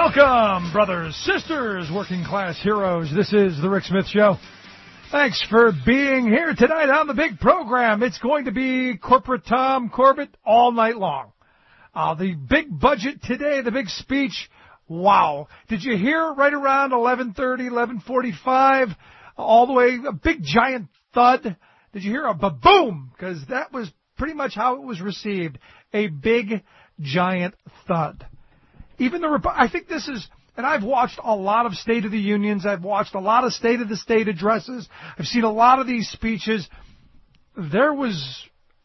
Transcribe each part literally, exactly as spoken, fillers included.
Welcome, brothers, sisters, working class heroes. This is the Rick Smith Show. Thanks for being here tonight on the big program. It's going to be Corporate Tom Corbett all night long. Uh, the big budget today, the big speech. Wow. Did you hear right around eleven thirty, eleven forty-five, all the way, a big giant thud? Did you hear a ba-boom? Because that was pretty much how it was received. A big giant thud. Even the, I think this is, and I've watched a lot of State of the Unions. I've watched a lot of State of the State addresses. I've seen a lot of these speeches. There was,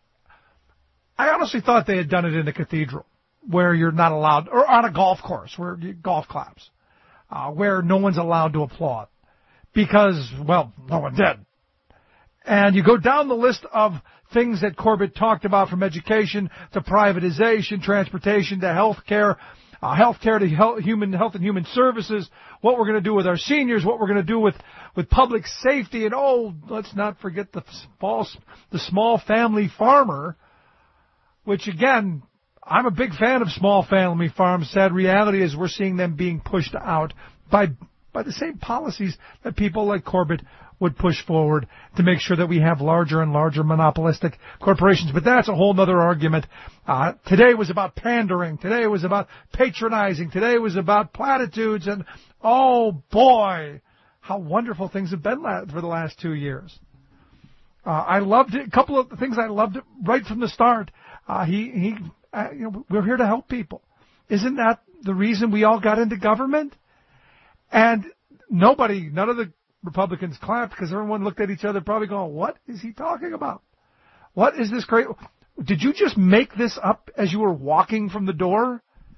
I honestly thought they had done it in a cathedral where you're not allowed, or on a golf course where you, golf claps, uh, where no one's allowed to applaud because, well, no one did. And you go down the list of things that Corbett talked about, from education to privatization, transportation to health care, uh, health care to health, human health and human services, what we're going to do with our seniors, what we're going to do with, with public safety, and oh, let's not forget the small, the small family farmer, which again, I'm a big fan of small family farms. Sad reality is we're seeing them being pushed out by by the same policies that people like Corbett would push forward to make sure that we have larger and larger monopolistic corporations. But that's a whole other argument. Uh, today was about pandering. Today was about patronizing. Today was about platitudes. And, oh, boy, how wonderful things have been la- for the last two years. Uh, I loved it. A couple of things I loved it right from the start. Uh, he, he, uh, you know, we're here to help people. Isn't that the reason we all got into government? And nobody, none of the Republicans clapped because everyone looked at each other probably going, what is he talking about? What is this great? Did you just make this up as you were walking from the door?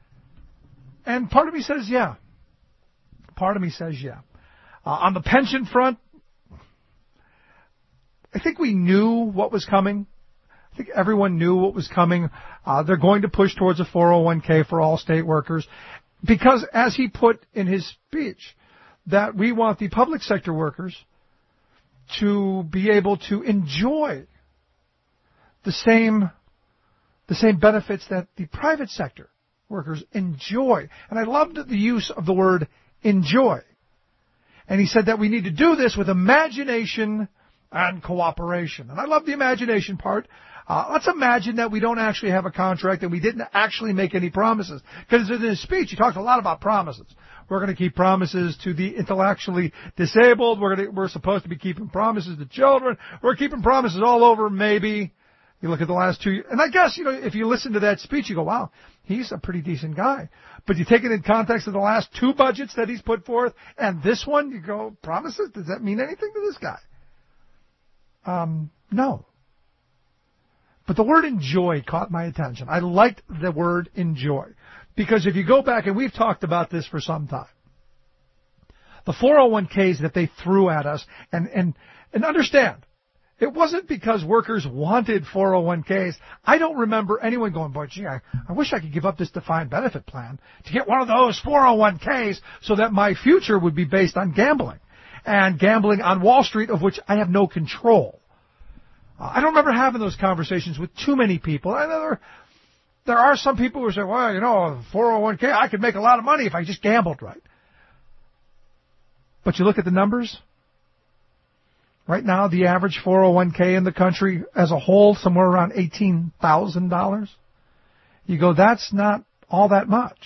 And part of me says, yeah. Part of me says, yeah. Uh, on the pension front, I think we knew what was coming. I think everyone knew what was coming. Uh, they're going to push towards a four oh one k for all state workers because, as he put in his speech, that we want the public sector workers to be able to enjoy the same the same benefits that the private sector workers enjoy. And I loved the use of the word enjoy. And he said that we need to do this with imagination and cooperation. And I love the imagination part. Uh, let's imagine that we don't actually have a contract and we didn't actually make any promises. Because in his speech, he talked a lot about promises. We're going to keep promises to the intellectually disabled. We're going to, we're supposed to be keeping promises to children. We're keeping promises all over, maybe. You look at the last two years. And I guess, you know, if you listen to that speech, you go, wow, he's a pretty decent guy. But you take it in context of the last two budgets that he's put forth and this one, you go, promises? Does that mean anything to this guy? Um, no. But the word enjoy caught my attention. I liked the word enjoy. Because if you go back, and we've talked about this for some time, the four oh one k's that they threw at us, and, and, and understand, it wasn't because workers wanted four oh one k's. I don't remember anyone going, boy, gee, I, I wish I could give up this defined benefit plan to get one of those four oh one k's so that my future would be based on gambling. And gambling on Wall Street, of which I have no control. Uh, I don't remember having those conversations with too many people. I know there, there are some people who say, well, you know, four oh one k, I could make a lot of money if I just gambled right. But you look at the numbers. Right now, the average four oh one k in the country as a whole, somewhere around eighteen thousand dollars. You go, that's not all that much.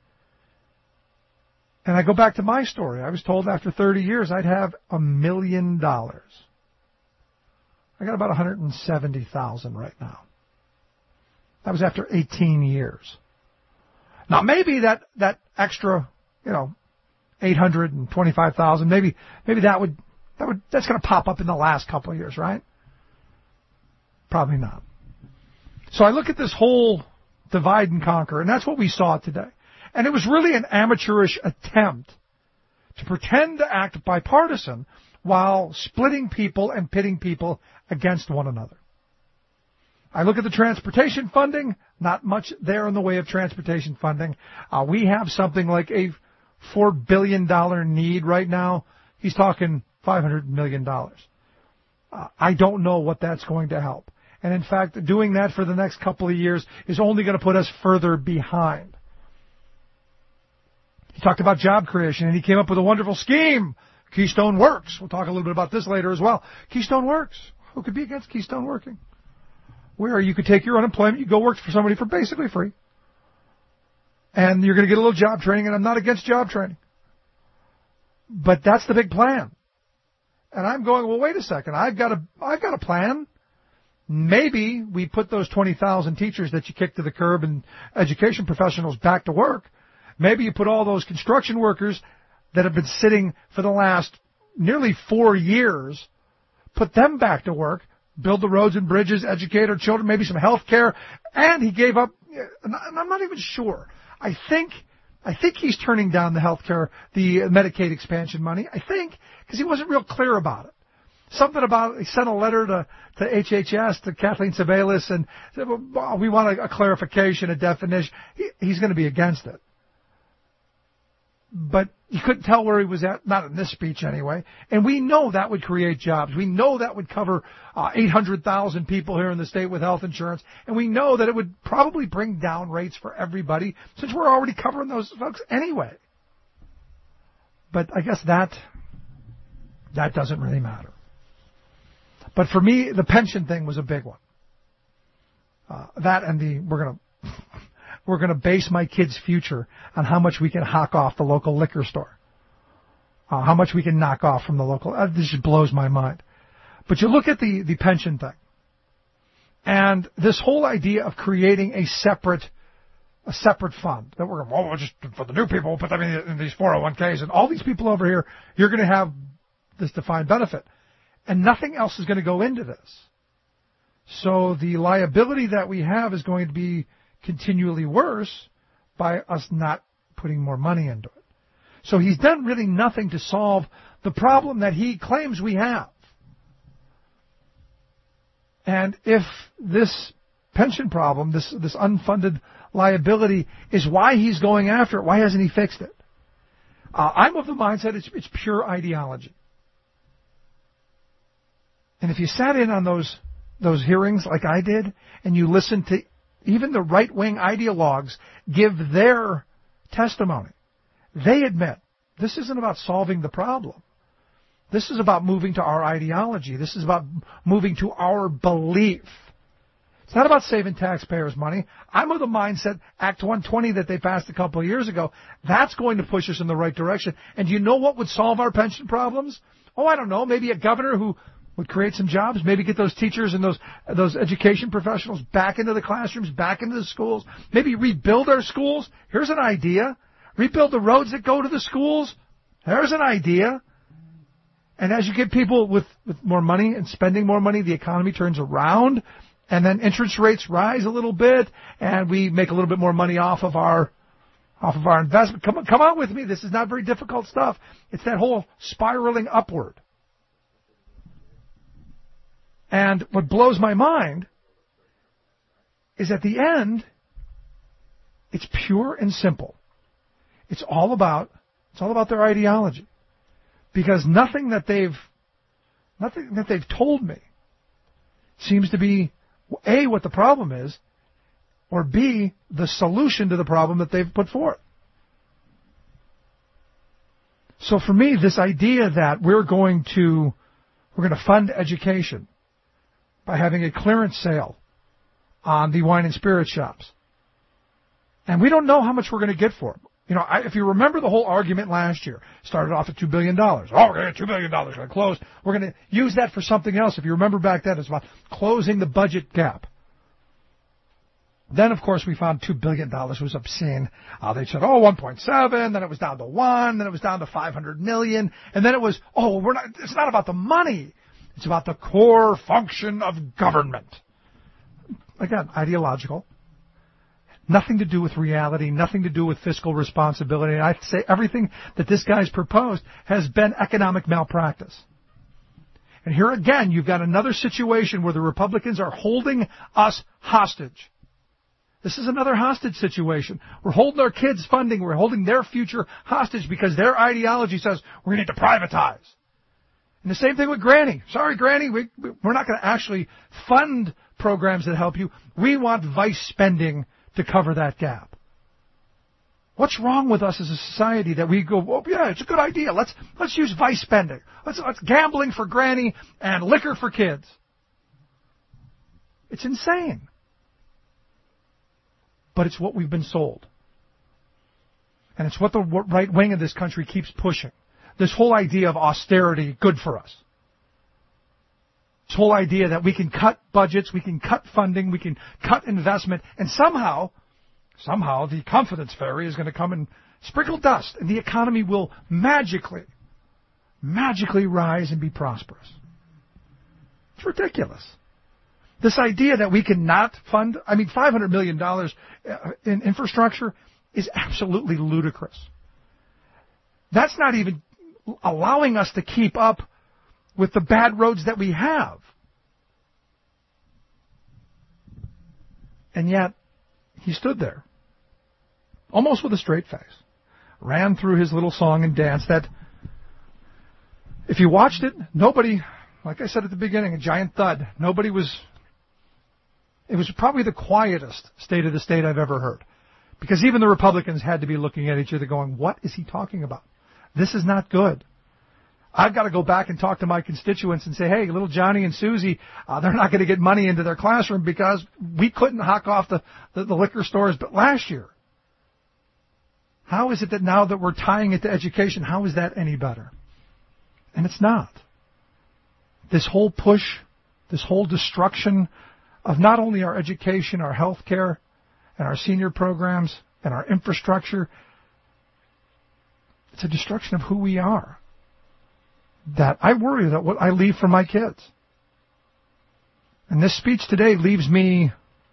And I go back to my story. I was told after thirty years I'd have a million dollars. I got about one hundred seventy thousand right now. That was after eighteen years. Now maybe that, that extra, you know, eight hundred twenty-five thousand, maybe maybe that would that would that's going to pop up in the last couple of years, right? Probably not. So I look at this whole divide and conquer, and that's what we saw today. And it was really an amateurish attempt to pretend to act bipartisan while splitting people and pitting people against one another. I look at the transportation funding, not much there in the way of transportation funding. Uh, we have something like a four billion dollars need right now. He's talking five hundred million dollars. Uh, I don't know what that's going to help. And in fact, doing that for the next couple of years is only going to put us further behind. He talked about job creation, and he came up with a wonderful scheme. Keystone Works. We'll talk a little bit about this later as well. Keystone Works. Who could be against Keystone working? Where you could take your unemployment, you go work for somebody for basically free. And you're going to get a little job training, and I'm not against job training. But that's the big plan. And I'm going, well, wait a second. I've got a, I've got a plan. Maybe we put those twenty thousand teachers that you kicked to the curb and education professionals back to work. Maybe you put all those construction workers that have been sitting for the last nearly four years, put them back to work, build the roads and bridges, educate our children, maybe some health care. And he gave up, and I'm not even sure. I think, I think he's turning down the health care, the Medicaid expansion money. I think, because he wasn't real clear about it. Something about, he sent a letter to, to H H S, to Kathleen Sebelius, and said, well, we want a, a clarification, a definition. He, he's going to be against it. But you couldn't tell where he was at, not in this speech anyway. And we know that would create jobs. We know that would cover uh, eight hundred thousand people here in the state with health insurance. And we know that it would probably bring down rates for everybody since we're already covering those folks anyway. But I guess that, that doesn't really matter. But for me, the pension thing was a big one. Uh, that and the, we're going to, we're going to base my kids' future on how much we can hawk off the local liquor store. Uh, how much we can knock off from the local, uh, this just blows my mind. But you look at the, the pension thing. And this whole idea of creating a separate, a separate fund that we're going, well, we'll just, for the new people, we'll put them in, in these four oh one k's, and all these people over here, you're going to have this defined benefit. And nothing else is going to go into this. So the liability that we have is going to be continually worse by us not putting more money into it. So he's done really nothing to solve the problem that he claims we have. And if this pension problem, this, this unfunded liability, is why he's going after it, why hasn't he fixed it? Uh, I'm of the mindset it's, it's pure ideology. And if you sat in on those those hearings like I did, and you listened to even the right-wing ideologues give their testimony, they admit this isn't about solving the problem. This is about moving to our ideology. This is about moving to our belief. It's not about saving taxpayers' money. I'm of the mindset, Act one twenty that they passed a couple of years ago, that's going to push us in the right direction. And do you know what would solve our pension problems? Oh, I don't know, maybe a governor who would create some jobs, maybe get those teachers and those those education professionals back into the classrooms, back into the schools, maybe rebuild our schools. Here's an idea. Rebuild the roads that go to the schools. There's an idea. And as you get people with, with more money and spending more money, the economy turns around, and then interest rates rise a little bit, and we make a little bit more money off of our off of our investment. Come on, come on with me. This is not very difficult stuff. It's that whole spiraling upward. And what blows my mind is at the end, it's pure and simple. It's all about, it's all about their ideology. Because nothing that they've, nothing that they've told me seems to be, A, what the problem is, or B, the solution to the problem that they've put forth. So for me, this idea that we're going to, we're going to fund education by having a clearance sale on the wine and spirit shops. And we don't know how much we're going to get for them. You know, I, if you remember the whole argument last year, started off at two billion dollars. Oh, we're going to get two billion dollars. We're going to close. We're going to use that for something else. If you remember back then, it's about closing the budget gap. Then, of course, we found two billion dollars was obscene. Uh, they said, oh, one point seven. Then it was down to one. Then it was down to five hundred million. And then it was, oh, we're not, it's not about the money. It's about the core function of government. Again, ideological. Nothing to do with reality, nothing to do with fiscal responsibility. And I'd say everything that this guy's proposed has been economic malpractice. And here again, you've got another situation where the Republicans are holding us hostage. This is another hostage situation. We're holding our kids' funding, we're holding their future hostage because their ideology says we need to privatize. And the same thing with Granny. Sorry, Granny, we, we're not going to actually fund programs that help you. We want vice spending to cover that gap. What's wrong with us as a society that we go, oh, yeah, it's a good idea. Let's let's use vice spending. Let's, let's gambling for granny and liquor for kids. It's insane. But it's what we've been sold. And it's what the right wing of this country keeps pushing. This whole idea of austerity, good for us. This whole idea that we can cut budgets, we can cut funding, we can cut investment, and somehow, somehow the confidence fairy is going to come and sprinkle dust, and the economy will magically, magically rise and be prosperous. It's ridiculous. This idea that we cannot fund, I mean, five hundred million dollars in infrastructure is absolutely ludicrous. That's not even allowing us to keep up with the bad roads that we have. And yet, he stood there, almost with a straight face, ran through his little song and dance that, if you watched it, nobody, like I said at the beginning, a giant thud, nobody was, it was probably the quietest State of the State I've ever heard. Because even the Republicans had to be looking at each other going, what is he talking about? This is not good. I've got to go back and talk to my constituents and say, hey, little Johnny and Susie, uh, they're not going to get money into their classroom because we couldn't hock off the, the, the liquor stores but last year. How is it that now that we're tying it to education, how is that any better? And it's not. This whole push, this whole destruction of not only our education, our health care, and our senior programs, and our infrastructure, it's a destruction of who we are. That I worry that what I leave for my kids. And this speech today leaves me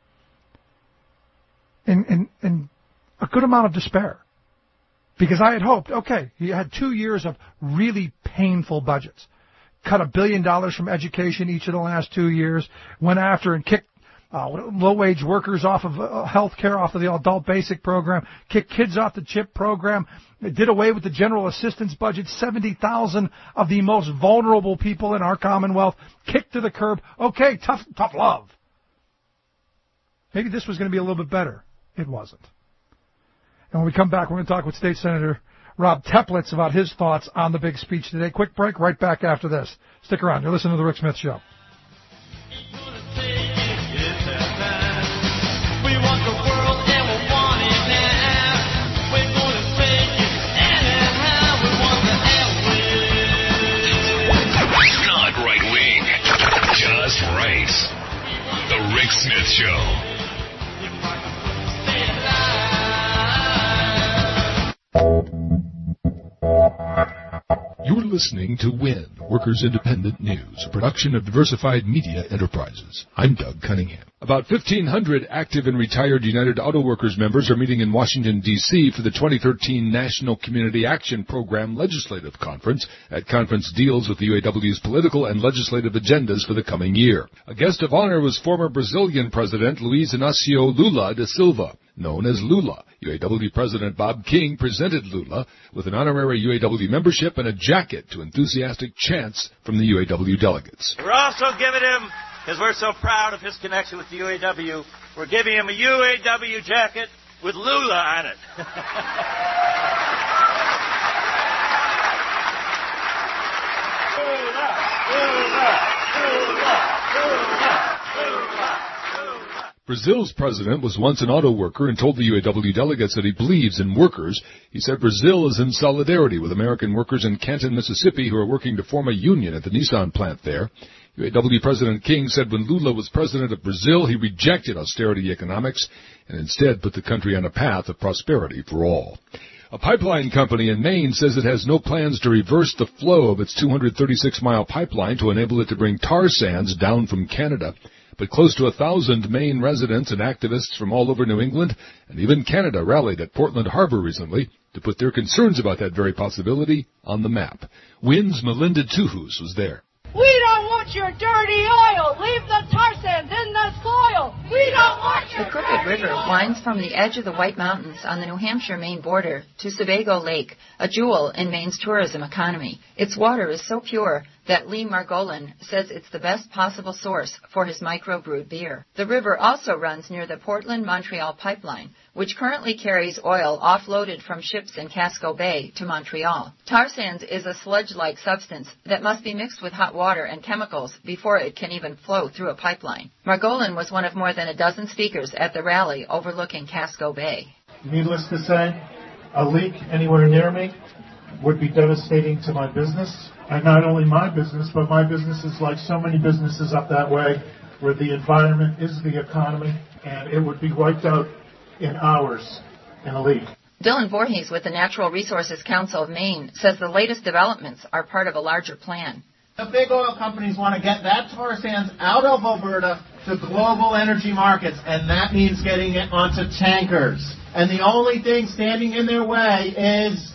in, in, in a good amount of despair. Because I had hoped, okay, he had two years of really painful budgets. Cut a billion dollars from education each of the last two years. Went after and kicked uh, low-wage workers off of uh, health care, off of the adult basic program. Kicked kids off the CHIP program. Did away with the general assistance budget. seventy thousand of the most vulnerable people in our Commonwealth kicked to the curb. Okay, tough, tough love. Maybe this was going to be a little bit better. It wasn't. And when we come back, we're going to talk with State Senator Rob Teplitz about his thoughts on the big speech today. Quick break, right back after this. Stick around. You're listening to The Rick Smith Show. Just right. The Rick Smith Show. You're listening to WIN, Workers Independent News, a production of Diversified Media Enterprises. I'm Doug Cunningham. About fifteen hundred active and retired United Auto Workers members are meeting in Washington, D C for the twenty thirteen National Community Action Program Legislative Conference. That conference deals with the U A W's political and legislative agendas for the coming year. A guest of honor was former Brazilian President Luiz Inácio Lula da Silva, known as Lula. U A W President Bob King presented Lula with an honorary U A W membership and a jacket to enthusiastic chants from the U A W delegates. We're also giving him, because we're so proud of his connection with the U A W, we're giving him a U A W jacket with Lula on it. Lula, Lula, Lula, Lula, Lula. Brazil's president was once an auto worker and told the U A W delegates that he believes in workers. He said Brazil is in solidarity with American workers in Canton, Mississippi, who are working to form a union at the Nissan plant there. U A W President King said when Lula was president of Brazil, he rejected austerity economics and instead put the country on a path of prosperity for all. A pipeline company in Maine says it has no plans to reverse the flow of its two hundred thirty-six mile pipeline to enable it to bring tar sands down from Canada. But close to a thousand Maine residents and activists from all over New England and even Canada rallied at Portland Harbor recently to put their concerns about that very possibility on the map. WIN's Melinda Tuhus was there. We don't want your dirty oil. Leave the tar sands in the soil. We don't want your The Crooked River winds from the edge of the White Mountains on the New Hampshire-Maine border to Sebago Lake, a jewel in Maine's tourism economy. Its water is so pure that Lee Margolin says it's the best possible source for his microbrewed beer. The river also runs near the Portland-Montreal pipeline, which currently carries oil offloaded from ships in Casco Bay to Montreal. Tar sands is a sludge-like substance that must be mixed with hot water and chemicals before it can even flow through a pipeline. Margolin was one of more than a dozen speakers at the rally overlooking Casco Bay. Needless to say, a leak anywhere near me would be devastating to my business. And not only my business, but my business is like so many businesses up that way, where the environment is the economy, and it would be wiped out in hours in a leak. Dylan Voorhees with the Natural Resources Council of Maine says the latest developments are part of a larger plan. The big oil companies want to get that tar sands out of Alberta to global energy markets, and that means getting it onto tankers. And the only thing standing in their way is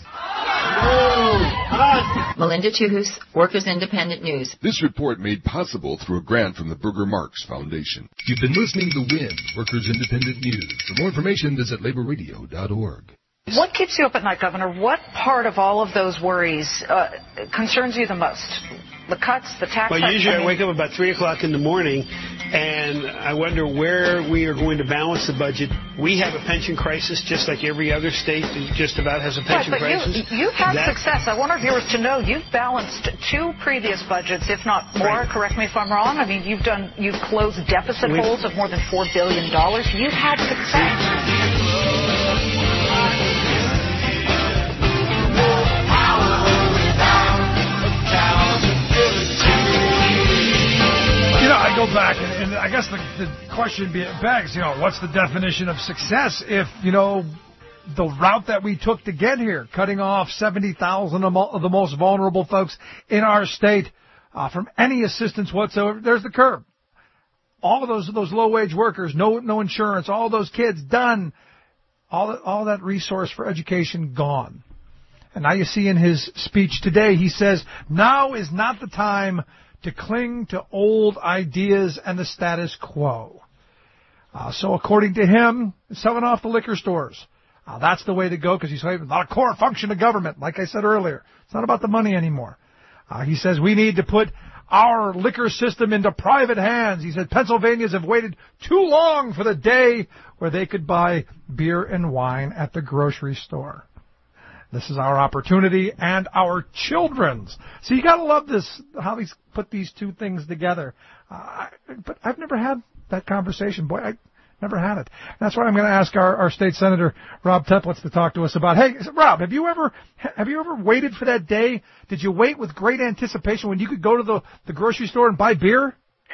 us. Melinda Tuhus, Workers Independent News. This report made possible through a grant from the Burger Marx Foundation. You've been listening to WIN, Workers Independent News. For more information, visit labor radio dot org. What keeps you up at night, Governor? What part of all of those worries uh, concerns you the most? The cuts, the tax Well, cuts? usually I, mean, I wake up about three o'clock in the morning, and I wonder where we are going to balance the budget. We have a pension crisis, just like every other state that just about has a pension right, but crisis. You, you've had that, success. I want our viewers to know you've balanced two previous budgets, if not more. Right. Correct me if I'm wrong. I mean, you've done, you've closed deficit we, holes of more than four billion dollars. You've had success. You know, I go back, and, and I guess the, the question begs, you know, what's the definition of success if, you know, the route that we took to get here, cutting off seventy thousand of the most vulnerable folks in our state uh, from any assistance whatsoever, there's the curb. All of those those low-wage workers, no no insurance, all those kids done, all all that resource for education gone. And now you see in his speech today, he says, now is not the time to cling to old ideas and the status quo. Uh, so according to him, selling off the liquor stores. Uh, that's the way to go because he's saying it's not a core function of government. Like I said earlier, it's not about the money anymore. Uh, he says we need to put our liquor system into private hands. He said Pennsylvanians have waited too long for the day where they could buy beer and wine at the grocery store. This is our opportunity and our children's. So you got to love this, how he's put these two things together. Uh, but I've never had that conversation. Boy, I never had it. That's why I'm going to ask our, our state senator, Rob Teplitz, to talk to us about, hey, Rob, have you ever have you ever waited for that day? Did you wait with great anticipation when you could go to the, the grocery store and buy beer?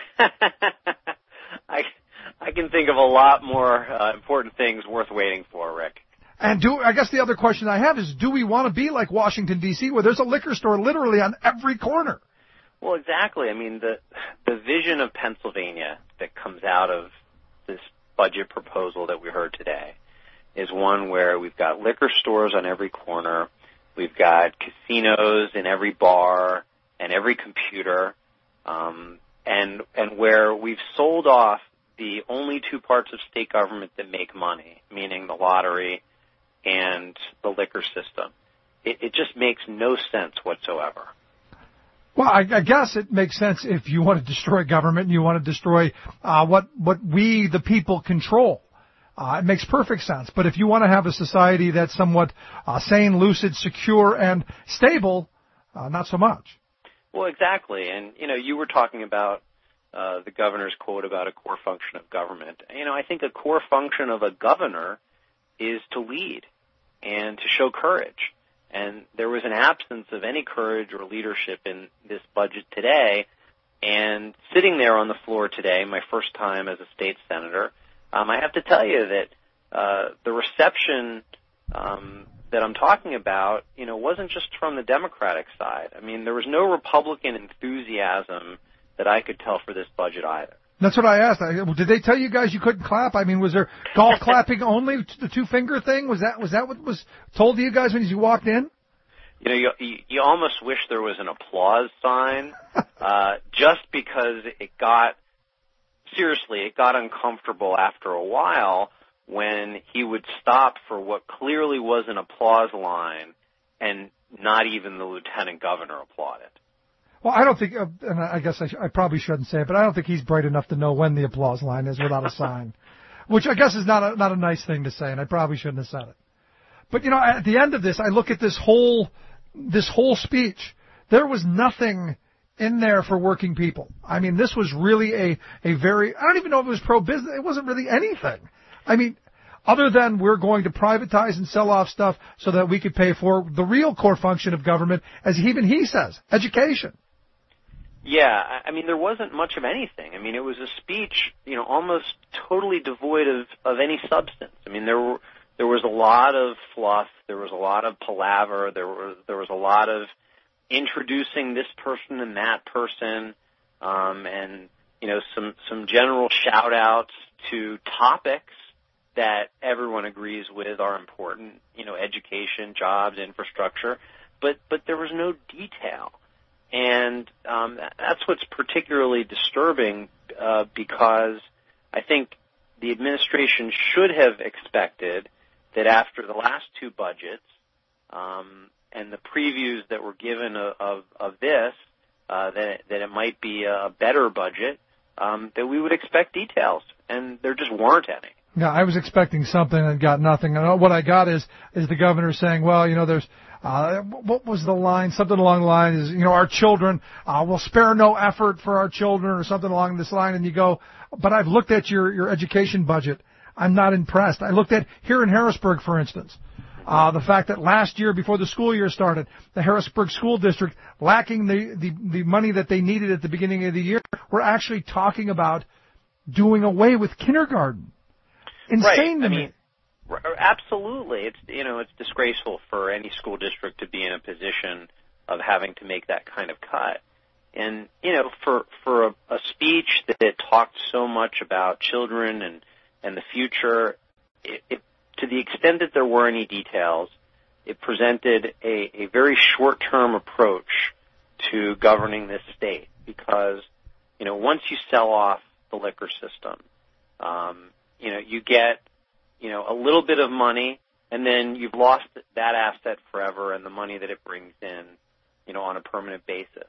I, I can think of a lot more uh, important things worth waiting for, Rick. And do I guess the other question I have is, do we want to be like Washington, D C, where there's a liquor store literally on every corner? Well, exactly. I mean, the the vision of Pennsylvania that comes out of this budget proposal that we heard today is one where we've got liquor stores on every corner, we've got casinos in every bar and every computer, um, and and where we've sold off the only two parts of state government that make money, meaning the lottery and the liquor system. It, it just makes no sense whatsoever. Well, I, I guess it makes sense if you want to destroy government and you want to destroy uh, what what we, the people, control. Uh, it makes perfect sense. But if you want to have a society that's somewhat uh, sane, lucid, secure, and stable, uh, not so much. Well, exactly. And, you know, you were talking about uh, the governor's quote about a core function of government. You know, I think a core function of a governor is to lead and to show courage. And there was an absence of any courage or leadership in this budget today. And sitting there on the floor today, my first time as a state senator, um, I have to tell you that uh, the reception um, that I'm talking about, you know, wasn't just from the Democratic side. I mean, there was no Republican enthusiasm that I could tell for this budget either. That's what I asked. Did they tell you guys you couldn't clap? I mean, was there golf clapping only, the two-finger thing? Was that was that what was told to you guys when you walked in? You know, you, you almost wish there was an applause sign, uh, just because it got, seriously, it got uncomfortable after a while when he would stop for what clearly was an applause line and not even the lieutenant governor applauded. Well, I don't think, uh, and I guess I, sh- I probably shouldn't say it, but I don't think he's bright enough to know when the applause line is without a sign, which I guess is not a, not a nice thing to say, and I probably shouldn't have said it. But, you know, at the end of this, I look at this whole, this whole speech. There was nothing in there for working people. I mean, this was really a, a very, I don't even know if it was pro-business. It wasn't really anything. I mean, other than we're going to privatize and sell off stuff so that we could pay for the real core function of government, as even he says, education. Yeah, I mean, there wasn't much of anything. I mean, it was a speech, you know, almost totally devoid of, of any substance. I mean, there were, there was a lot of fluff, there was a lot of palaver, there was, there was a lot of introducing this person and that person, um, and, you know, some, some general shout outs to topics that everyone agrees with are important, you know, education, jobs, infrastructure, but, but there was no detail. And um, that's what's particularly disturbing uh, because I think the administration should have expected that after the last two budgets um, and the previews that were given of, of, of this, uh, that, it, that it might be a better budget, um, that we would expect details, and there just weren't any. Yeah, I was expecting something and got nothing. And what I got is is the governor saying, well, you know, there's, uh, what was the line? Something along the line is, you know, our children, uh, will spare no effort for our children or something along this line. And you go, but I've looked at your, your education budget. I'm not impressed. I looked at here in Harrisburg, for instance, uh, the fact that last year before the school year started, the Harrisburg School District, lacking the, the, the money that they needed at the beginning of the year, were actually talking about doing away with kindergarten. Insane right. to I me. Mean, absolutely. It's, you know, it's disgraceful for any school district to be in a position of having to make that kind of cut. And, you know, for, for a, a speech that talked so much about children and, and the future, it, it, to the extent that there were any details, it presented a, a very short-term approach to governing this state because, you know, once you sell off the liquor system, um, you know, you get, you know, a little bit of money, and then you've lost that asset forever and the money that it brings in, you know, on a permanent basis.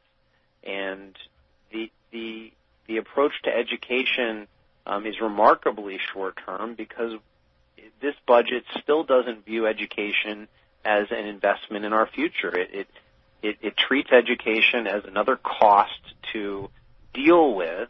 And the the the approach to education um, is remarkably short term because this budget still doesn't view education as an investment in our future. It it it, it treats education as another cost to deal with,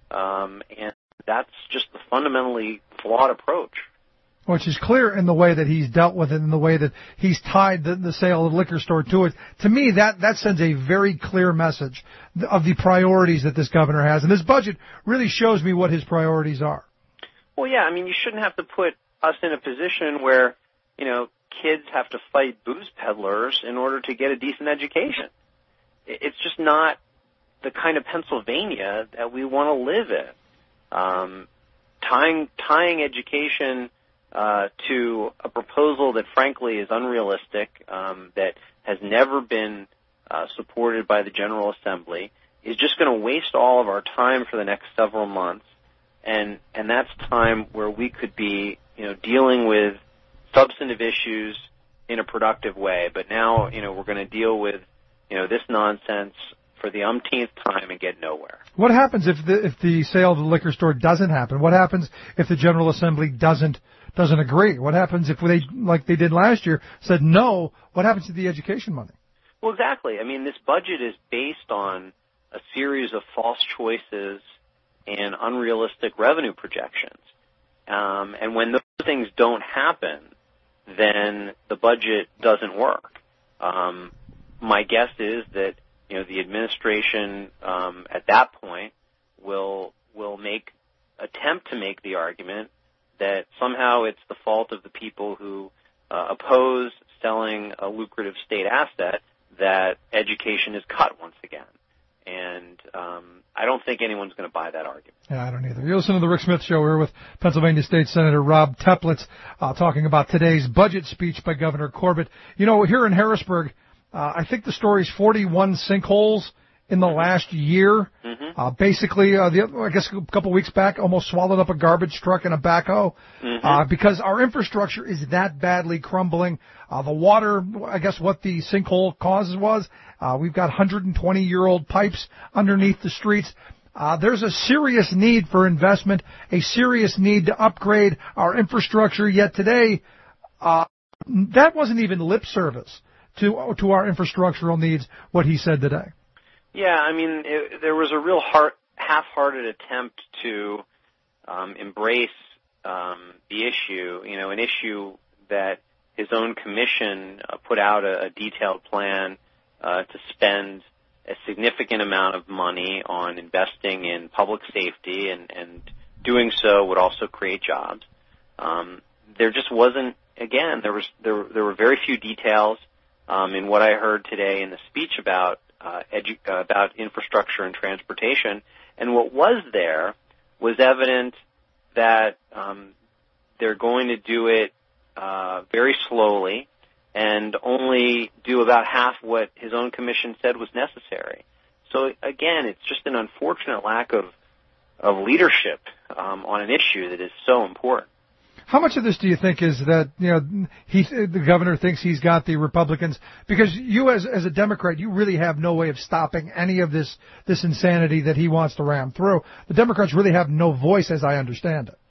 um, and that's just the fundamentally flawed approach. Which is clear in the way that he's dealt with it, in the way that he's tied the, the sale of the liquor store to it. To me, that, that sends a very clear message of the priorities that this governor has. And this budget really shows me what his priorities are. Well, yeah, I mean, you shouldn't have to put us in a position where, you know, kids have to fight booze peddlers in order to get a decent education. It's just not the kind of Pennsylvania that we want to live in. Um, tying tying education uh, to a proposal that, frankly, is unrealistic, um, that has never been uh, supported by the General Assembly, is just going to waste all of our time for the next several months, and and that's time where we could be, you know, dealing with substantive issues in a productive way. But now, you know, we're going to deal with, you know, this nonsense for the umpteenth time and get nowhere. What happens if the if the sale of the liquor store doesn't happen? What happens if the General Assembly doesn't doesn't agree? What happens if they, like they did last year, said no? What happens to the education money? Well, exactly. I mean, this budget is based on a series of false choices and unrealistic revenue projections. Um, and when those things don't happen, then the budget doesn't work. Um, my guess is that, you know, the administration um, at that point will will make attempt to make the argument that somehow it's the fault of the people who uh, oppose selling a lucrative state asset that education is cut once again. And um, I don't think anyone's going to buy that argument. Yeah, I don't either. You're listening to the Rick Smith Show. We're with Pennsylvania State Senator Rob Teplitz uh, talking about today's budget speech by Governor Corbett. You know, here in Harrisburg, Uh, I think the story's forty-one sinkholes in the last year. Mm-hmm. Uh, basically, uh, the, I guess a couple of weeks back, almost swallowed up a garbage truck and a backhoe Mm-hmm. uh, because our infrastructure is that badly crumbling. Uh, the water, I guess what the sinkhole causes was, uh, we've got one hundred twenty year old pipes underneath the streets. Uh, there's a serious need for investment, a serious need to upgrade our infrastructure. Yet today, uh, that wasn't even lip service to to our infrastructural needs, what he said today. Yeah, I mean, it, there was a real heart, half-hearted attempt to um, embrace um, the issue, you know, an issue that his own commission uh, put out a, a detailed plan uh, to spend a significant amount of money on investing in public safety, and, and doing so would also create jobs. Um, there just wasn't, again, there was there, there were very few details um, in what I heard today in the speech about uh, edu- uh, about infrastructure and transportation. And what was there was evident that um, they're going to do it uh, very slowly, and only do about half what his own commission said was necessary. So again, it's just an unfortunate lack of of leadership um, on an issue that is so important. How much of this do you think is that, you know, he, the governor thinks he's got the Republicans? Because you, as as a Democrat, you really have no way of stopping any of this this insanity that he wants to ram through. The Democrats really have no voice, as I understand it.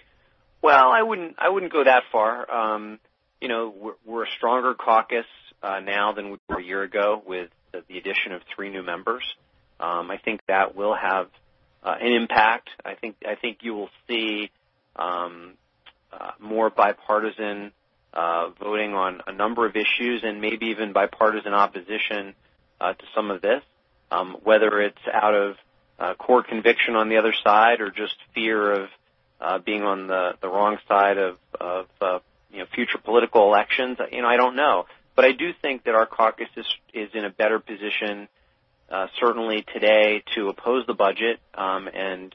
Well, I wouldn't I wouldn't go that far. Um, you know, we're, we're a stronger caucus uh, now than we were a year ago with the, the addition of three new members. Um, I think that will have uh, an impact. I think I think you will see um, uh, more bipartisan uh, voting on a number of issues, and maybe even bipartisan opposition uh, to some of this, um, whether it's out of uh, core conviction on the other side or just fear of uh, being on the, the wrong side of, of uh, you know, future political elections. You know, I don't know. But I do think that our caucus is, is in a better position, uh, certainly today, to oppose the budget um, and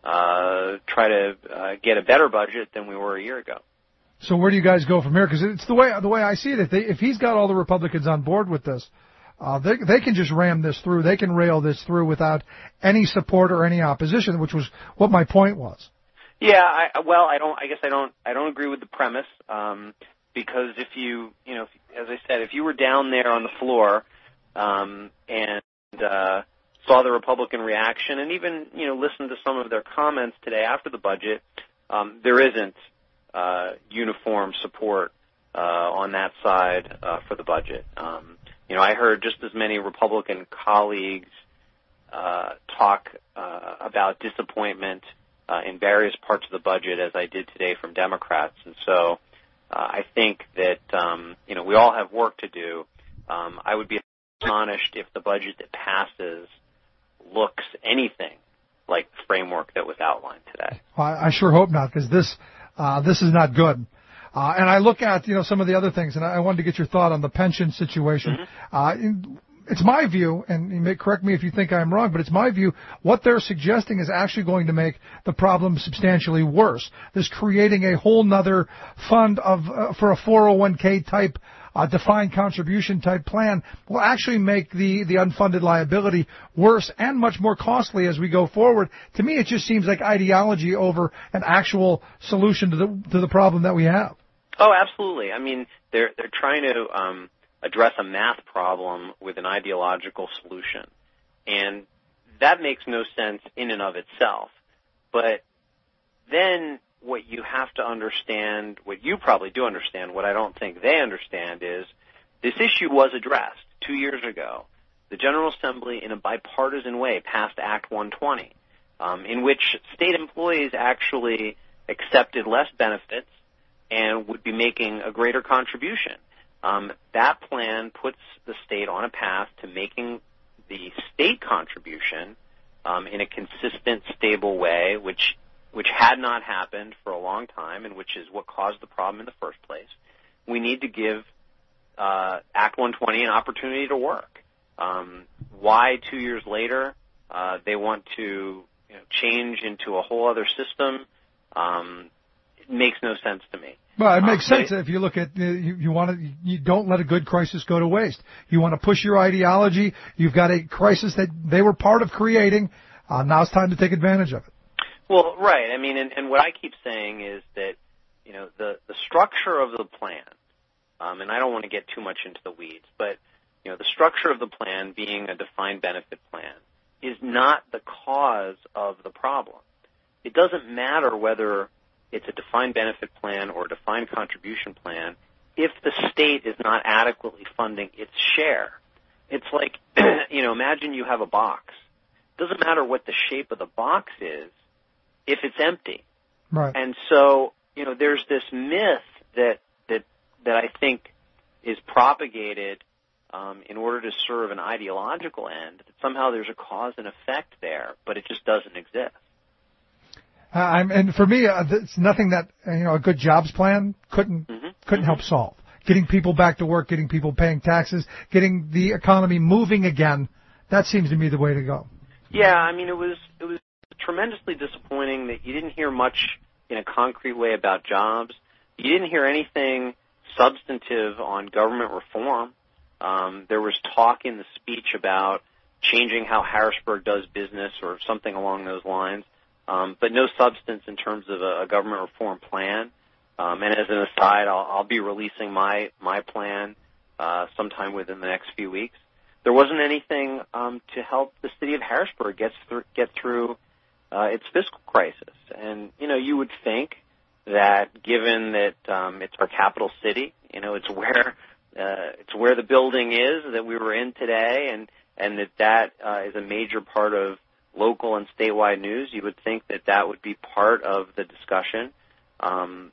uh, try to uh, get a better budget than we were a year ago. So where do you guys go from here? Because it's the way the way I see it. If, they, if he's got all the Republicans on board with this, uh, they they can just ram this through. They can rail this through without any support or any opposition, which was what my point was. Yeah, I, well, I don't. I guess I don't. I don't agree with the premise um, because if you, you know, if, as I said, if you were down there on the floor um, and uh, saw the Republican reaction, and even, you know, listened to some of their comments today after the budget, um, there isn't uh, uniform support uh, on that side uh, for the budget. Um, you know, I heard just as many Republican colleagues uh, talk uh, about disappointment Uh, in various parts of the budget as I did today from Democrats. And so uh, I think that, um, you know, we all have work to do. Um, I would be astonished if the budget that passes looks anything like the framework that was outlined today. Well, I, I sure hope not, because this, uh, this is not good. Uh, and I look at, you know, some of the other things, and I, I wanted to get your thought on the pension situation. Mm-hmm. Uh, in, It's my view, and you may correct me if you think I'm wrong, but it's my view, what they're suggesting is actually going to make the problem substantially worse. This creating a whole nother fund of uh, for a four oh one k type, uh, defined contribution type plan will actually make the, the unfunded liability worse and much more costly as we go forward. To me, it just seems like ideology over an actual solution to the to the problem that we have. Oh, absolutely. I mean, they're they're trying to um address a math problem with an ideological solution. And that makes no sense in and of itself. But then what you have to understand, what you probably do understand, what I don't think they understand is this issue was addressed two years ago. The General Assembly, in a bipartisan way, passed Act one twenty, um, in which state employees actually accepted less benefits and would be making a greater contribution. Um, that plan puts the state on a path to making the state contribution um, in a consistent, stable way, which which had not happened for a long time, and which is what caused the problem in the first place. We need to give uh, Act one twenty an opportunity to work. Um, why two years later uh, they want to, you know, change into a whole other system? Um, makes no sense to me. Well, it makes um, sense if you look at uh, you, you want to you don't let a good crisis go to waste. You want to push your ideology. You've got a crisis that they were part of creating. Uh, now it's time to take advantage of it. Well, right. I mean, and, and what I keep saying is that you know the the structure of the plan, um, and I don't want to get too much into the weeds, but you know the structure of the plan being a defined benefit plan is not the cause of the problem. It doesn't matter whether it's a defined benefit plan or a defined contribution plan if the state is not adequately funding its share. It's like, you know, imagine you have a box. It doesn't matter what the shape of the box is if it's empty. Right. And so, you know, there's this myth that that that I think is propagated um, in order to serve an ideological end, that somehow there's a cause and effect there, but it just doesn't exist. Uh, I'm, and for me, uh, it's nothing that you know a good jobs plan couldn't Mm-hmm. couldn't mm-hmm. help solve. Getting people back to work, getting people paying taxes, getting the economy moving again. That seems to me the way to go. Yeah, I mean, it was it was tremendously disappointing that you didn't hear much in a concrete way about jobs. You didn't hear anything substantive on government reform. Um, there was talk in the speech about changing how Harrisburg does business or something along those lines. Um, but no substance in terms of a, a government reform plan. Um, and as an aside, I'll, I'll be releasing my my plan uh, sometime within the next few weeks. There wasn't anything um, to help the city of Harrisburg get through get through uh, its fiscal crisis. And you know, you would think that given that um, it's our capital city, you know, it's where uh, it's where the building is that we were in today, and and that that uh, is a major part of local and statewide news, you would think that that would be part of the discussion. Um,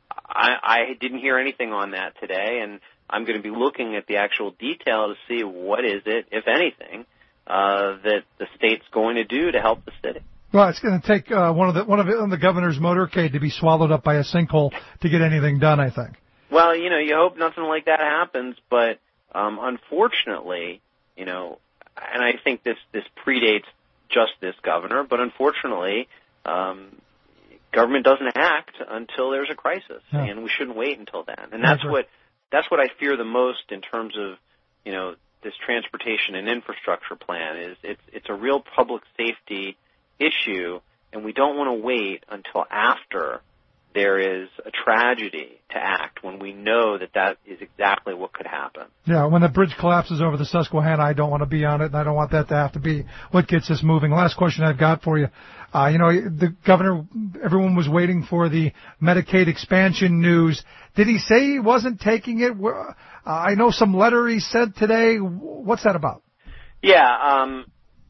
I, I didn't hear anything on that today, and I'm going to be looking at the actual detail to see what is it, if anything, uh, that the state's going to do to help the city. Well, it's going to take uh, one of the one of the, the governor's motorcade to be swallowed up by a sinkhole to get anything done, I think. Well, you know, you hope nothing like that happens, but um, unfortunately, you know, and I think this this predates just this governor, but unfortunately, um, government doesn't act until there's a crisis, yeah. and we shouldn't wait until then. And that's, that's what that's what I fear the most in terms of, you know, this transportation and infrastructure plan. Is it's it's a real public safety issue, and we don't want to wait until after there is a tragedy to act when we know that that is exactly what could happen. Yeah, when the bridge collapses over the Susquehanna, I don't want to be on it, and I don't want that to have to be what gets us moving. Last question I've got for you. Uh, you know, the governor, everyone was waiting for the Medicaid expansion news. Did he say he wasn't taking it? Uh, I know some letter he sent today. What's that about? Yeah, um,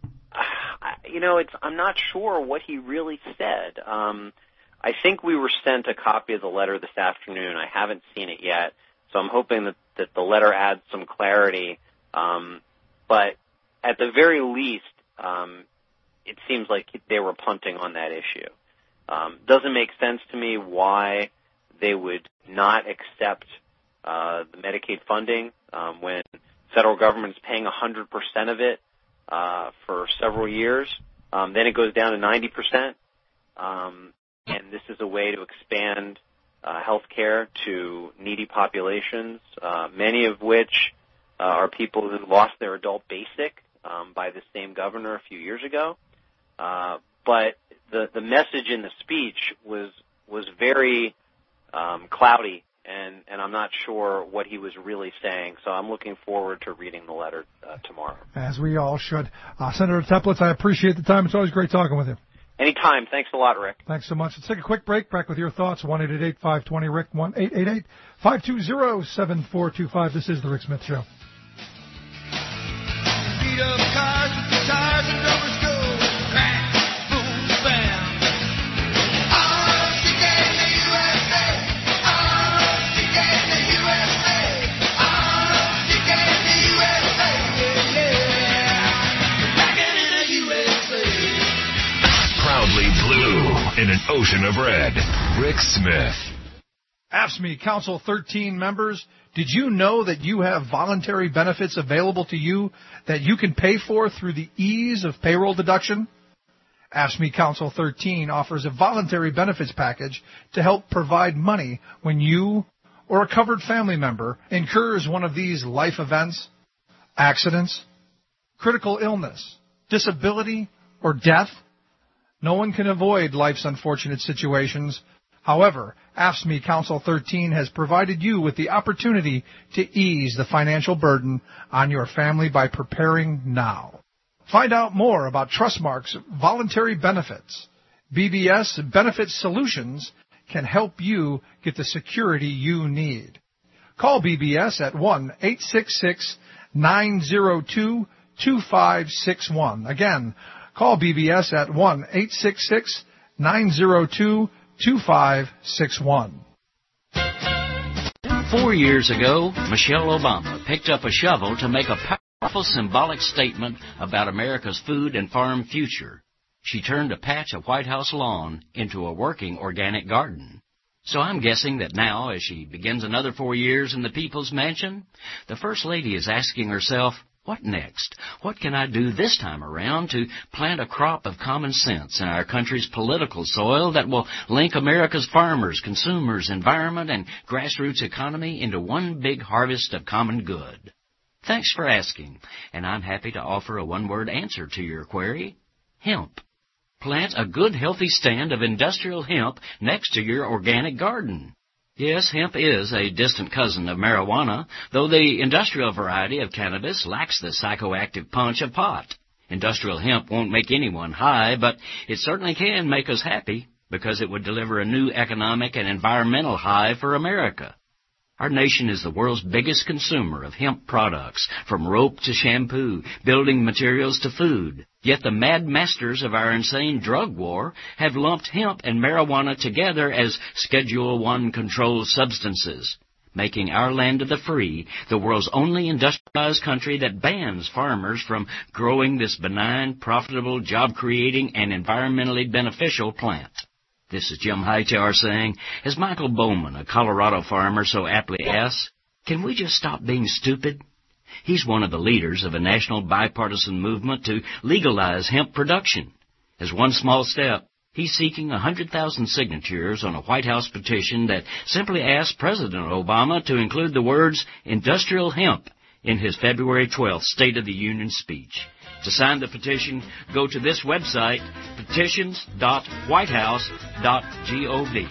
you know, it's I'm not sure what he really said. Um I think we were sent a copy of the letter this afternoon. I haven't seen it yet, so I'm hoping that, that the letter adds some clarity. Um, but at the very least, um, it seems like they were punting on that issue. Um, doesn't make sense to me why they would not accept uh, the Medicaid funding um, when federal government is paying one hundred percent of it uh, for several years. Um, then it goes down to ninety percent. Um, And this is a way to expand uh, health care to needy populations, uh, many of which uh, are people who lost their adult basic um, by the same governor a few years ago. Uh, but the, the message in the speech was was very um, cloudy, and, and I'm not sure what he was really saying. So I'm looking forward to reading the letter uh, tomorrow. As we all should. Uh, Senator Teplitz, I appreciate the time. It's always great talking with you. Anytime. Thanks a lot, Rick. Thanks so much. Let's take a quick break. Back with your thoughts. one eight eight eight, five two zero, R I C K, one eight eight eight, five two zero, seven four two five. This is The Rick Smith Show. Beat up cars with the tires and rubbers go. Crack, boom, bam. Oh, she gave me U S A. Oh, she gave me U S A. Oh, she gave me U S A. Yeah, yeah. Back in the U S A. Proudly blue in an ocean of red. Rick Smith. A F S C M E Council thirteen members, did you know that you have voluntary benefits available to you that you can pay for through the ease of payroll deduction? Ask Me Council thirteen offers a voluntary benefits package to help provide money when you or a covered family member incurs one of these life events, accidents, critical illness, disability, or death. No one can avoid life's unfortunate situations. However, Ask Me Council thirteen has provided you with the opportunity to ease the financial burden on your family by preparing now. Find out more about Trustmark's voluntary benefits. B B S Benefit Solutions can help you get the security you need. Call B B S at one eight six six, nine zero two, two five six one. Again, call B B S at one eight six six, nine zero two, two five six one. Four years ago, Michelle Obama picked up a shovel to make a powerful symbolic statement about America's food and farm future. She turned a patch of White House lawn into a working organic garden. So I'm guessing that now, as she begins another four years in the People's Mansion, the First Lady is asking herself, what next? What can I do this time around to plant a crop of common sense in our country's political soil that will link America's farmers, consumers, environment, and grassroots economy into one big harvest of common good? Thanks for asking, and I'm happy to offer a one-word answer to your query. Hemp. Plant a good, healthy stand of industrial hemp next to your organic garden. Yes, hemp is a distant cousin of marijuana, though the industrial variety of cannabis lacks the psychoactive punch of pot. Industrial hemp won't make anyone high, but it certainly can make us happy, because it would deliver a new economic and environmental high for America. Our nation is the world's biggest consumer of hemp products, from rope to shampoo, building materials to food. Yet the mad masters of our insane drug war have lumped hemp and marijuana together as Schedule One controlled substances, making our land of the free the world's only industrialized country that bans farmers from growing this benign, profitable, job-creating, and environmentally beneficial plant. This is Jim Hightower saying, as Michael Bowman, a Colorado farmer, so aptly asks, can we just stop being stupid? He's one of the leaders of a national bipartisan movement to legalize hemp production. As one small step, he's seeking one hundred thousand signatures on a White House petition that simply asks President Obama to include the words industrial hemp in his February twelfth State of the Union speech. To sign the petition, go to this website, petitions dot white house dot gov.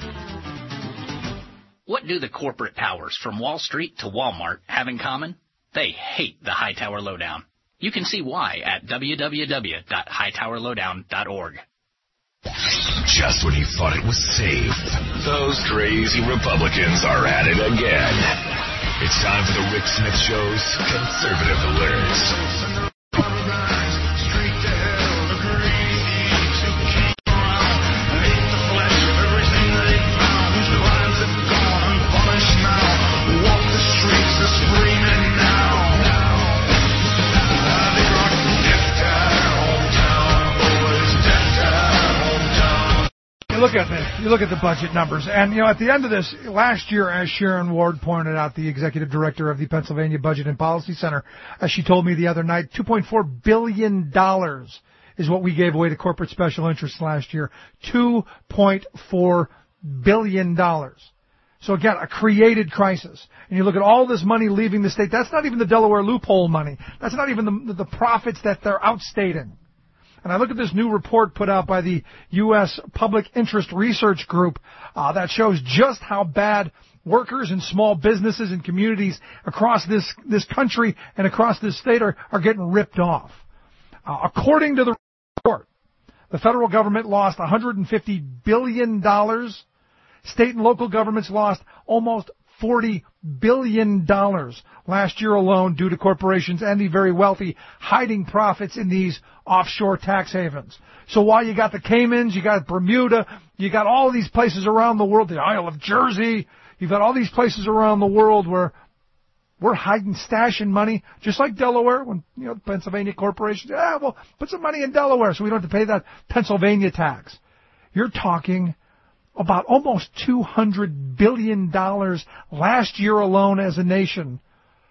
What do the corporate powers from Wall Street to Walmart have in common? They hate the Hightower Lowdown. You can see why at w w w dot hightower lowdown dot org. Just when you thought it was safe, those crazy Republicans are at it again. It's time for the Rick Smith Show's Conservative Alerts. Look at this. You look at the budget numbers, and you know at the end of this last year, as Sharon Ward pointed out, the executive director of the Pennsylvania Budget and Policy Center, as she told me the other night, two point four billion dollars is what we gave away to corporate special interests last year. two point four billion dollars. So again, a created crisis. And you look at all this money leaving the state. That's not even the Delaware loophole money. That's not even the, the profits that they're outstating. And I look at this new report put out by the U S Public Interest Research Group uh, that shows just how bad workers and small businesses and communities across this this country and across this state are, are getting ripped off. Uh, according to the report, the federal government lost one hundred fifty billion dollars. State and local governments lost almost forty billion dollars last year alone due to corporations and the very wealthy hiding profits in these offshore tax havens. So while you got the Caymans, you got Bermuda, you got all these places around the world, the Isle of Jersey, you've got all these places around the world where we're hiding, stashing money, just like Delaware, when, you know, Pennsylvania corporations, yeah, well, put some money in Delaware so we don't have to pay that Pennsylvania tax. You're talking about almost two hundred billion dollars last year alone as a nation.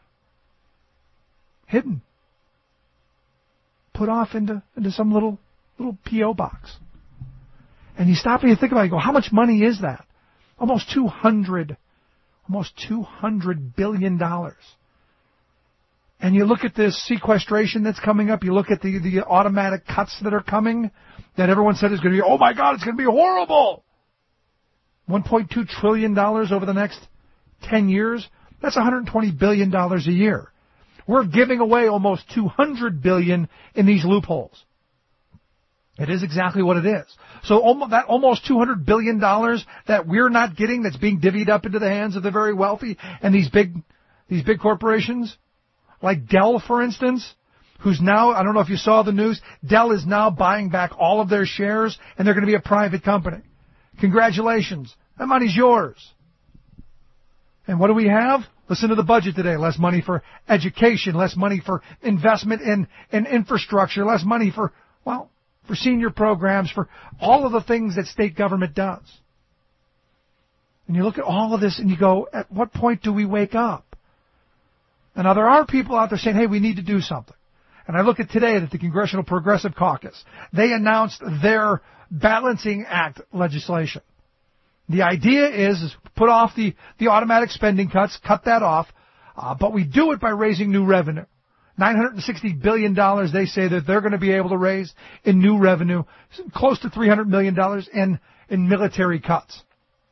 Hidden. Put off into, into some little little P O box. And you stop and you think about it, you go, how much money is that? Almost two hundred, almost two hundred billion dollars. And you look at this sequestration that's coming up, you look at the, the automatic cuts that are coming, that everyone said is going to be, oh my God, it's going to be horrible. one point two trillion dollars over the next ten years. That's one hundred twenty billion dollars a year. We're giving away almost two hundred billion dollars in these loopholes. It is exactly what it is. So that almost two hundred billion dollars that we're not getting, that's being divvied up into the hands of the very wealthy and these big, these big corporations, like Dell, for instance, who's now, I don't know if you saw the news, Dell is now buying back all of their shares and they're going to be a private company. Congratulations. That money's yours. And what do we have? Listen to the budget today. Less money for education, less money for investment in, in infrastructure, less money for, well, for senior programs, for all of the things that state government does. And you look at all of this and you go, at what point do we wake up? And now there are people out there saying, hey, we need to do something. And I look at today that the Congressional Progressive Caucus, they announced their Balancing Act legislation. The idea is, is put off the, the automatic spending cuts, cut that off, uh, but we do it by raising new revenue. nine hundred sixty billion dollars they say that they're going to be able to raise in new revenue, close to three hundred million dollars in, in military cuts.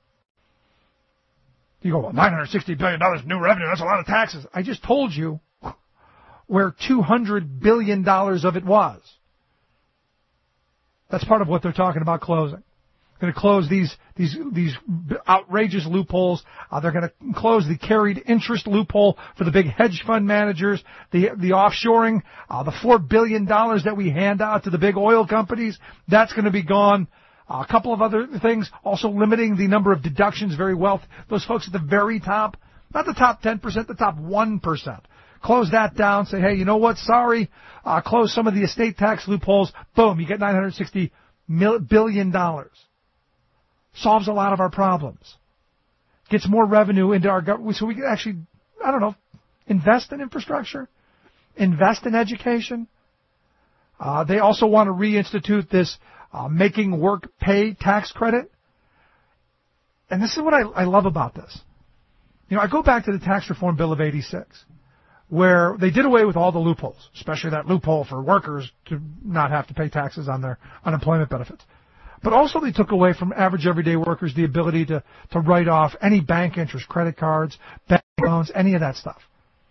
You go, well, nine hundred sixty billion dollars new revenue, that's a lot of taxes. I just told you where two hundred billion dollars of it was. That's part of what they're talking about closing. They're going to close these these these outrageous loopholes. Uh, they're going to close the carried interest loophole for the big hedge fund managers, the the offshoring, uh, the four billion dollars that we hand out to the big oil companies. That's going to be gone. Uh, a couple of other things, also limiting the number of deductions, very wealthy. Those folks at the very top, not the top ten percent, the top one percent. Close that down, say, hey, you know what, sorry, uh, close some of the estate tax loopholes. Boom, you get nine hundred sixty billion dollars. Solves a lot of our problems. Gets more revenue into our government, so we can actually, I don't know, invest in infrastructure, invest in education. Uh, they also want to reinstitute this Uh, making work pay tax credit. And this is what I, I love about this. You know, I go back to the Tax Reform Bill of eighty-six, where they did away with all the loopholes, especially that loophole for workers to not have to pay taxes on their unemployment benefits. But also they took away from average everyday workers the ability to, to write off any bank interest, credit cards, bank loans, any of that stuff.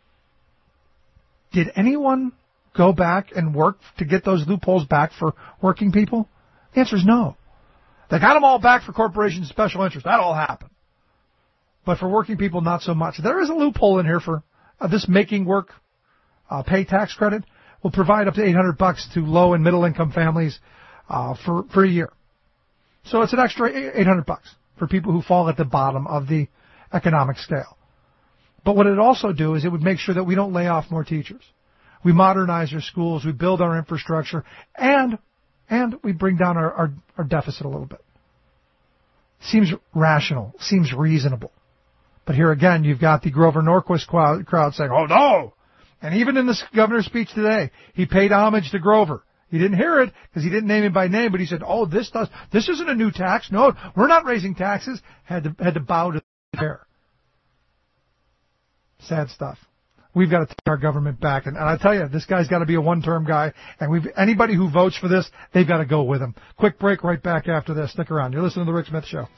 Did anyone go back and work to get those loopholes back for working people? The answer is no. They got them all back for corporations and special interests. That all happened. But for working people, not so much. There is a loophole in here for uh, this making work uh, pay tax credit will provide up to eight hundred bucks to low and middle income families uh, for, for a year. So it's an extra eight hundred bucks for people who fall at the bottom of the economic scale. But what it also do is it would make sure that we don't lay off more teachers. We modernize our schools, we build our infrastructure, and And we bring down our, our, our deficit a little bit. Seems rational. Seems reasonable. But here again, you've got the Grover Norquist crowd, crowd saying, oh, no. And even in the governor's speech today, he paid homage to Grover. He didn't hear it because he didn't name him by name, but he said, oh, this does, this isn't a new tax. No, we're not raising taxes. Had to, had to bow to the chair. Sad stuff. We've got to take our government back. And, and I tell you, this guy's got to be a one-term guy. And we've anybody who votes for this, they've got to go with him. Quick break right back after this. Stick around. You're listening to The Rick Smith Show.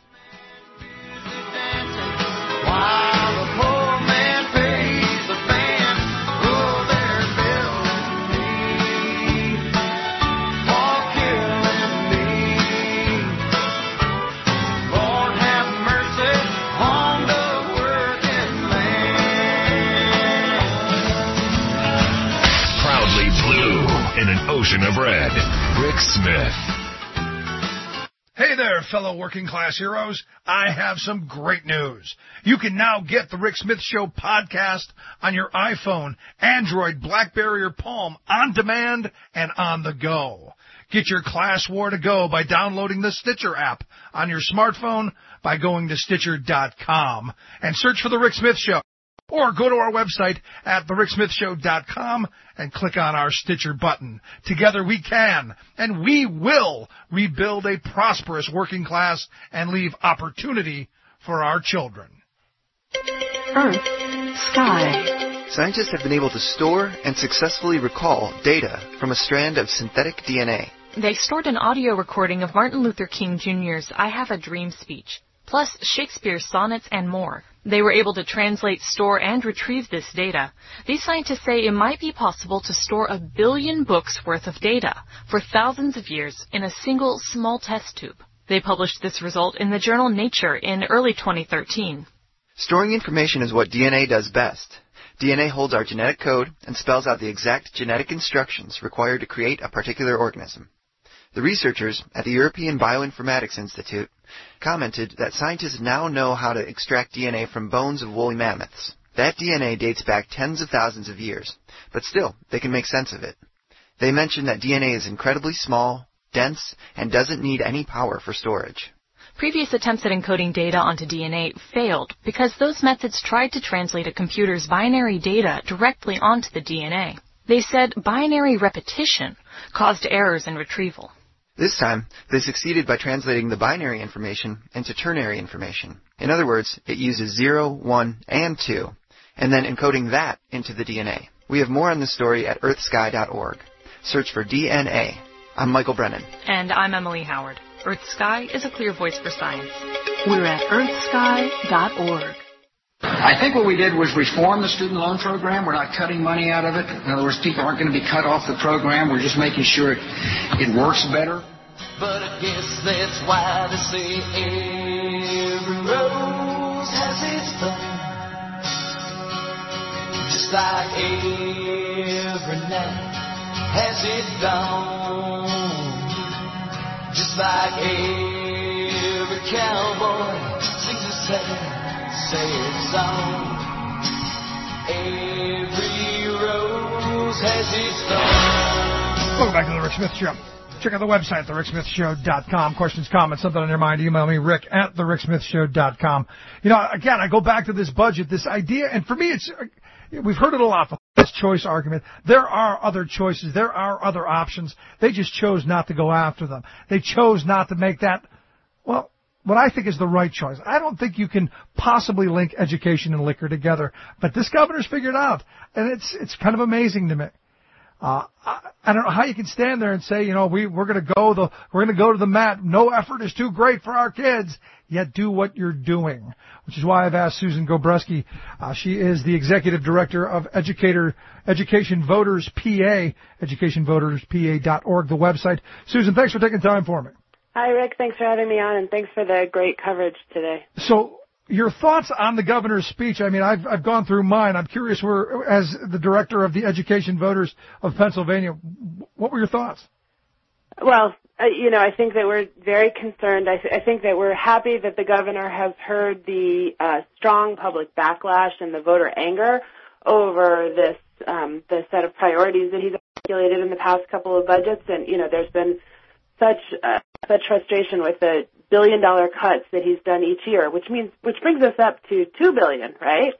In an ocean of red, Rick Smith. Hey there, fellow working class heroes. I have some great news. You can now get the Rick Smith Show podcast on your iPhone, Android, BlackBerry, or Palm on demand and on the go. Get your class war to go by downloading the Stitcher app on your smartphone by going to Stitcher dot com and search for the Rick Smith Show. Or go to our website at the rick smith show dot com and click on our Stitcher button. Together we can, and we will, rebuild a prosperous working class and leave opportunity for our children. Earth, sky. Scientists have been able to store and successfully recall data from a strand of synthetic D N A. They stored an audio recording of Martin Luther King Junior's I Have a Dream speech, plus Shakespeare's sonnets and more. They were able to translate, store, and retrieve this data. These scientists say it might be possible to store a billion books worth of data for thousands of years in a single small test tube. They published this result in the journal Nature in early twenty thirteen. Storing information is what D N A does best. D N A holds our genetic code and spells out the exact genetic instructions required to create a particular organism. The researchers at the European Bioinformatics Institute commented that scientists now know how to extract D N A from bones of woolly mammoths. That D N A dates back tens of thousands of years, but still, they can make sense of it. They mentioned that D N A is incredibly small, dense, and doesn't need any power for storage. Previous attempts at encoding data onto D N A failed because those methods tried to translate a computer's binary data directly onto the D N A. They said binary repetition caused errors in retrieval. This time, they succeeded by translating the binary information into ternary information. In other words, it uses zero, one, and two, and then encoding that into the D N A. We have more on this story at earth sky dot org. Search for D N A. I'm Michael Brennan. And I'm Emily Howard. Earth Sky is a clear voice for science. We're at earth sky dot org. I think what we did was reform the student loan program. We're not cutting money out of it. In other words, people aren't going to be cut off the program. We're just making sure it, it works better. But I guess that's why they say every rose has its thorn. Just like every night has its dawn. Just like every cowboy sings a sad, sad song. Every rose has its thorn. Welcome back to the Rick Smith Show. Check out the website, the rick smith show dot com. Questions, comments, something on your mind, email me, rick at the rick smith show dot com. You know, again, I go back to this budget, this idea, and for me, it's, we've heard it a lot, the first choice argument. There are other choices. There are other options. They just chose not to go after them. They chose not to make that, well, what I think is the right choice. I don't think you can possibly link education and liquor together, but this governor's figured out, and it's, it's kind of amazing to me. Uh, I, I don't know how you can stand there and say, you know, we, we're going to go the, we're going to go to the mat. No effort is too great for our kids, yet do what you're doing, which is why I've asked Susan Gobreski. Uh, she is the executive director of Educator, Education Voters P A, education voters p a dot org, the website. Susan, thanks for taking time for me. Hi, Rick. Thanks for having me on, and thanks for the great coverage today. So, your thoughts on the governor's speech? I mean, I've I've gone through mine. I'm curious, where, as the director of the Education Voters of Pennsylvania, what were your thoughts? Well, uh, you know, I think that we're very concerned. I, th- I think that we're happy that the governor has heard the uh, strong public backlash and the voter anger over this um, the set of priorities that he's articulated in the past couple of budgets. And you know, there's been such uh, such frustration with the billion dollar cuts that he's done each year, which means, which brings us up to two billion, right?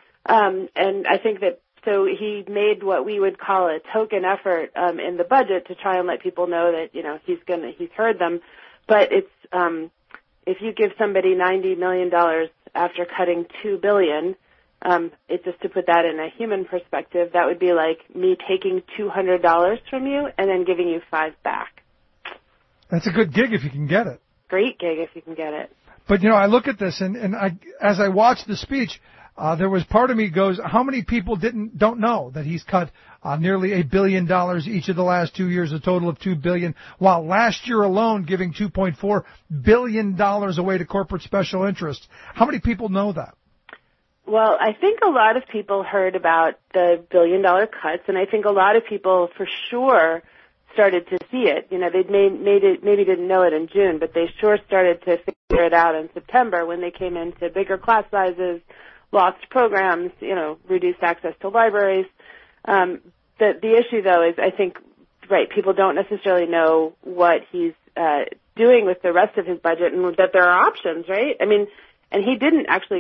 Um, and I think that, so he made what we would call a token effort, um, in the budget to try and let people know that, you know, he's gonna, he's heard them. But it's, um, if you give somebody ninety million dollars after cutting two billion, um, it just to put that in a human perspective, that would be like me taking two hundred dollars from you and then giving you five back. That's a good gig if you can get it. Great gig if you can get it. But, you know, I look at this, and, and I, as I watched the speech, uh, there was part of me goes, how many people didn't don't know that he's cut uh, nearly a billion dollars each of the last two years, a total of two billion, while last year alone giving two point four billion dollars away to corporate special interests. How many people know that? Well, I think a lot of people heard about the billion dollar cuts, and I think a lot of people for sure started to see it. You know, they'd made, made it, maybe didn't know it in June, but they sure started to figure it out in September when they came into bigger class sizes, lost programs, you know, reduced access to libraries. Um, the, the issue, though, is I think, right, people don't necessarily know what he's uh, doing with the rest of his budget and that there are options, right? I mean, and he didn't actually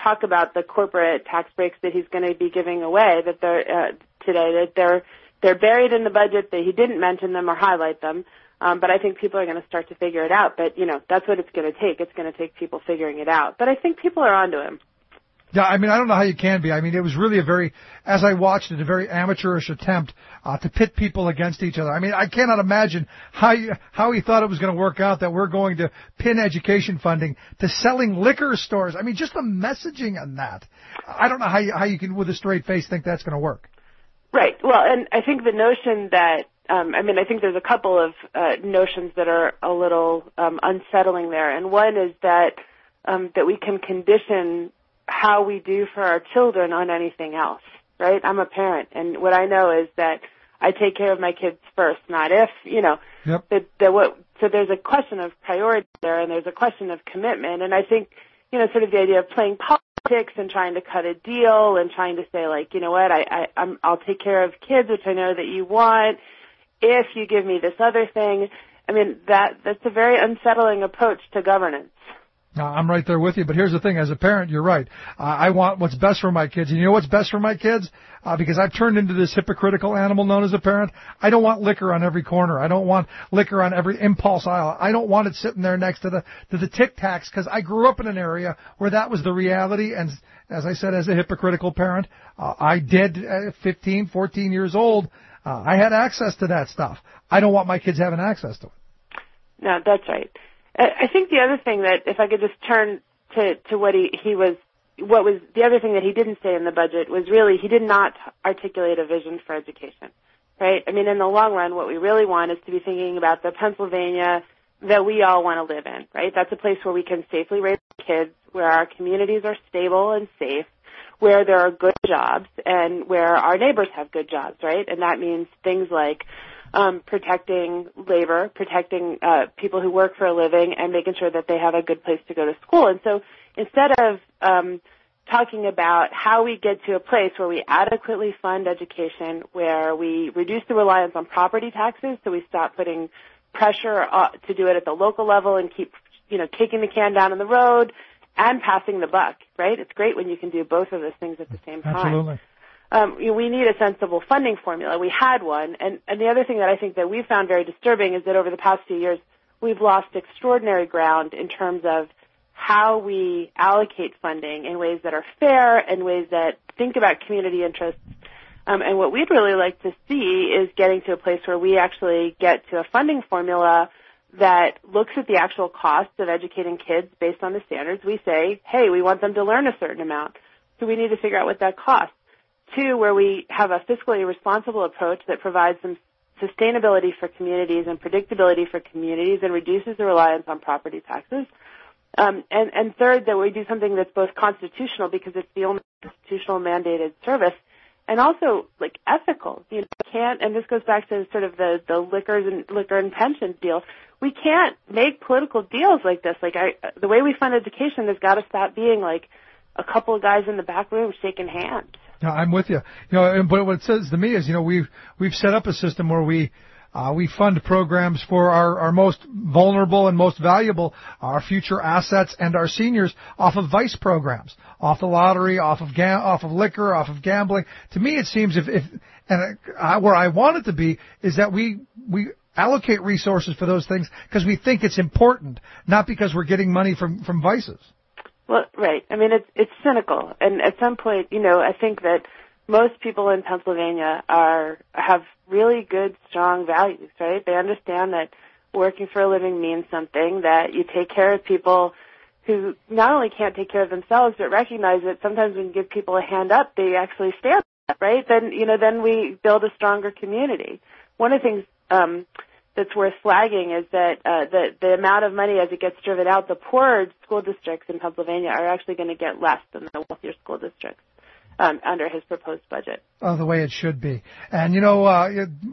talk about the corporate tax breaks that he's going to be giving away that they're uh, today, that they're they're buried in the budget, that he didn't mention them or highlight them. Um, but I think people are going to start to figure it out. But, you know, that's what it's going to take. It's going to take people figuring it out. But I think people are onto him. Yeah, I mean, I don't know how you can be. I mean, it was really a very, as I watched it, a very amateurish attempt uh, to pit people against each other. I mean, I cannot imagine how you, how he thought it was going to work out that we're going to pin education funding to selling liquor stores. I mean, just the messaging on that. I don't know how you, how you can, with a straight face, think that's going to work. Right. Well, and I think the notion that Um, I mean, I think there's a couple of uh, notions that are a little um, unsettling there, and one is that um, that we can condition how we do for our children on anything else, right? I'm a parent, and what I know is that I take care of my kids first, not if, you know. Yep. That, that what, so there's a question of priority there, and there's a question of commitment, and I think, you know, sort of the idea of playing politics and trying to cut a deal and trying to say, like, you know what, I, I, I'm, I'll take care of kids, which I know that you want, if you give me this other thing. I mean, that that's a very unsettling approach to governance. Uh, I'm right there with you, but here's the thing. As a parent, you're right. Uh, I want what's best for my kids. And you know what's best for my kids? Uh, because I've turned into this hypocritical animal known as a parent. I don't want liquor on every corner. I don't want liquor on every impulse aisle. I don't want it sitting there next to the to the Tic Tacs, because I grew up in an area where that was the reality. And as I said, as a hypocritical parent, uh, I did at fifteen, fourteen years old. Uh, I had access to that stuff. I don't want my kids having access to it. No, that's right. I think the other thing that, if I could just turn to, to what he, he was, what was the other thing that he didn't say in the budget was really he did not articulate a vision for education, right? I mean, in the long run, what we really want is to be thinking about the Pennsylvania that we all want to live in, right? That's a place where we can safely raise kids, where our communities are stable and safe, where there are good jobs, and where our neighbors have good jobs, right? And that means things like um, protecting labor, protecting uh, people who work for a living, and making sure that they have a good place to go to school. And so instead of um, talking about how we get to a place where we adequately fund education, where we reduce the reliance on property taxes, so we stop putting pressure uh, to do it at the local level and keep, you know, kicking the can down on the road and passing the buck, right? It's great when you can do both of those things at the same time. Absolutely. Um, you know, we need a sensible funding formula. We had one, and, and the other thing that I think that we found very disturbing is that over the past few years, we've lost extraordinary ground in terms of how we allocate funding in ways that are fair and ways that think about community interests. Um, and what we'd really like to see is getting to a place where we actually get to a funding formula that looks at the actual cost of educating kids based on the standards. We say, hey, we want them to learn a certain amount, so we need to figure out what that costs. Two, where we have a fiscally responsible approach that provides some sustainability for communities and predictability for communities and reduces the reliance on property taxes. Um, and, and third, that we do something that's both constitutional, because it's the only constitutional mandated service, and also like ethical. You know, can't, and this goes back to sort of the, the liquors and liquor and pensions deal. We can't make political deals like this. Like I, the way we fund education has got to stop being like a couple of guys in the back room shaking hands. Yeah, I'm with you. You know, but what it says to me is, you know, we've we've set up a system where we uh, we fund programs for our, our most vulnerable and most valuable, our future assets and our seniors, off of vice programs, off the lottery, off of ga- off of liquor, off of gambling. To me, it seems if if and uh, where I want it to be is that we we allocate resources for those things because we think it's important, not because we're getting money from from vices. Well, right. I mean, it's it's cynical, and at some point, you know, I think that most people in Pennsylvania are have really good, strong values, right? They understand that working for a living means something, that you take care of people who not only can't take care of themselves, but recognize that sometimes when you give people a hand up, they actually stand up, right? Then, you know, then we build a stronger community. One of the things um, that's worth flagging is that uh, the, the amount of money as it gets driven out, the poorer school districts in Pennsylvania are actually going to get less than the wealthier school districts um, under his proposed budget. Oh, the way it should be. And, you know, uh,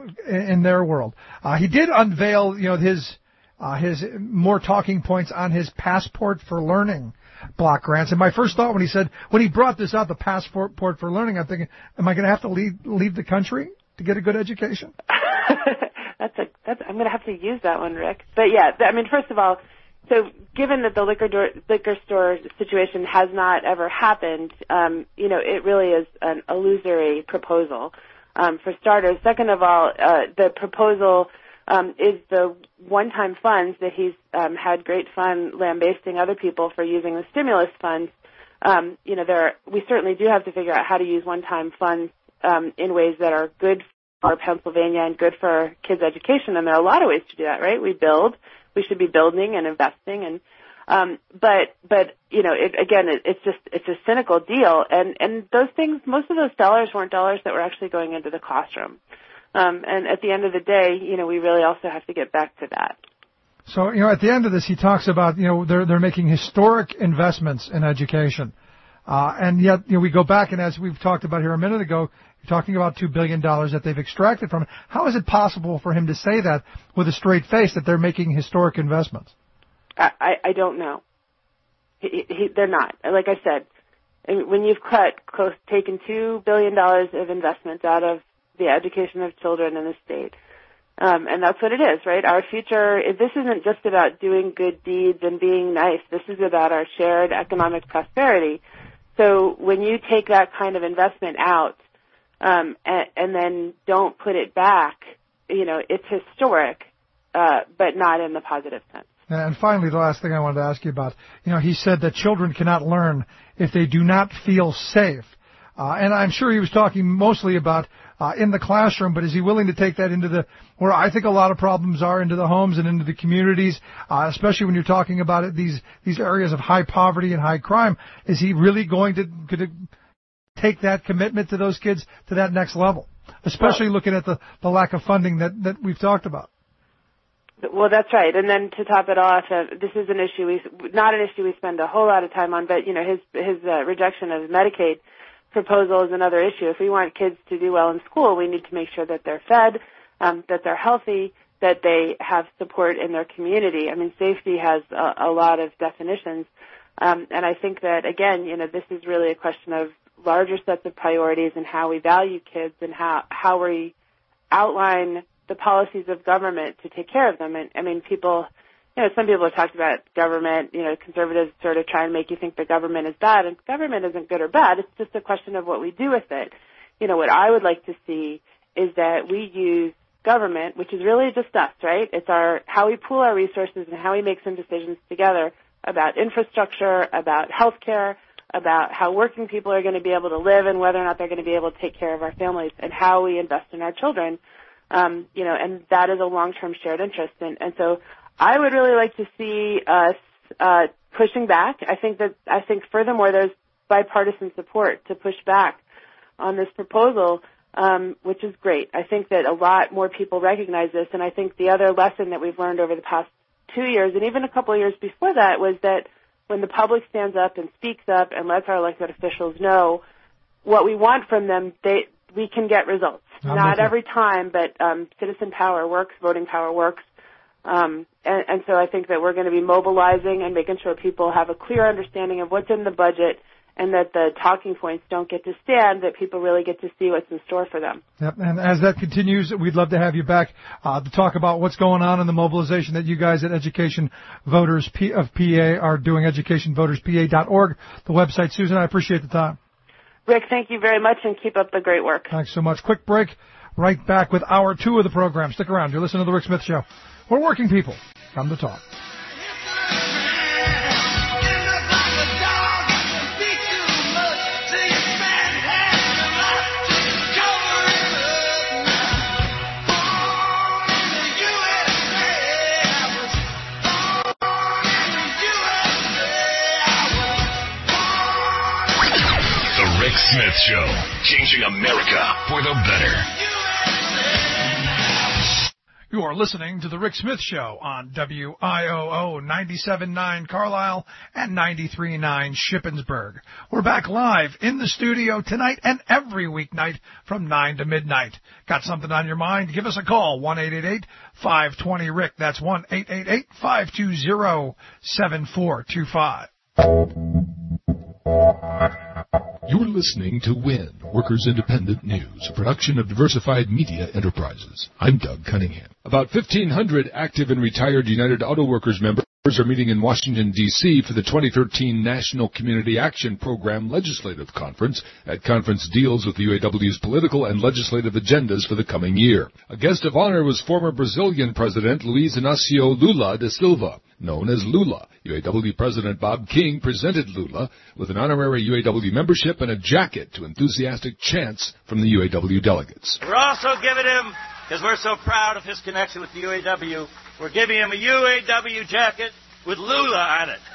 in their world, uh, he did unveil, you know, his uh, his more talking points on his Passport for Learning block grants. And my first thought when he said, when he brought this out, the Passport for Learning, I'm thinking, am I going to have to leave, leave the country to get a good education? That's a, that's, I'm going to have to use that one, Rick. But yeah, I mean, first of all, so given that the liquor door, liquor store situation has not ever happened, um, you know, it really is an illusory proposal, um, for starters. Second of all, uh, the proposal um, is the one-time funds that he's um, had great fun lambasting other people for using the stimulus funds. Um, you know, there are, we certainly do have to figure out how to use one-time funds um, in ways that are good for Pennsylvania and good for kids' education, and there are a lot of ways to do that, right? We build. We should be building and investing, and um, but but you know, it, again, it, it's just it's a cynical deal, and and those things, most of those dollars weren't dollars that were actually going into the classroom, um, and at the end of the day, you know, we really also have to get back to that. So you know, at the end of this, he talks about you know they're they're making historic investments in education, uh, and yet you know we go back and as we've talked about here a minute ago. You're talking about two billion dollars that they've extracted from it. How is it possible for him to say that with a straight face, that they're making historic investments? I, I, I don't know. He, he, they're not. Like I said, when you've cut, close, taken two billion dollars of investments out of the education of children in the state, um, and that's what it is, right? Our future, this isn't just about doing good deeds and being nice. This is about our shared economic prosperity. So when you take that kind of investment out, Um, and, and then don't put it back, you know, it's historic, uh, but not in the positive sense. And finally, the last thing I wanted to ask you about, you know, he said that children cannot learn if they do not feel safe. Uh, and I'm sure he was talking mostly about uh, in the classroom, but is he willing to take that into the, where I think a lot of problems are, into the homes and into the communities, uh, especially when you're talking about it, these, these areas of high poverty and high crime? Is he really going to, going to take that commitment to those kids to that next level, especially well, looking at the, the lack of funding that, that we've talked about? Well, that's right. And then to top it off, uh, this is an issue we, not an issue we spend a whole lot of time on, but, you know, his, his uh, rejection of Medicaid proposal is another issue. If we want kids to do well in school, we need to make sure that they're fed, um, that they're healthy, that they have support in their community. I mean, safety has a, a lot of definitions. Um, and I think that, again, you know, this is really a question of larger sets of priorities and how we value kids and how, how we outline the policies of government to take care of them. And, I mean, people, you know, some people have talked about government, you know, conservatives sort of try and make you think the government is bad, and government isn't good or bad. It's just a question of what we do with it. You know, what I would like to see is that we use government, which is really just us, right? It's our, how we pool our resources and how we make some decisions together about infrastructure, about healthcare, about how working people are going to be able to live and whether or not they're going to be able to take care of our families, and how we invest in our children. Um, you know, and that is a long-term shared interest. And, and so I would really like to see us uh, pushing back. I think that, I think furthermore, there's bipartisan support to push back on this proposal, um, which is great. I think that a lot more people recognize this, and I think the other lesson that we've learned over the past two years, and even a couple of years before that, was that when the public stands up and speaks up and lets our elected officials know what we want from them, they, we can get results. I'm Not every time, but um, citizen power works, voting power works. Um, and, and so I think that we're going to be mobilizing and making sure people have a clear understanding of what's in the budget, and that the talking points don't get to stand, that people really get to see what's in store for them. Yep, and as that continues, we'd love to have you back uh, to talk about what's going on in the mobilization that you guys at Education Voters P- of P A are doing, education voters p a dot org, the website. Susan, I appreciate the time. Rick, thank you very much, and keep up the great work. Thanks so much. Quick break, right back with hour two of the program. Stick around. You're listening to The Rick Smith Show. We're working people. Come to talk. Smith Show, changing America for the better. You are listening to The Rick Smith Show on W I O O ninety-seven point nine Carlisle and ninety-three point nine Shippensburg. We're back live in the studio tonight and every weeknight from nine to midnight. Got something on your mind? Give us a call, one eight eight eight, five two zero, R I C K. That's one eight eight eight, five two zero, seven four two five. You're listening to W I N, Workers Independent News, a production of Diversified Media Enterprises. I'm Doug Cunningham. About fifteen hundred active and retired United Auto Workers members are meeting in Washington, D C for the twenty thirteen National Community Action Program Legislative Conference. That conference deals with the U A W's political and legislative agendas for the coming year. A guest of honor was former Brazilian President Luiz Inácio Lula da Silva, known as Lula. U A W President Bob King presented Lula with an honorary U A W membership and a jacket to enthusiastic chants from the U A W delegates. We're also giving him, because we're so proud of his connection with the U A W, we're giving him a U A W jacket with Lula on it.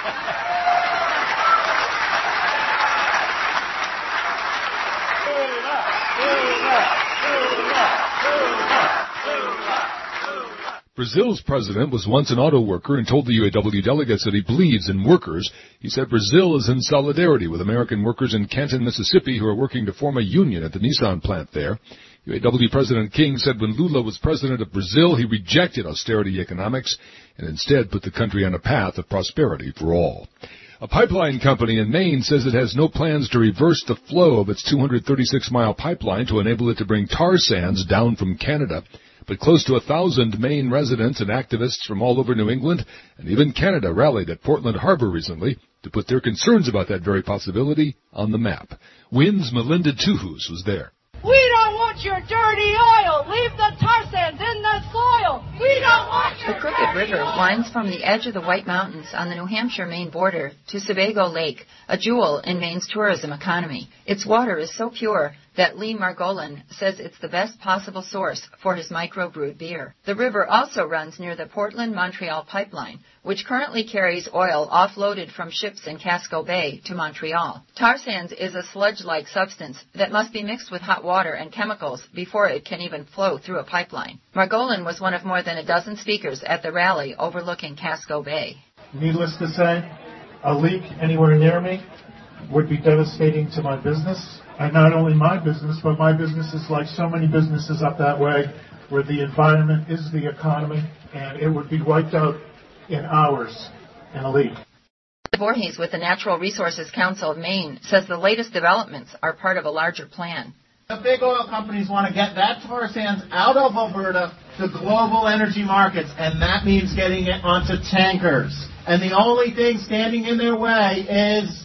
Brazil's president was once an auto worker and told the U A W delegates that he believes in workers. He said Brazil is in solidarity with American workers in Canton, Mississippi, who are working to form a union at the Nissan plant there. U A W President King said when Lula was president of Brazil, he rejected austerity economics and instead put the country on a path of prosperity for all. A pipeline company in Maine says it has no plans to reverse the flow of its two hundred thirty-six mile pipeline to enable it to bring tar sands down from Canada. But close to a thousand Maine residents and activists from all over New England and even Canada rallied at Portland Harbor recently to put their concerns about that very possibility on the map. WIN's Melinda Tuhus was there. We don't want your dirty oil. Leave the tar sands in the soil. We don't want your The Crooked River winds from the edge of the White Mountains on the New Hampshire-Maine border to Sebago Lake, a jewel in Maine's tourism economy. Its water is so pure that Lee Margolin says it's the best possible source for his microbrewed beer. The river also runs near the Portland-Montreal pipeline, which currently carries oil offloaded from ships in Casco Bay to Montreal. Tar sands is a sludge-like substance that must be mixed with hot water and chemicals before it can even flow through a pipeline. Margolin was one of more than a dozen speakers at the rally overlooking Casco Bay. Needless to say, a leak anywhere near me would be devastating to my business. And not only my business, but my business is like so many businesses up that way, where the environment is the economy, and it would be wiped out in hours in a leak. Voorhees with the Natural Resources Council of Maine says the latest developments are part of a larger plan. The big oil companies want to get that tar sands out of Alberta to global energy markets, and that means getting it onto tankers. And the only thing standing in their way is...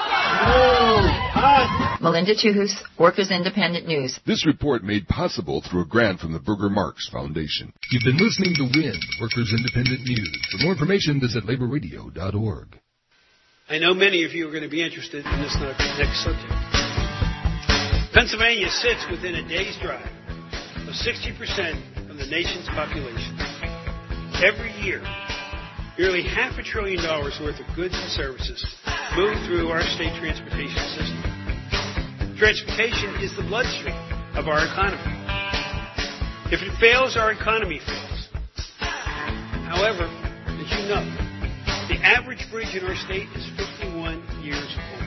Melinda Tuhus, Workers Independent News. This report made possible through a grant from the Burger Marx Foundation. You've been listening to W I N, Workers Independent News. For more information, visit labor radio dot org. I know many of you are going to be interested in this next subject. Pennsylvania sits within a day's drive of sixty percent of the nation's population. Every year, nearly half a trillion dollars worth of goods and services move through our state transportation system. Transportation is the bloodstream of our economy. If it fails, our economy fails. However, as you know, the average bridge in our state is fifty-one years old.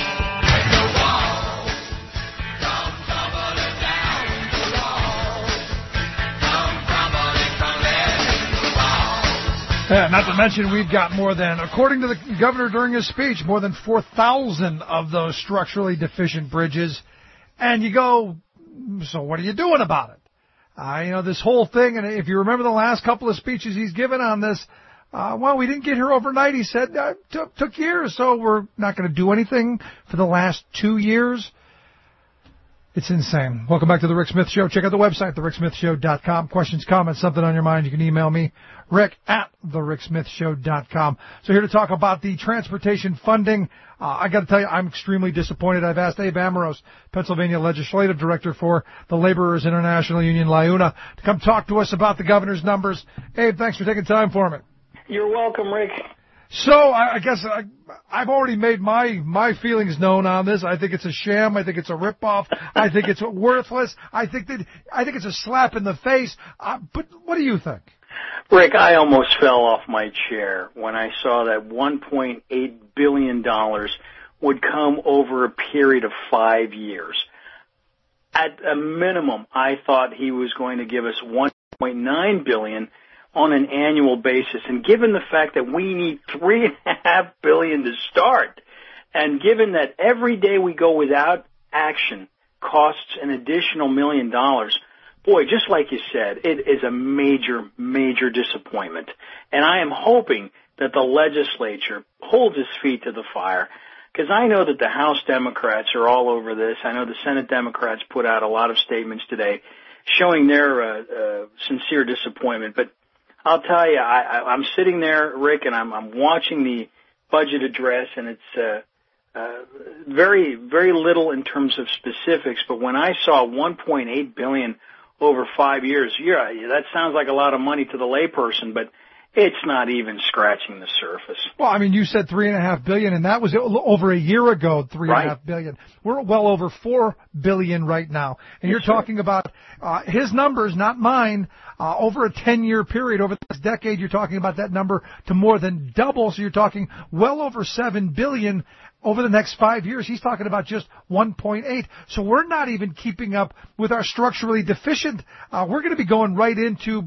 Yeah, not to mention we've got more than, according to the governor during his speech, more than four thousand of those structurally deficient bridges. And you go, so what are you doing about it? Uh, you know, this whole thing, and if you remember the last couple of speeches he's given on this, uh, well, we didn't get here overnight. He said uh, took, took years, so we're not going to do anything for the last two years. It's insane. Welcome back to the Rick Smith Show. Check out the website, the rick smith show dot com. Questions, comments, something on your mind, you can email me, rick at the rick smith show dot com. So here to talk about the transportation funding. Uh, I got to tell you, I'm extremely disappointed. I've asked Abe Amoros, Pennsylvania Legislative Director for the Laborers International Union, LIUNA, to come talk to us about the governor's numbers. Abe, thanks for taking time for me. You're welcome, Rick. So I, I guess I, I've already made my my feelings known on this. I think it's a sham. I think it's a ripoff. I think it's worthless. I think that I think it's a slap in the face. Uh, but what do you think? Rick, I almost fell off my chair when I saw that one point eight billion dollars would come over a period of five years. At a minimum, I thought he was going to give us one point nine billion dollars on an annual basis. And given the fact that we need three and a half billion to start, and given that every day we go without action costs an additional million dollars, boy, just like you said, it is a major, major disappointment. And I am hoping that the legislature holds its feet to the fire, because I know that the House Democrats are all over this. I know the Senate Democrats put out a lot of statements today showing their uh, uh, sincere disappointment. But I'll tell you, I, I, I'm sitting there, Rick, and I'm, I'm watching the budget address, and it's uh, uh, very, very little in terms of specifics. But when I saw one point eight billion dollars over five years, yeah, that sounds like a lot of money to the layperson, but it's not even scratching the surface. Well, I mean, you said three and a half billion, and that was over a year ago. Three right. and a half billion. We're well over four billion right now, and yes, you're talking sir. about uh, his numbers, not mine. Uh, over a ten-year period, over this decade, you're talking about that number to more than double. So you're talking well over seven billion over the next five years. He's talking about just one point eight. So we're not even keeping up with our structurally deficient. Uh, we're going to be going right into.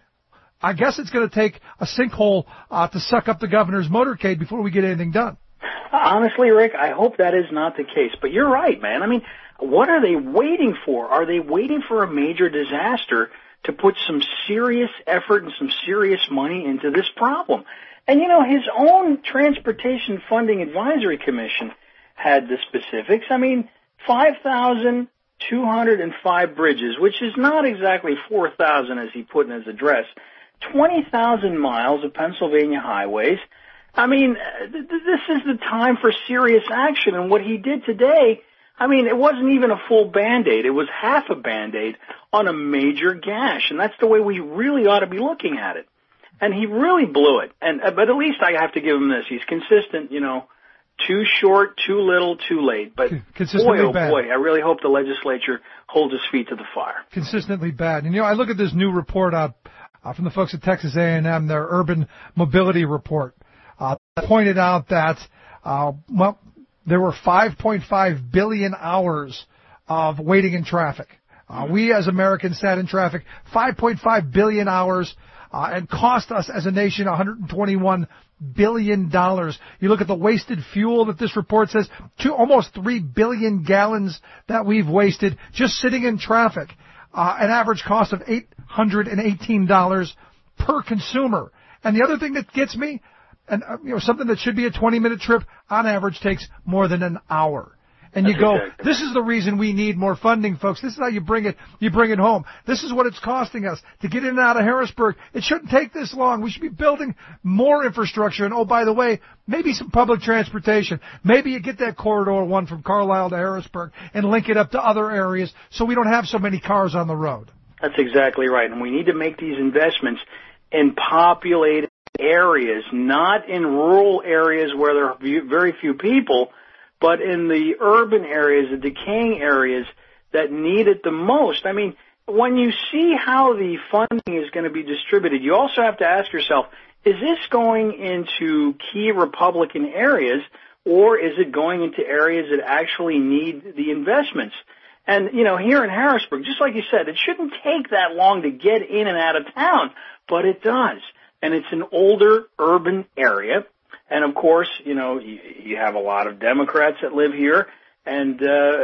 I guess it's going to take a sinkhole uh, to suck up the governor's motorcade before we get anything done. Honestly, Rick, I hope that is not the case. But you're right, man. I mean, what are they waiting for? Are they waiting for a major disaster to put some serious effort and some serious money into this problem? And, you know, his own Transportation Funding Advisory Commission had the specifics. I mean, five thousand two hundred five bridges, which is not exactly four thousand as he put in his address. twenty thousand miles of Pennsylvania highways. I mean, th- this is the time for serious action. And what he did today, I mean, it wasn't even a full Band-Aid. It was half a Band-Aid on a major gash. And that's the way we really ought to be looking at it. And he really blew it. And uh, but at least I have to give him this. He's consistent, you know, too short, too little, too late. But boy, oh bad. boy, I really hope the legislature holds its feet to the fire. Consistently bad. And, you know, I look at this new report out Uh, from the folks at Texas A and M, their urban mobility report, uh, pointed out that, uh, well, there were five point five billion hours of waiting in traffic. Uh, we as Americans sat in traffic five point five billion hours, uh, and cost us as a nation one hundred twenty-one billion dollars. You look at the wasted fuel that this report says, two, almost three billion gallons that we've wasted just sitting in traffic. Uh, an average cost of eight hundred eighteen dollars per consumer. And the other thing that gets me, and uh, you know, something that should be a twenty-minute trip, on average takes more than an hour. And That's you go, exactly. This is the reason we need more funding, folks. This is how you bring it, you bring it home. This is what it's costing us to get in and out of Harrisburg. It shouldn't take this long. We should be building more infrastructure. And oh, by the way, maybe some public transportation. Maybe you get that corridor one from Carlisle to Harrisburg and link it up to other areas so we don't have so many cars on the road. That's exactly right. And we need to make these investments in populated areas, not in rural areas where there are very few people, but in the urban areas, the decaying areas that need it the most. I mean, when you see how the funding is going to be distributed, you also have to ask yourself, is this going into key Republican areas, or is it going into areas that actually need the investments? And, you know, here in Harrisburg, just like you said, it shouldn't take that long to get in and out of town, but it does. And it's an older urban area. And, of course, you know, you, you have a lot of Democrats that live here, and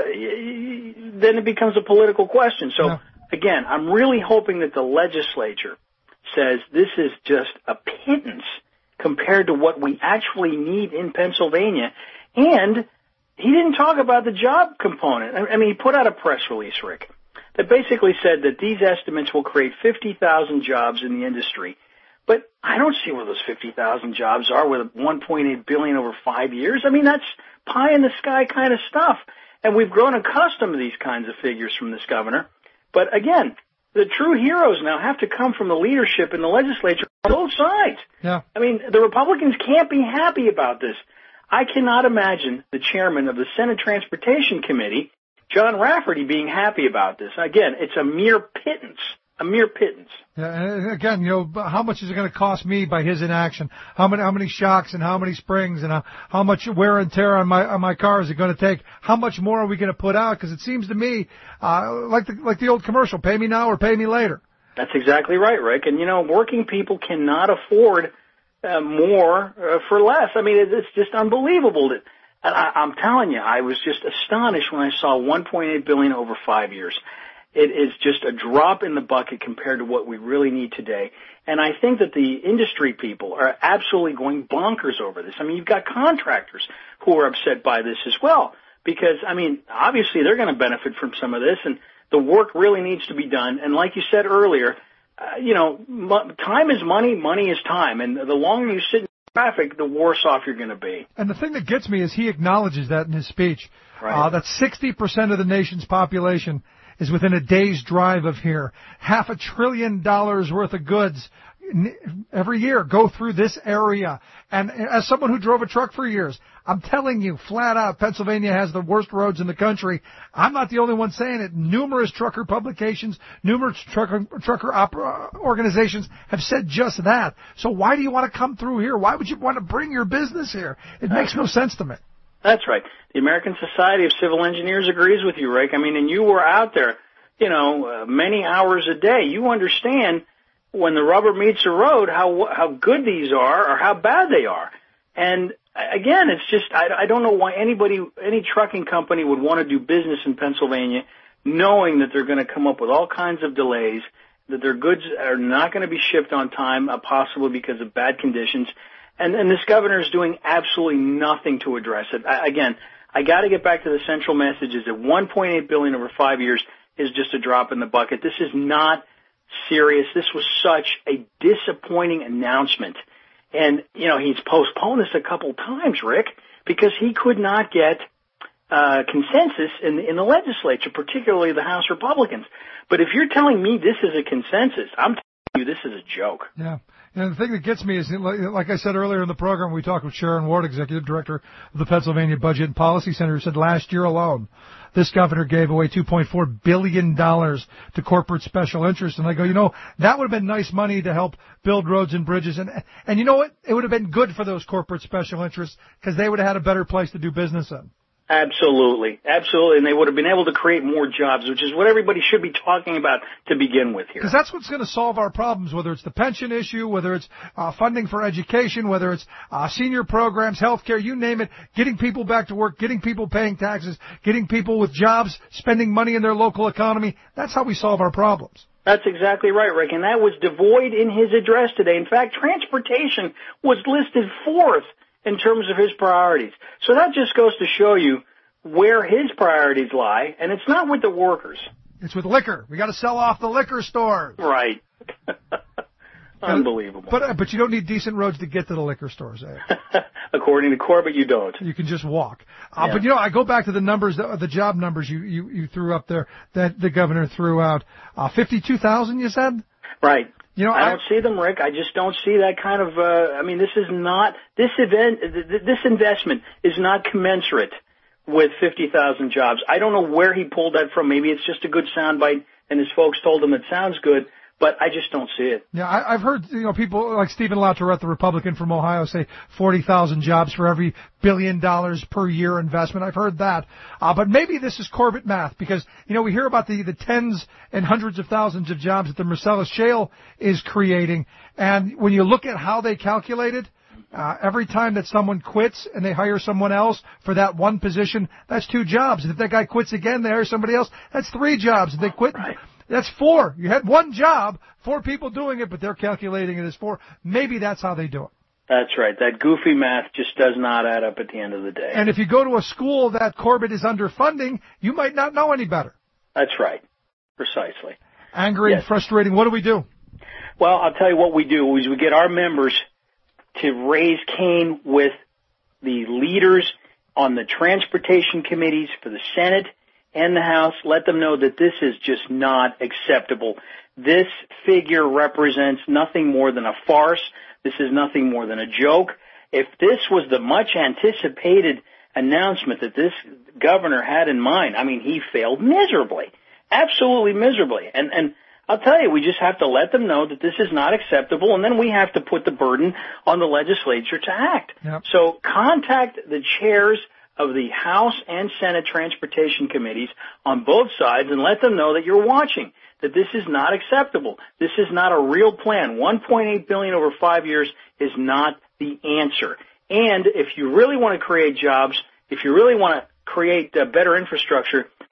uh, then it becomes a political question. So, yeah. Again, I'm really hoping that the legislature says this is just a pittance compared to what we actually need in Pennsylvania. And he didn't talk about the job component. I mean, he put out a press release, Rick, that basically said that these estimates will create fifty thousand jobs in the industry. But I don't see where those fifty thousand jobs are with one point eight billion dollars over five years. I mean, that's pie in the sky kind of stuff. And we've grown accustomed to these kinds of figures from this governor. But again, the true heroes now have to come from the leadership in the legislature on both sides. Yeah. I mean, the Republicans can't be happy about this. I cannot imagine the chairman of the Senate Transportation Committee, John Rafferty, being happy about this. Again, it's a mere pittance. A mere pittance. Yeah, and again, you know, how much is it going to cost me by his inaction? How many, how many shocks and how many springs and how, how much wear and tear on my on my car is it going to take? How much more are we going to put out? Because it seems to me uh, like the like the old commercial: "Pay me now or pay me later." That's exactly right, Rick. And you know, working people cannot afford uh, more uh, for less. I mean, it's just unbelievable that. And I, I'm telling you, I was just astonished when I saw one point eight billion dollars over five years. It is just a drop in the bucket compared to what we really need today. And I think that the industry people are absolutely going bonkers over this. I mean, you've got contractors who are upset by this as well because, I mean, obviously they're going to benefit from some of this, and the work really needs to be done. And like you said earlier, uh, you know, mo- time is money, money is time. And the longer you sit in traffic, the worse off you're going to be. And the thing that gets me is he acknowledges that in his speech, Right. uh, that sixty percent of the nation's population is within a day's drive of here. Half a trillion dollars worth of goods every year go through this area. And as someone who drove a truck for years, I'm telling you, flat out, Pennsylvania has the worst roads in the country. I'm not the only one saying it. Numerous trucker publications, numerous trucker, trucker opera organizations have said just that. So why do you want to come through here? Why would you want to bring your business here? It makes no sense to me. That's right. The American Society of Civil Engineers agrees with you, Rick. I mean, and you were out there, you know, uh, many hours a day. You understand when the rubber meets the road how how good these are or how bad they are. And again, it's just I, I don't know why anybody, any trucking company would want to do business in Pennsylvania knowing that they're going to come up with all kinds of delays, that their goods are not going to be shipped on time, uh, possibly because of bad conditions. And, and this governor is doing absolutely nothing to address it. I, again, I got to get back to the central message: is that one point eight billion dollars over five years is just a drop in the bucket. This is not serious. This was such a disappointing announcement, and you know he's postponed this a couple times, Rick, because he could not get uh, consensus in the, in the legislature, particularly the House Republicans. But if you're telling me this is a consensus, I'm telling you this is a joke. Yeah. And the thing that gets me is, like I said earlier in the program, we talked with Sharon Ward, Executive Director of the Pennsylvania Budget and Policy Center, who said last year alone, this governor gave away two point four billion dollars to corporate special interests. And I go, you know, that would have been nice money to help build roads and bridges. And, and you know what? It would have been good for those corporate special interests because they would have had a better place to do business in. Absolutely. Absolutely. And they would have been able to create more jobs, which is what everybody should be talking about to begin with here. Because that's what's going to solve our problems, whether it's the pension issue, whether it's uh, funding for education, whether it's uh, senior programs, health care, you name it, getting people back to work, getting people paying taxes, getting people with jobs, spending money in their local economy. That's how we solve our problems. That's exactly right, Rick, and that was devoid in his address today. In fact, transportation was listed fourth in terms of his priorities. So that just goes to show you where his priorities lie, and it's not with the workers. It's with liquor. We got to sell off the liquor stores. Right. Unbelievable. But but you don't need decent roads to get to the liquor stores, eh? According to Corbett, you don't. You can just walk. Uh, Yeah. But, you know, I go back to the numbers, the, the job numbers you, you, you threw up there that the governor threw out. Uh, fifty-two thousand, you said? Right. You know, I I- don't see them, Rick. I just don't see that kind of, uh, I mean, this is not, this event, th- th- this investment is not commensurate with fifty thousand jobs. I don't know where he pulled that from. Maybe it's just a good soundbite and his folks told him it sounds good, but I just don't see it. Yeah, I, I've heard, you know, people like Stephen LaTourette, the Republican from Ohio, say forty thousand jobs for every billion dollars per year investment. I've heard that. Uh, but maybe this is Corbett math because, you know, we hear about the, the tens and hundreds of thousands of jobs that the Marcellus Shale is creating. And when you look at how they calculate it, uh, every time that someone quits and they hire someone else for that one position, that's two jobs. And if that guy quits again, they hire somebody else, that's three jobs. If they quit, Right. that's four. You had one job, four people doing it, but they're calculating it as four. Maybe that's how they do it. That's right. That goofy math just does not add up at the end of the day. And if you go to a school that Corbett is underfunding, you might not know any better. That's right. Precisely. Angry Yes. and frustrating. What do we do? Well, I'll tell you what we do is we get our members to raise Cain with the leaders on the transportation committees for the Senate and the House. Let them know that this is just not acceptable. This figure represents nothing more than a farce. This is nothing more than a joke. If this was the much anticipated announcement that this governor had in mind, I mean, he failed miserably, absolutely miserably. And, and I'll tell you, we just have to let them know that this is not acceptable, and then we have to put the burden on the legislature to act. Yep. So contact the chairs of the House and Senate Transportation Committees on both sides and let them know that you're watching, that this is not acceptable. This is not a real plan. one point eight billion dollars over five years is not the answer. And if you really want to create jobs, if you really want to create uh, better infrastructure,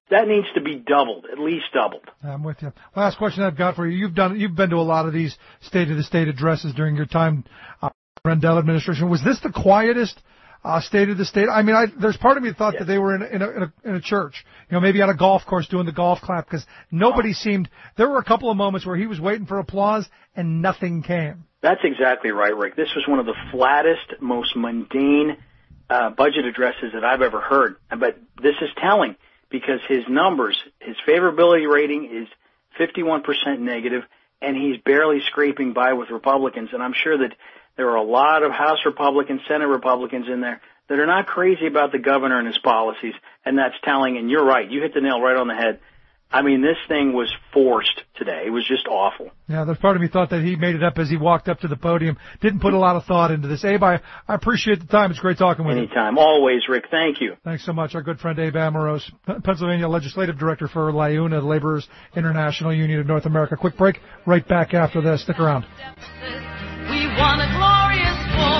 That needs to be doubled, at least doubled. I'm with you. Last question I've got for you. You've done, you've been to a lot of these State of the State addresses during your time, uh, Rendell administration. Was this the quietest uh, State of the State? I mean, I, there's part of me that thought yeah. that they were in a, in, a, in, a, in a church, you know, maybe on a golf course doing the golf clap, because nobody seemed. There were a couple of moments where he was waiting for applause and nothing came. That's exactly right, Rick. This was one of the flattest, most mundane uh, budget addresses that I've ever heard. But this is telling, because his numbers, his favorability rating is fifty-one percent negative, and he's barely scraping by with Republicans. And I'm sure that there are a lot of House Republicans, Senate Republicans in there that are not crazy about the governor and his policies, and that's telling. And you're right. You hit the nail right on the head. I mean, this thing was forced today. It was just awful. Yeah, there's part of me thought that he made it up as he walked up to the podium. Didn't put a lot of thought into this. Abe, I, I appreciate the time. It's great talking with Anytime. you. Anytime. Always, Rick. Thank you. Thanks so much. Our good friend Abe Amoros, Pennsylvania Legislative Director for LIUNA, the Laborers International Union of North America. Quick break. Right back after this. Stick around. We won a glorious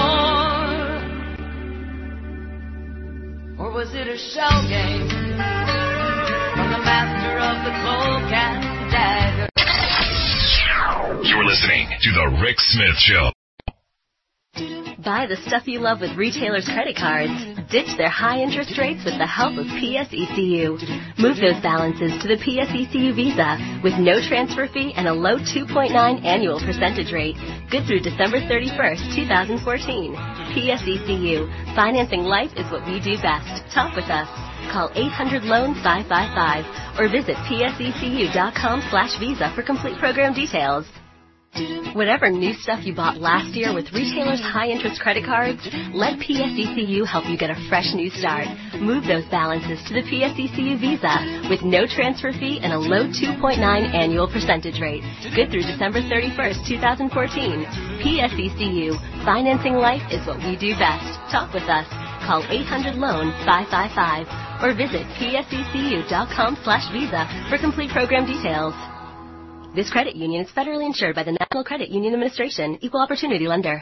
war. Or was it a shell game? From the master of the cold cast dagger. You're listening to The Rick Smith Show. Buy the stuff you love with retailers' credit cards. Ditch their high interest rates with the help of P S E C U. Move those balances to the P S E C U Visa with no transfer fee and a low two point nine annual percentage rate. Good through December thirty-first, twenty fourteen. P S E C U. Financing life is what we do best. Talk with us. Call eight hundred loan five five five or visit psecu.com slash visa for complete program details. Whatever new stuff you bought last year with retailers' high-interest credit cards, let P S E C U help you get a fresh new start. Move those balances to the P S E C U Visa with no transfer fee and a low two point nine annual percentage rate. Good through December thirty-first, twenty fourteen. P S E C U. Financing life is what we do best. Talk with us. Call eight hundred loan five five five or visit psecu.com slash visa for complete program details. This credit union is federally insured by the National Credit Union Administration, Equal Opportunity Lender.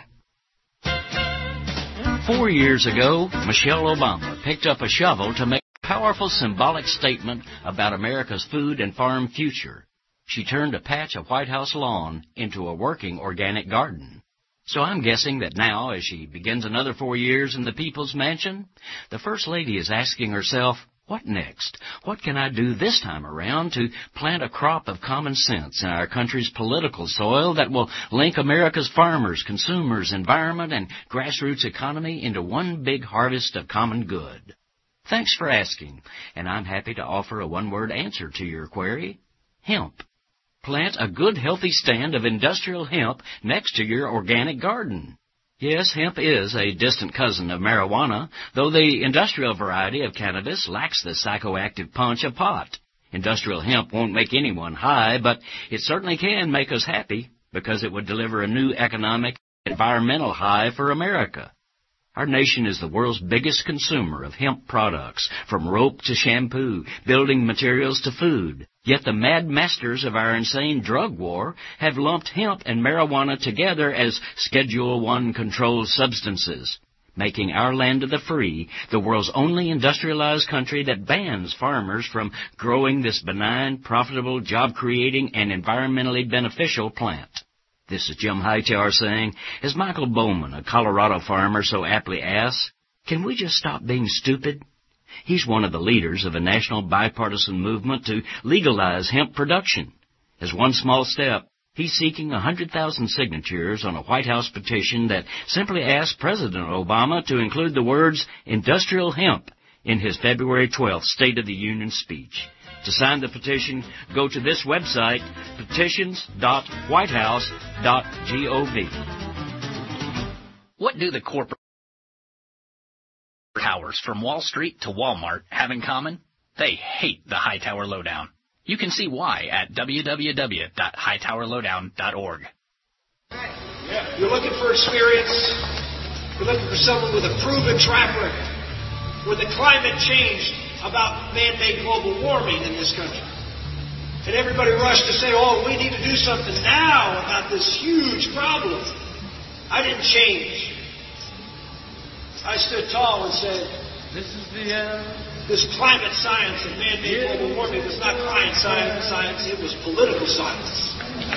Four years ago, Michelle Obama picked up a shovel to make a powerful symbolic statement about America's food and farm future. She turned a patch of White House lawn into a working organic garden. So I'm guessing that now, as she begins another four years in the People's Mansion, the First Lady is asking herself, what next? What can I do this time around to plant a crop of common sense in our country's political soil that will link America's farmers, consumers, environment, and grassroots economy into one big harvest of common good? Thanks for asking, and I'm happy to offer a one-word answer to your query. Hemp. Plant a good, healthy stand of industrial hemp next to your organic garden. Yes, hemp is a distant cousin of marijuana, though the industrial variety of cannabis lacks the psychoactive punch of pot. Industrial hemp won't make anyone high, but it certainly can make us happy, because it would deliver a new economic, environmental high for America. Our nation is the world's biggest consumer of hemp products, from rope to shampoo, building materials to food. Yet the mad masters of our insane drug war have lumped hemp and marijuana together as Schedule One controlled substances, making our land of the free the world's only industrialized country that bans farmers from growing this benign, profitable, job-creating, and environmentally beneficial plant. This is Jim Hightower saying, as Michael Bowman, a Colorado farmer, so aptly asks, can we just stop being stupid? He's one of the leaders of a national bipartisan movement to legalize hemp production. As one small step, he's seeking one hundred thousand signatures on a White House petition that simply asks President Obama to include the words industrial hemp in his February twelfth State of the Union speech. To sign the petition, go to this website, petitions dot white house dot gov. What do the corporate powers from Wall Street to Walmart have in common? They hate the Hightower Lowdown. You can see why at w w w dot hightower lowdown dot org. Yeah, you're looking for experience. You're looking for someone with a proven track record, with the climate change about man-made global warming in this country. And everybody rushed to say, oh, we need to do something now about this huge problem. I didn't change. I stood tall and said, this is the end this climate science of man-made global warming was not climate science, it was political science.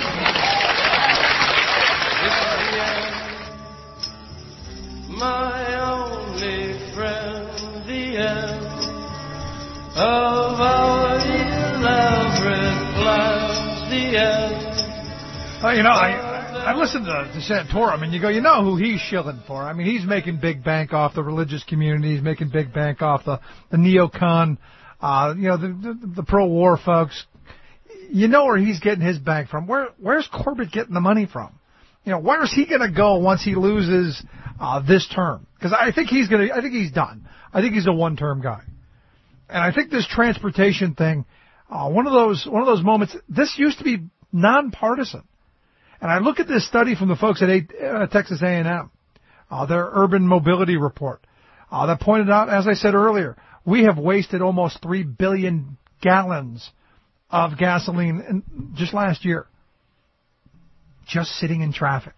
My only friend, the end of our elaborate plans, the end. Well, you know, I I listened to, to Santorum, and you go, you know who he's shilling for. I mean, he's making big bank off the religious community. He's making big bank off the, the neocon, uh, you know, the, the, the pro-war folks. You know where he's getting his bank from. Where Where's Corbett getting the money from? You know, where's he going to go once he loses uh, this term? Because I think he's going to. I think he's done. I think he's a one-term guy. And I think this transportation thing, uh, one of those one of those moments. This used to be nonpartisan. And I look at this study from the folks at uh, Texas A and M, uh, their urban mobility report, uh, that pointed out, as I said earlier, we have wasted almost three billion gallons of gasoline in, just last year, just sitting in traffic.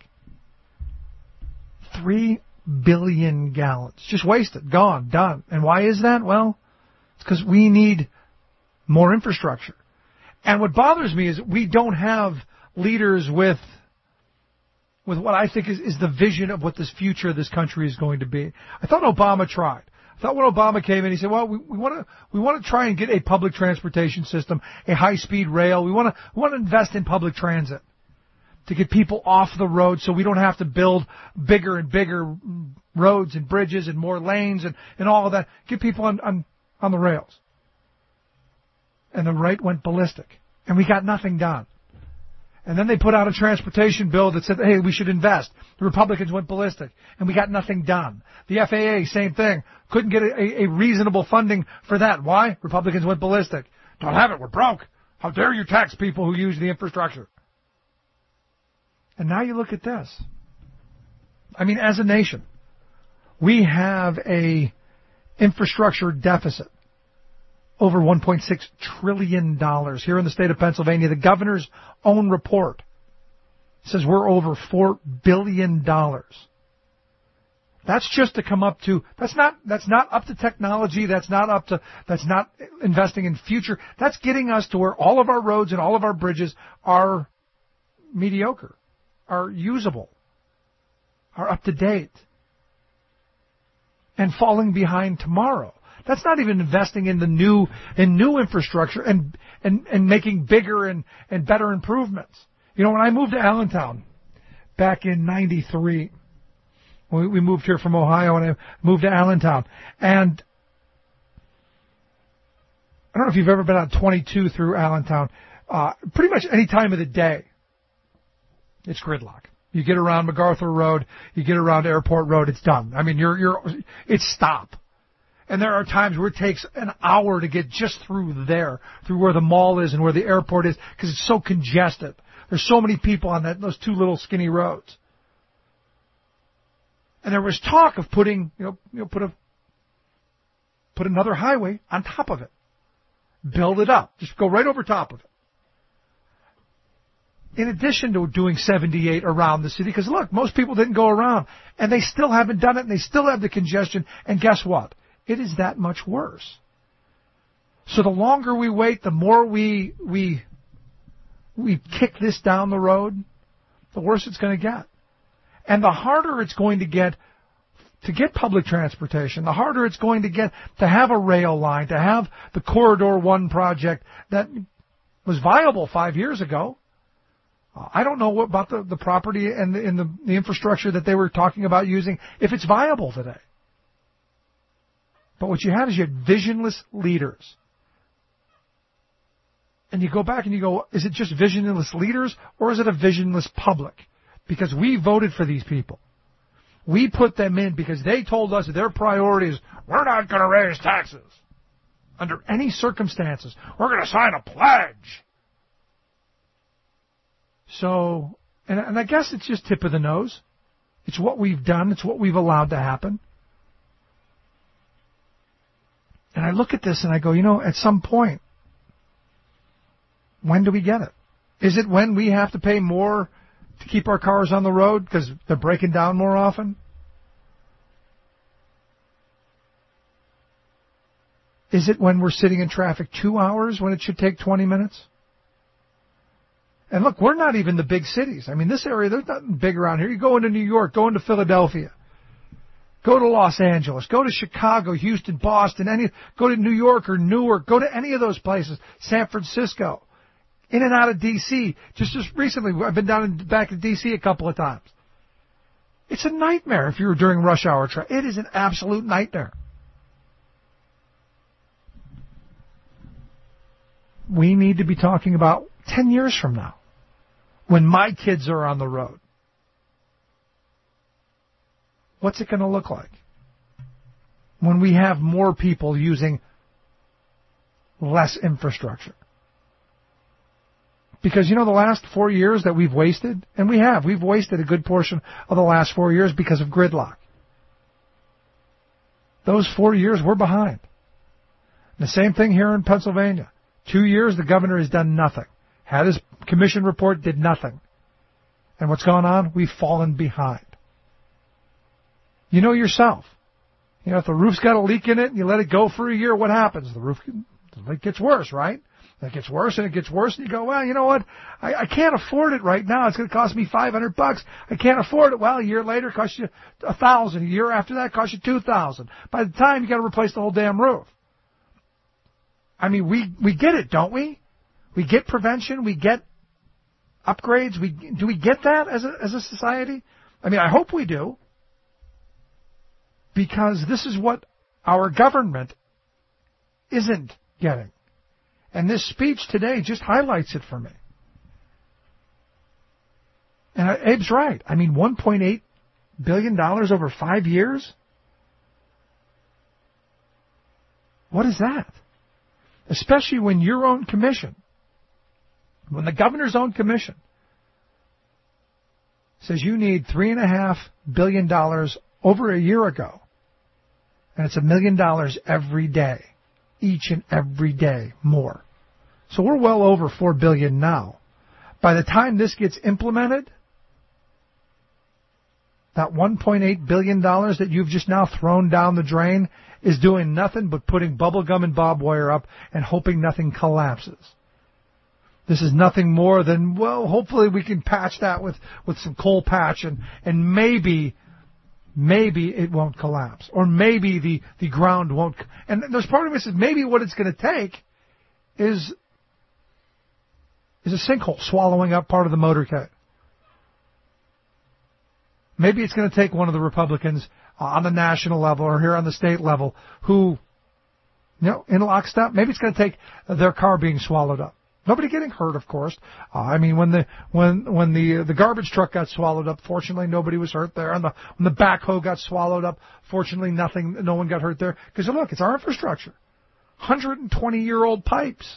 Three billion gallons, just wasted, gone, done. And why is that? Well, it's because we need more infrastructure. And what bothers me is we don't have leaders with with what I think is, is the vision of what this future of this country is going to be. I thought Obama tried. I thought when Obama came in, he said, well, we, we want to we want to try and get a public transportation system, a high-speed rail. We want to we want to invest in public transit to get people off the road so we don't have to build bigger and bigger roads and bridges and more lanes and, and all of that. Get people on, on, on the rails. And the right went ballistic. And we got nothing done. And then they put out a transportation bill that said, hey, we should invest. The Republicans went ballistic, and we got nothing done. The F A A, same thing. Couldn't get a, a reasonable funding for that. Why? Republicans went ballistic. Don't have it. We're broke. How dare you tax people who use the infrastructure? And now you look at this. I mean, as a nation, we have a infrastructure deficit over one point six trillion dollars here in the state of Pennsylvania. The governor's own report says we're over four billion dollars. That's just to come up to, that's not, that's not up to technology. That's not up to, that's not investing in future. That's getting us to where all of our roads and all of our bridges are mediocre, are usable, are up to date, and falling behind tomorrow. That's not even investing in the new in new infrastructure and and, and making bigger and, and better improvements. You know, when I moved to Allentown back in ninety-three, we, we moved here from Ohio and I moved to Allentown. And I don't know if you've ever been on twenty-two through Allentown. Uh, pretty much any time of the day, it's gridlock. You get around MacArthur Road, you get around Airport Road, it's done. I mean, you're you're it's stop. And there are times where it takes an hour to get just through there, through where the mall is and where the airport is, because it's so congested. There's so many people on that those two little skinny roads. And there was talk of putting, you know, you know, put a put another highway on top of it, build it up, just go right over top of it. In addition to doing seventy-eight around the city, because look, most people didn't go around, and they still haven't done it, and they still have the congestion. And guess what? It is that much worse. So the longer we wait, the more we we we kick this down the road, the worse it's going to get. And the harder it's going to get to get public transportation, the harder it's going to get to have a rail line, to have the Corridor One project that was viable five years ago. I don't know what about the, the property and the, and the, the infrastructure that they were talking about using, if it's viable today. But what you had is you had visionless leaders. And you go back and you go, is it just visionless leaders or is it a visionless public? Because we voted for these people. We put them in because they told us that their priority is, we're not going to raise taxes under any circumstances. We're going to sign a pledge. So, and, and I guess it's just tip of the nose. It's what we've done. It's what we've allowed to happen. And I look at this and I go, you know, at some point, when do we get it? Is it when we have to pay more to keep our cars on the road because they're breaking down more often? Is it when we're sitting in traffic two hours when it should take twenty minutes? And look, we're not even the big cities. I mean, this area, there's nothing big around here. You go into New York, go into Philadelphia, go to Los Angeles, go to Chicago, Houston, Boston, any, go to New York or Newark, go to any of those places, San Francisco, in and out of D C. Just, just recently, I've been down and back to D C a couple of times. It's a nightmare if you're during rush hour traffic. It is an absolute nightmare. We need to be talking about ten years from now, when my kids are on the road. What's it going to look like? When we have more people using less infrastructure. Because, you know, the last four years that we've wasted, and we have, we've wasted a good portion of the last four years because of gridlock. Those four years, we're behind. The same thing here in Pennsylvania. Two years, the governor has done nothing. Had his commission report, did nothing. And what's going on? We've fallen behind. You know yourself. You know, if the roof's got a leak in it and you let it go for a year, what happens? The roof the leak gets worse, right? It gets worse and it gets worse, and you go, well, you know what? I, I can't afford it right now. It's going to cost me five hundred bucks. I can't afford it. Well, a year later, it costs you a thousand. A year after that, it costs you two thousand. By the time you got to replace the whole damn roof. I mean, we we get it, don't we? We get prevention. We get upgrades. We do we get that as a as a society? I mean, I hope we do, because this is what our government isn't getting. And this speech today just highlights it for me. And Abe's right. I mean, one point eight billion dollars over five years? What is that? Especially when your own commission, when the governor's own commission says you need three and a half billion dollars over a year ago, and it's a million dollars every day, each and every day more. So we're well over four billion dollars now. By the time this gets implemented, that one point eight billion dollars that you've just now thrown down the drain is doing nothing but putting bubble gum and barbed wire up and hoping nothing collapses. This is nothing more than, well, hopefully we can patch that with, with some coal patch, and, and maybe, maybe it won't collapse. Or maybe the, the ground won't. And there's part of me that says maybe what it's going to take is, is a sinkhole swallowing up part of the motorcade. Maybe it's going to take one of the Republicans uh, on the national level or here on the state level who, you know, in lockstep, maybe it's going to take their car being swallowed up. Nobody getting hurt, of course. Uh, I mean, when the when when the the garbage truck got swallowed up, fortunately nobody was hurt there. And the when the backhoe got swallowed up, fortunately nothing, no one got hurt there. Because look, it's our infrastructure, one hundred twenty year old pipes,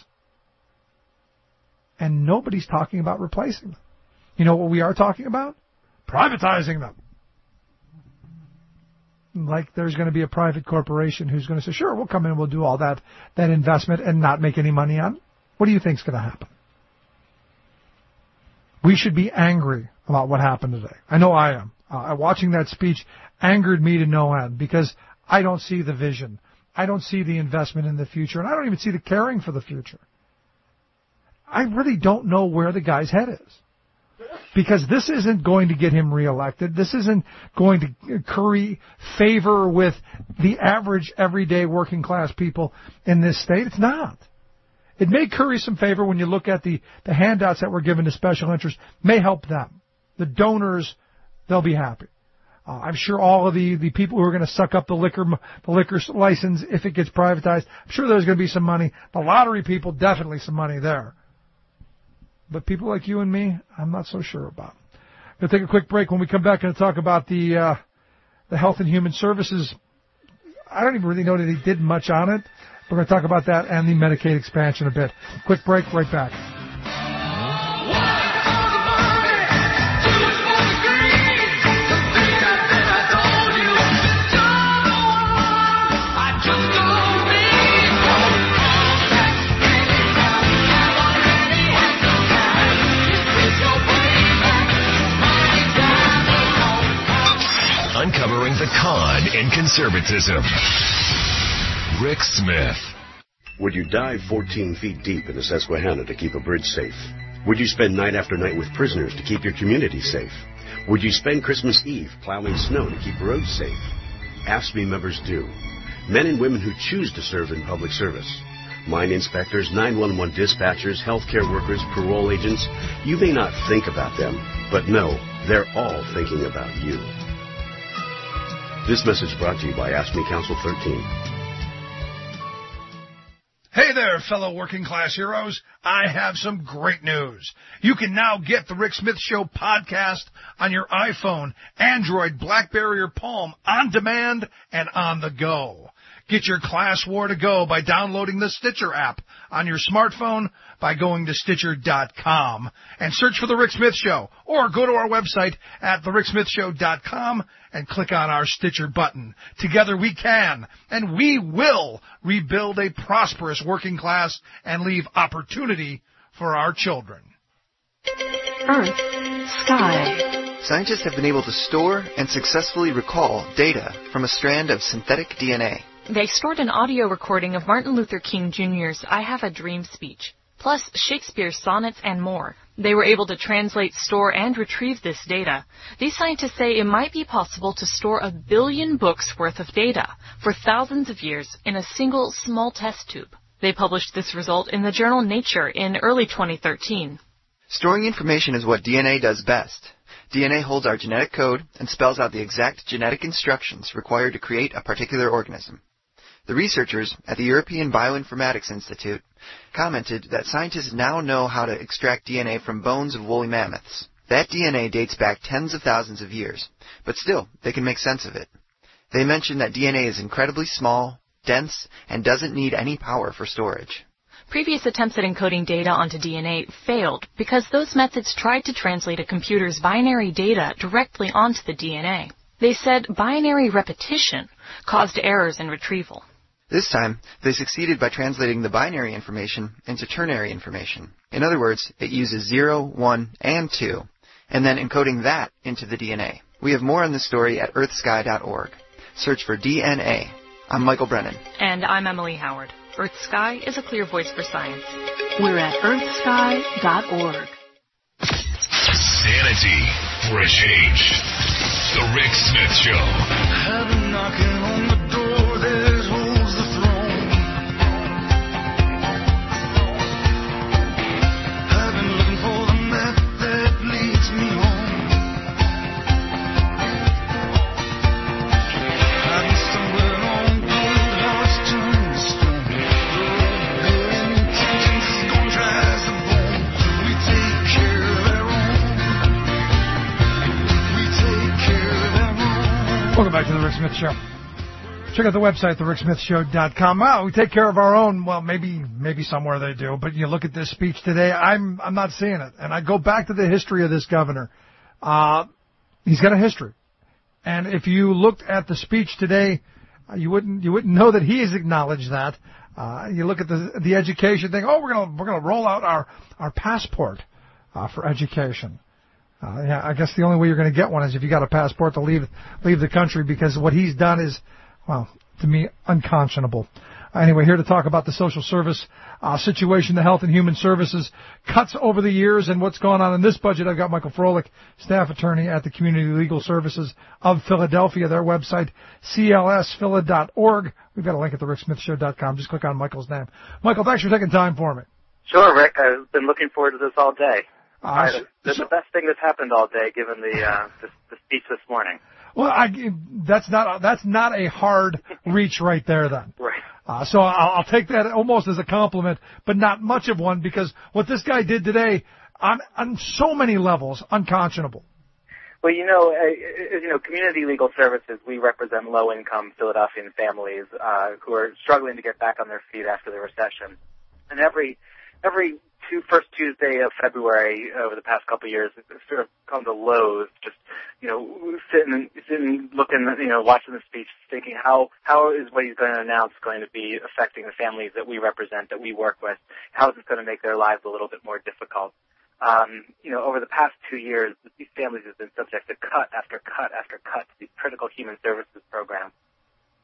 and nobody's talking about replacing them. You know what we are talking about? Privatizing them. Like there's going to be a private corporation who's going to say, sure, we'll come in and we'll do all that that investment and not make any money on it. What do you think is going to happen? We should be angry about what happened today. I know I am. Uh, watching that speech angered me to no end because I don't see the vision. I don't see the investment in the future, and I don't even see the caring for the future. I really don't know where the guy's head is. Because this isn't going to get him reelected. This isn't going to curry favor with the average, everyday working class people in this state. It's not. It may curry some favor when you look at the, the handouts that were given to special interests. May help them. The donors, they'll be happy. Uh, I'm sure all of the, the people who are going to suck up the liquor the liquor license if it gets privatized, I'm sure there's going to be some money. The lottery people, definitely some money there. But people like you and me, I'm not so sure about. We'll take a quick break. When we come back and talk about the uh, the Health and Human Services, I don't even really know that he did much on it. We're going to talk about that and the Medicaid expansion a bit. Quick break, right back. Uncovering the con in conservatism. Rick Smith. Would you dive fourteen feet deep in the Susquehanna to keep a bridge safe? Would you spend night after night with prisoners to keep your community safe? Would you spend Christmas Eve plowing snow to keep roads safe? AFSCME members do. Men and women who choose to serve in public service. Mine inspectors, nine one one dispatchers, healthcare workers, parole agents. You may not think about them, but no, they're all thinking about you. This message brought to you by AFSCME Council thirteen. Hey there, fellow working class heroes. I have some great news. You can now get the Rick Smith Show podcast on your iPhone, Android, BlackBerry, or Palm on demand and on the go. Get your class war to go by downloading the Stitcher app on your smartphone by going to Stitcher dot com and search for The Rick Smith Show, or go to our website at the rick smith show dot com and click on our Stitcher button. Together we can, and we will, rebuild a prosperous working class and leave opportunity for our children. Earth, sky. Scientists have been able to store and successfully recall data from a strand of synthetic D N A. They stored an audio recording of Martin Luther King Junior's I Have a Dream speech, plus Shakespeare's sonnets and more. They were able to translate, store, and retrieve this data. These scientists say it might be possible to store a billion books worth of data for thousands of years in a single small test tube. They published this result in the journal Nature in early twenty thirteen. Storing information is what D N A does best. D N A holds our genetic code and spells out the exact genetic instructions required to create a particular organism. The researchers at the European Bioinformatics Institute commented that scientists now know how to extract D N A from bones of woolly mammoths. That D N A dates back tens of thousands of years, but still, they can make sense of it. They mentioned that D N A is incredibly small, dense, and doesn't need any power for storage. Previous attempts at encoding data onto D N A failed because those methods tried to translate a computer's binary data directly onto the D N A. They said binary repetition caused errors in retrieval. This time, they succeeded by translating the binary information into ternary information. In other words, it uses zero, one, and two, and then encoding that into the D N A. We have more on this story at earth sky dot org. Search for D N A. I'm Michael Brennan. And I'm Emily Howard. Earth Sky is a clear voice for science. We're at earth sky dot org. Sanity for a change. The Rick Smith Show. I've been knocking on the door, there's holds the throne. I've been looking for the map that leads me home. I've been stumbling on good hearts turning to stone. The road intentions is gonna dry as the bone. We take care of our own. We take care of our own. Welcome back to the Rick Smith Show. Check out the website, the rick smith show dot com. Wow, we take care of our own. Well, maybe maybe somewhere they do, but you look at this speech today, I'm I'm not seeing it. And I go back to the history of this governor. Uh, he's got a history. And if you looked at the speech today, uh, you wouldn't you wouldn't know that he has acknowledged that. Uh, you look at the the education thing. Oh, we're gonna we're gonna roll out our our passport uh, for education. Uh, yeah, I guess the only way you're going to get one is if you got a passport to leave leave the country, because what he's done is, well, to me, unconscionable. Anyway, here to talk about the social service uh, situation, the Health and Human Services cuts over the years, and what's going on in this budget. I've got Michael Froelich, staff attorney at the Community Legal Services of Philadelphia. Their website, c l s phila dot org. We've got a link at the rick smith show dot com. Just click on Michael's name. Michael, thanks for taking time for me. Sure, Rick. I've been looking forward to this all day. Uh, I, that's the best thing that's happened all day, given the, uh, the, the speech this morning. Well, I, that's not that's not a hard reach right there, then. Right. Uh, so I'll, I'll take that almost as a compliment, but not much of one, because what this guy did today, on on so many levels, unconscionable. Well, you know, uh, you know, Community Legal Services, we represent low-income Philadelphian families uh, who are struggling to get back on their feet after the recession, and every every two, first Tuesday of February over the past couple of years, it's sort of come to lows, just, you know, sitting, sitting, looking, you know, watching the speech, thinking how, how is what he's going to announce going to be affecting the families that we represent, that we work with? How is this going to make their lives a little bit more difficult? Um, you know, over the past two years, these families have been subject to cut after cut after cut to these critical human services programs.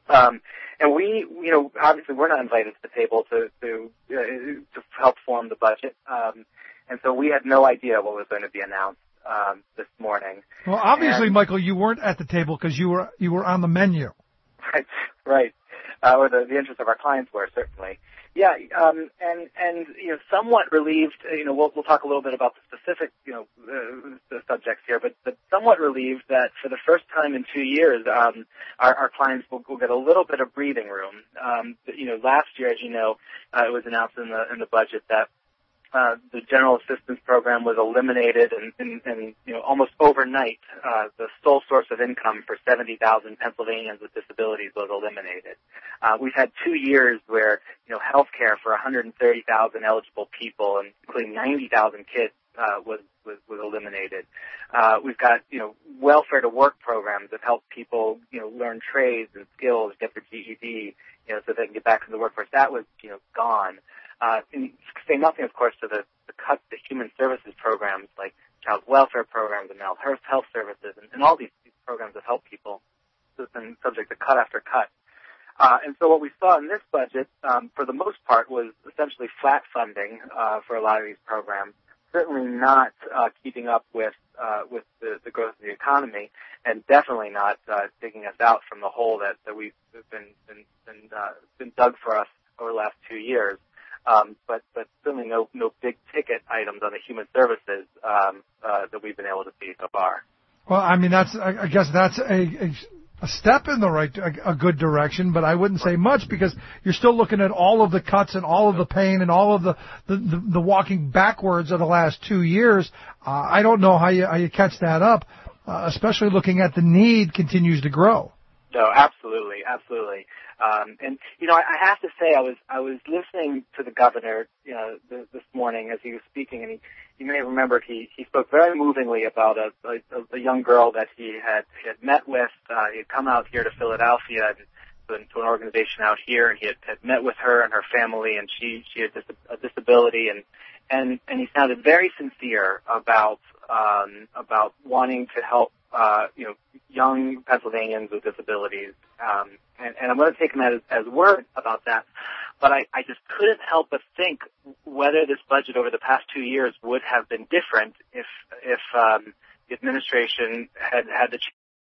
Um, and we, you know, obviously we're not invited to the table to to uh, to help form the budget, um, and so we had no idea what was going to be announced um, this morning. Well, obviously, and, Michael, you weren't at the table because you were you were on the menu. Right, right, uh, or the, the interests of our clients were certainly. Yeah, um, and and you know, somewhat relieved. You know, we'll we'll talk a little bit about the specific, you know, uh, the subjects here, but but somewhat relieved that for the first time in two years, um, our, our clients will, will get a little bit of breathing room. Um, you know, last year, as you know, uh, it was announced in the in the budget that uh, the general assistance program was eliminated, and, and, and you know, almost overnight, uh, the sole source of income for seventy thousand Pennsylvanians with disabilities was eliminated. Uh, we've had two years where, you know, health care for one hundred thirty thousand eligible people, including ninety thousand kids, uh, was, was, was eliminated. Uh, we've got, you know, welfare to work programs that help people, you know, learn trades and skills, get their G E D, you know, so they can get back to the workforce. That was, you know, gone. Uh, and say nothing, of course, to the, the cuts to human services programs like child welfare programs and mental health, health services and, and all these, these programs that help people have been subject to cut after cut. Uh, and so what we saw in this budget, um, for the most part, was essentially flat funding uh, for a lot of these programs. Certainly not uh, keeping up with uh, with the, the growth of the economy, and definitely not uh, digging us out from the hole that, that we've been been been, uh, been dug for us over the last two years. Um, but but certainly no no big ticket items on the human services um, uh, that we've been able to see so far. Well, I mean that's I guess that's a, a a step in the right, a, a good direction, but I wouldn't say much because you're still looking at all of the cuts and all of the pain and all of the, the, the, the walking backwards of the last two years. Uh, I don't know how you, how you catch that up, uh, especially looking at the need continues to grow. No, absolutely, absolutely. Um, and you know, I, I have to say, I was I was listening to the governor, you know, th- this morning as he was speaking, and he, you may remember he he spoke very movingly about a, a, a young girl that he had he had met with. Uh, he had come out here to Philadelphia and to an organization out here, and he had, had met with her and her family, and she she had dis- a disability, and and and he sounded very sincere about um, about wanting to help. Uh, you know, young Pennsylvanians with disabilities, um, and, and I'm going to take him as, as word about that. But I, I just couldn't help but think whether this budget over the past two years would have been different if if um, the administration had had the chance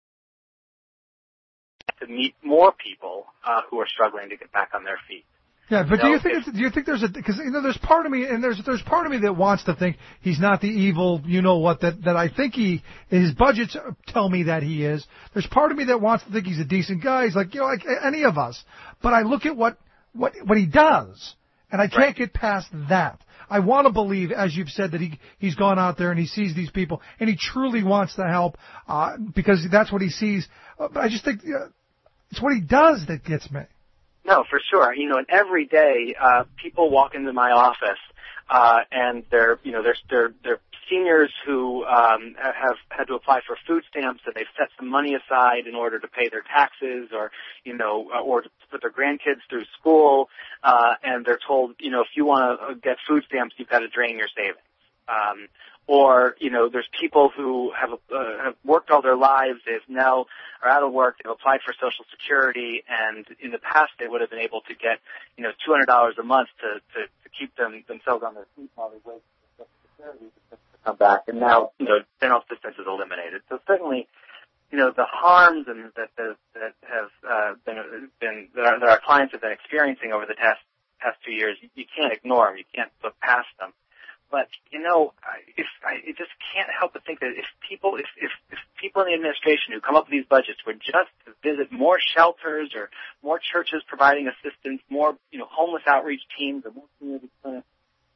to meet more people uh, who are struggling to get back on their feet. Yeah, but you do know, you think it's, do you think there's a because you know there's part of me and there's there's part of me that wants to think he's not the evil you know what that that I think he his budgets tell me that he is. There's part of me that wants to think he's a decent guy. He's like you know like any of us. But I look at what what what he does and I can't right. get past that. I want to believe, as you've said, that he he's gone out there and he sees these people and he truly wants to help uh, because that's what he sees. But I just think uh, it's what he does that gets me. No, for sure. You know, and every day, uh, people walk into my office, uh, and they're, you know, they're, they're, they're seniors who, um, have had to apply for food stamps and they've set some money aside in order to pay their taxes or, you know, or to put their grandkids through school, uh, and they're told, you know, if you want to get food stamps, you've got to drain your savings. Um, or, you know, there's people who have, uh, have worked all their lives, they've now are out of work, they've applied for Social Security, and in the past they would have been able to get, you know, two hundred dollars a month to, to, to keep them, themselves on their feet while they wait for Social Security to, to come back. And now, you know, general assistance is eliminated. So certainly, you know, the harms and that, that, that have, uh, been, been, that our, that our clients have been experiencing over the past, past two years, you, you can't ignore them, you can't look past them. But, you know, if I it just can't help but think that if people, if, if, if people in the administration who come up with these budgets were just to visit more shelters or more churches providing assistance, more, you know, homeless outreach teams or more community clinics,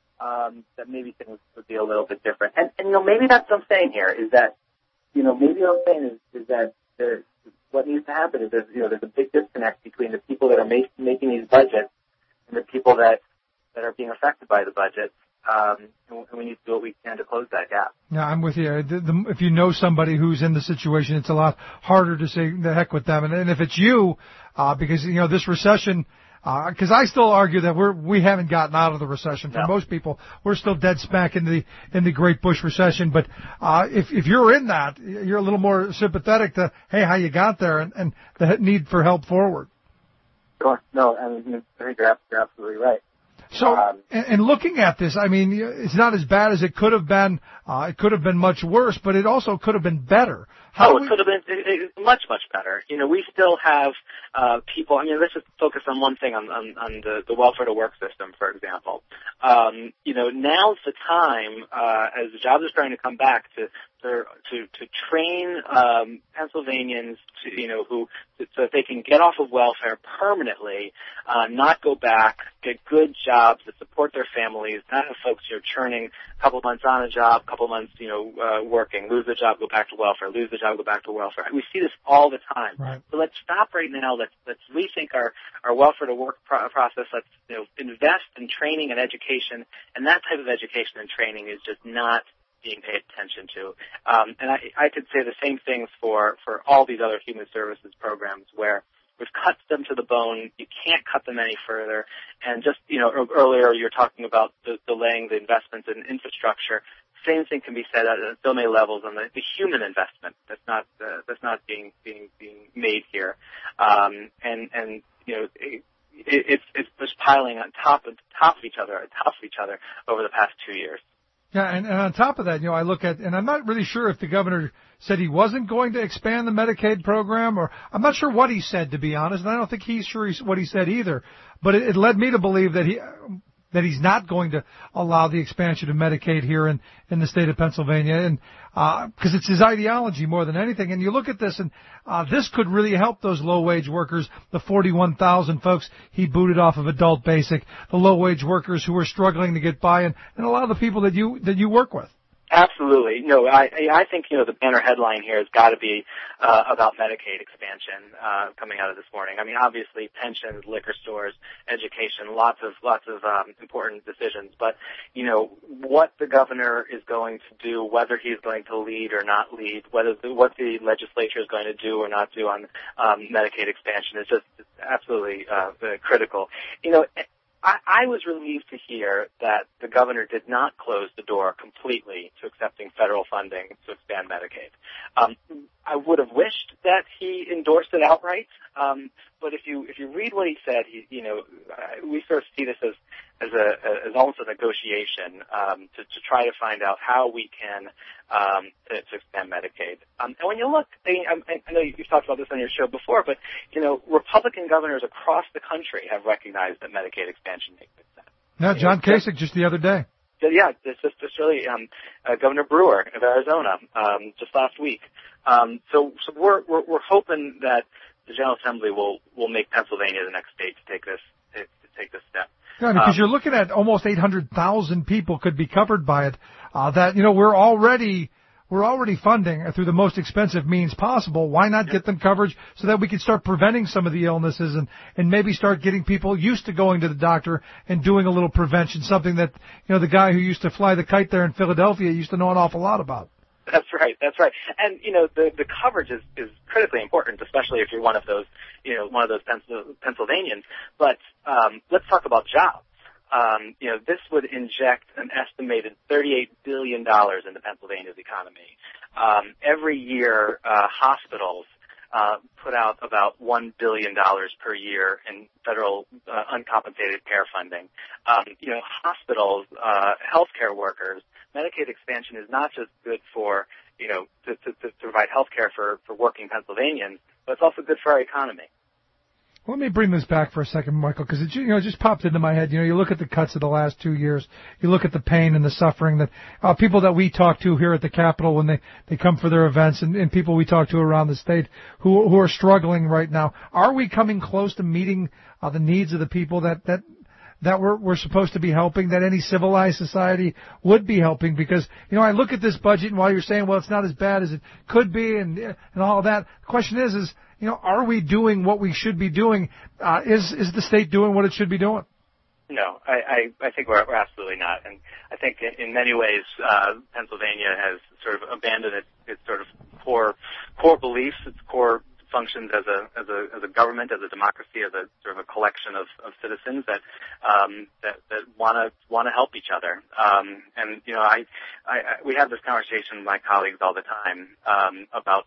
um, that maybe things would be a little bit different. And, and, you know, maybe that's what I'm saying here is that, you know, maybe what I'm saying is, is that there, what needs to happen is there's, you know, there's a big disconnect between the people that are make, making these budgets and the people that, that are being affected by the budget. Um, and we need to do what we can to close that gap. Yeah, I'm with you. The, the, if you know somebody who's in the situation, it's a lot harder to say the heck with them. And, and if it's you, uh, because, you know, this recession, uh, cause I still argue that we're, we haven't gotten out of the recession. For no. most people, we're still dead smack in the, in the Great Bush recession. But, uh, if, if you're in that, you're a little more sympathetic to, hey, how you got there and, and the need for help forward. Sure. No, I mean, I think you're, you're absolutely right. So, Um, and, and looking at this, I mean, it's not as bad as it could have been. Uh, it could have been much worse, but it also could have been better. How oh, do it we- could have been it, it, much, much better. You know, we still have uh, people. I mean, let's just focus on one thing on, on, on the, the welfare to work system, for example. Um, you know, now's the time uh, as the jobs are starting to come back to to to, to train um, Pennsylvanians to you know who so that they can get off of welfare permanently, uh, not go back, get good jobs that support their families, not have folks you know churning a couple months on a job, couple months you know uh, working, lose the job, go back to welfare, lose the job, go back to welfare. We see this all the time. Right. So let's stop right now. Let's let's rethink our our welfare to work pro- process. Let's you know invest in training and education, and that type of education and training is just not being paid attention to. Um, and I, I could say the same things for, for all these other human services programs where we've cut them to the bone. You can't cut them any further. And just, you know, earlier you were talking about the, delaying the investments in infrastructure. Same thing can be said at so many levels on the, the human investment that's not uh, that's not being being being made here. Um, and and you know. It, It's it's just piling on top of top of each other, on top of each other over the past two years. Yeah, and, and on top of that, you know, I look at, and I'm not really sure if the governor said he wasn't going to expand the Medicaid program, or I'm not sure what he said, to be honest, and I don't think he's sure he's, what he said either. But it, it led me to believe that he that he's not going to allow the expansion of Medicaid here in, in the state of Pennsylvania, and because uh, it's his ideology more than anything. And you look at this, and uh, this could really help those low-wage workers, the forty-one thousand folks he booted off of adult basic, the low-wage workers who are struggling to get by, and, and a lot of the people that you that you work with. Absolutely. No, I, I think, you know, the banner headline here has got to be uh, about Medicaid expansion uh, coming out of this morning. I mean, obviously, pensions, liquor stores, education, lots of lots of um, important decisions. But, you know, what the governor is going to do, whether he's going to lead or not lead, whether the, what the legislature is going to do or not do on um, Medicaid expansion is just absolutely uh, critical. You know, I, I was relieved to hear that the governor did not close the door completely to accepting federal funding to expand Medicaid. Um, I would have wished that he endorsed it outright, um, but if you if you read what he said, he, you know, we sort of see this as as a as almost a negotiation um, to, to try to find out how we can um, to, to expand Medicaid. Um, and when you look, I, I know you've talked about this on your show before, but you know, Republican governors across the country have recognized that Medicaid expansion makes sense. Yeah, John Kasich just the other day. Yeah, this is just really um, uh, Governor Brewer of Arizona um, just last week. Um, so, so we're, we're we're hoping that the General Assembly will will make Pennsylvania the next state to take this to, to take this step. Yeah, because um, you're looking at almost eight hundred thousand people could be covered by it. Uh, that you know we're already we're already funding through the most expensive means possible. Why not get them coverage so that we can start preventing some of the illnesses and and maybe start getting people used to going to the doctor and doing a little prevention, something that you know the guy who used to fly the kite there in Philadelphia used to know an awful lot about. That's right. That's right. And you know, the the coverage is is critically important, especially if you're one of those, you know, one of those Pennsylvanians. But um, let's talk about jobs. Um, you know, this would inject an estimated thirty-eight billion dollars into Pennsylvania's economy. Um, every year, uh, hospitals uh, put out about one billion dollars per year in federal uh, uncompensated care funding. Um, you know, hospitals, uh, healthcare workers. Medicaid expansion is not just good for, you know, to, to, to provide health care for, for working Pennsylvanians, but it's also good for our economy. Let me bring this back for a second, Michael, because it, you know, it just popped into my head. You know, you look at the cuts of the last two years. You look at the pain and the suffering that uh, people that we talk to here at the Capitol when they, they come for their events and, and people we talk to around the state who who are struggling right now. Are we coming close to meeting uh, the needs of the people that, that that we're, we're supposed to be helping, that any civilized society would be helping? Because, you know, I look at this budget, and while you're saying, well, it's not as bad as it could be and and all of that, the question is, is, you know, are we doing what we should be doing? Uh, is is the state doing what it should be doing? No, I, I, I think we're, we're absolutely not. And I think in, in many ways, uh, Pennsylvania has sort of abandoned its, its sort of core core beliefs, its core functions as a as a as a government, as a democracy, as a sort of a collection of, of citizens that um, that that want to want to help each other. Um, and you know, I, I, I we have this conversation with my colleagues all the time um, about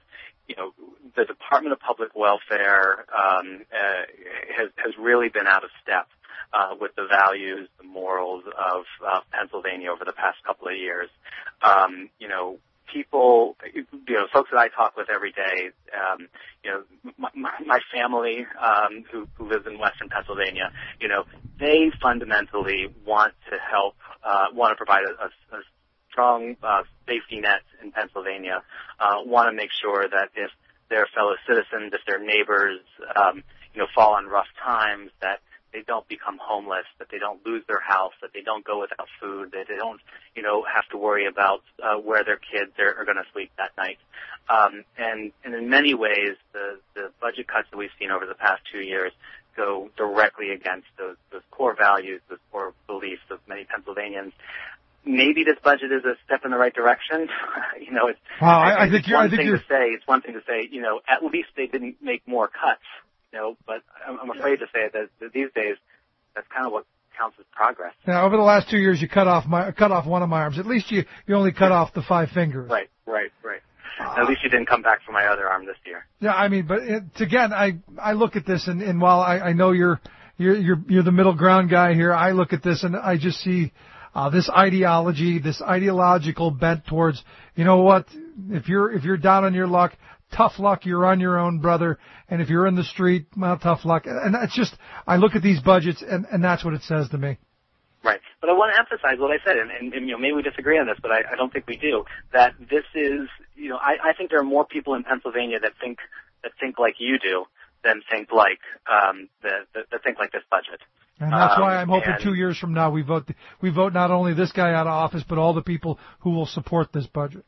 you know, the Department of Public Welfare um, uh, has has really been out of step uh, with the values, the morals of uh, Pennsylvania over the past couple of years. Um, you know, people, you know, folks that I talk with every day, um, you know, my, my family um, who, who lives in Western Pennsylvania, you know, they fundamentally want to help, uh, want to provide a, a, a strong uh, safety net in Pennsylvania, uh, want to make sure that if their fellow citizens, if their neighbors, um, you know, fall on rough times, that they don't become homeless, that they don't lose their house, that they don't go without food, that they don't, you know, have to worry about uh, where their kids are, are going to sleep that night. Um, and, and in many ways, the, the budget cuts that we've seen over the past two years go directly against those, those core values, those core beliefs of many Pennsylvanians. Maybe this budget is a step in the right direction. you know, it's, wow, I, I think it's you're, one I think thing you're... to say. It's one thing to say. You know, at least they didn't make more cuts. You know, but I'm, I'm afraid to say that, that these days, that's kind of what counts as progress. Now, over the last two years, you cut off my cut off one of my arms. At least you you only cut off the five fingers. Right, right, right. Uh, At least you didn't come back for my other arm this year. Yeah, I mean, but it, again, I I look at this, and, and while I, I know you're you're you're you're the middle ground guy here, I look at this and I just see uh, this ideology, this ideological bent towards, you know what, if you're if you're down on your luck, tough luck, you're on your own, brother. And if you're in the street, well, tough luck. And that's just, I look at these budgets, and, and that's what it says to me. Right. But I want to emphasize what I said, and, and, and you know, maybe we disagree on this, but I, I don't think we do, that this is, you know, I, I think there are more people in Pennsylvania that think, that think like you do than think like, um, the, the, that think like this budget. And that's um, why I'm hoping and, two years from now we vote, we vote not only this guy out of office, but all the people who will support this budget.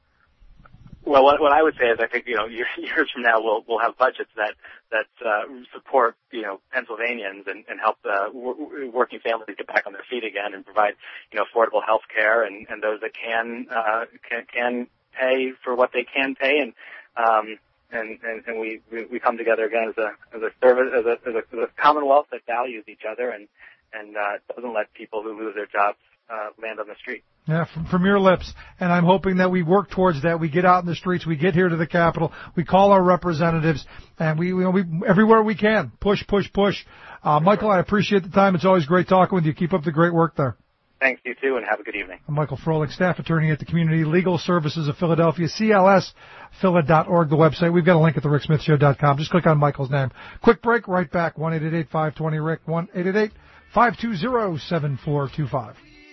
Well, what, what I would say is, I think, you know, years, years from now, we'll we'll have budgets that that uh, support, you know, Pennsylvanians and, and help uh, w- working families get back on their feet again and provide, you know, affordable health care and, and those that can uh, can can pay for what they can pay and um, and, and and we we come together again as a as a service as a as a, as a commonwealth that values each other and and uh, doesn't let people who lose their jobs uh, land on the street. Yeah, from, from your lips. And I'm hoping that we work towards that. We get out in the streets. We get here to the Capitol. We call our representatives. And we, we, we everywhere we can, push, push, push. Uh, Michael, I appreciate the time. It's always great talking with you. Keep up the great work there. Thanks, you too, and have a good evening. I'm Michael Froelich, staff attorney at the Community Legal Services of Philadelphia, C L S Phila dot org, the website. We've got a link at the rick smith show dot com. Just click on Michael's name. Quick break, right back. one eight eight eight, five two zero, R I C K, one eight eight eight, five two zero, seven four two five.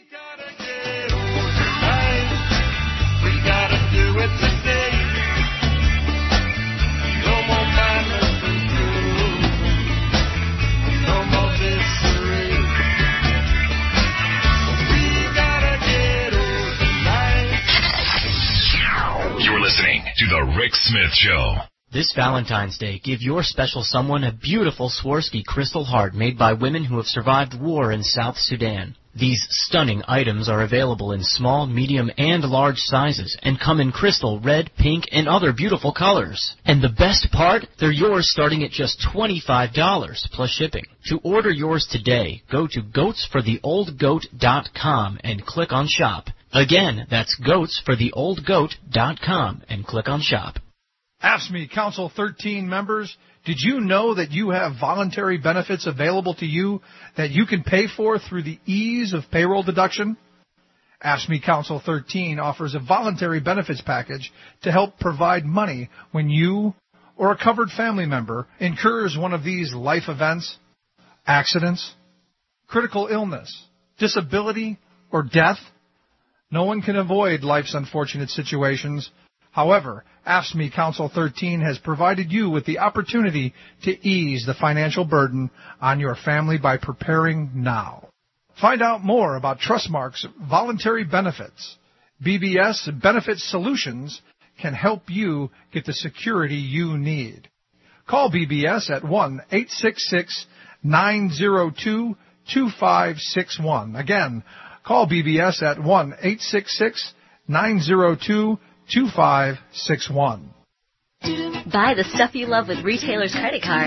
You're listening to The Rick Smith Show. This Valentine's Day, give your special someone a beautiful Swarovski crystal heart made by women who have survived war in South Sudan. These stunning items are available in small, medium, and large sizes and come in crystal, red, pink, and other beautiful colors. And the best part? They're yours starting at just twenty-five dollars plus shipping. To order yours today, go to goats for the old goat dot com and click on Shop. Again, that's goats for the old goat dot com and click on Shop. A F S C M E Council thirteen members, did you know that you have voluntary benefits available to you that you can pay for through the ease of payroll deduction? A F S C M E Council thirteen offers a voluntary benefits package to help provide money when you or a covered family member incurs one of these life events, accidents, critical illness, disability, or death. No one can avoid life's unfortunate situations. However, A F S C M E Council thirteen has provided you with the opportunity to ease the financial burden on your family by preparing now. Find out more about Trustmark's voluntary benefits. B B S Benefit Solutions can help you get the security you need. Call B B S at one eight six six, nine zero two, two five six one. Again, call B B S at one eight six six, nine zero two, two five six one. Buy the stuff you love with retailers' credit cards.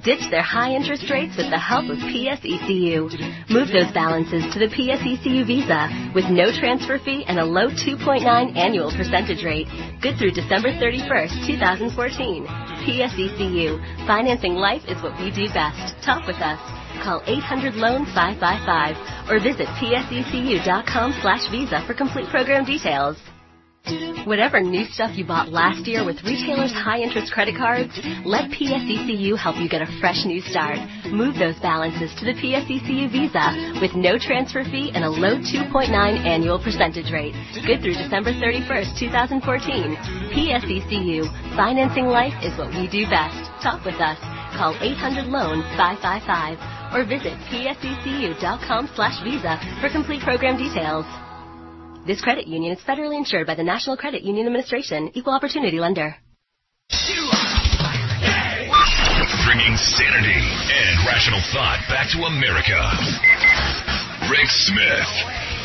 Ditch their high interest rates with the help of P S E C U. Move those balances to the P S E C U Visa with no transfer fee and a low two point nine annual percentage rate. Good through December thirty-first, twenty fourteen. P S E C U. Financing life is what we do best. Talk with us. Call eight hundred loan five five five or visit psecu.com slash visa for complete program details. Whatever new stuff you bought last year with retailers' high-interest credit cards, let P S E C U help you get a fresh new start. Move those balances to the P S E C U Visa with no transfer fee and a low two point nine annual percentage rate. Good through December thirty-first, twenty fourteen. P S E C U. Financing life is what we do best. Talk with us. Call eight hundred loan five five five or visit psecu.com slash visa for complete program details. This credit union is federally insured by the National Credit Union Administration, Equal Opportunity Lender. Bringing sanity and rational thought back to America. Rick Smith.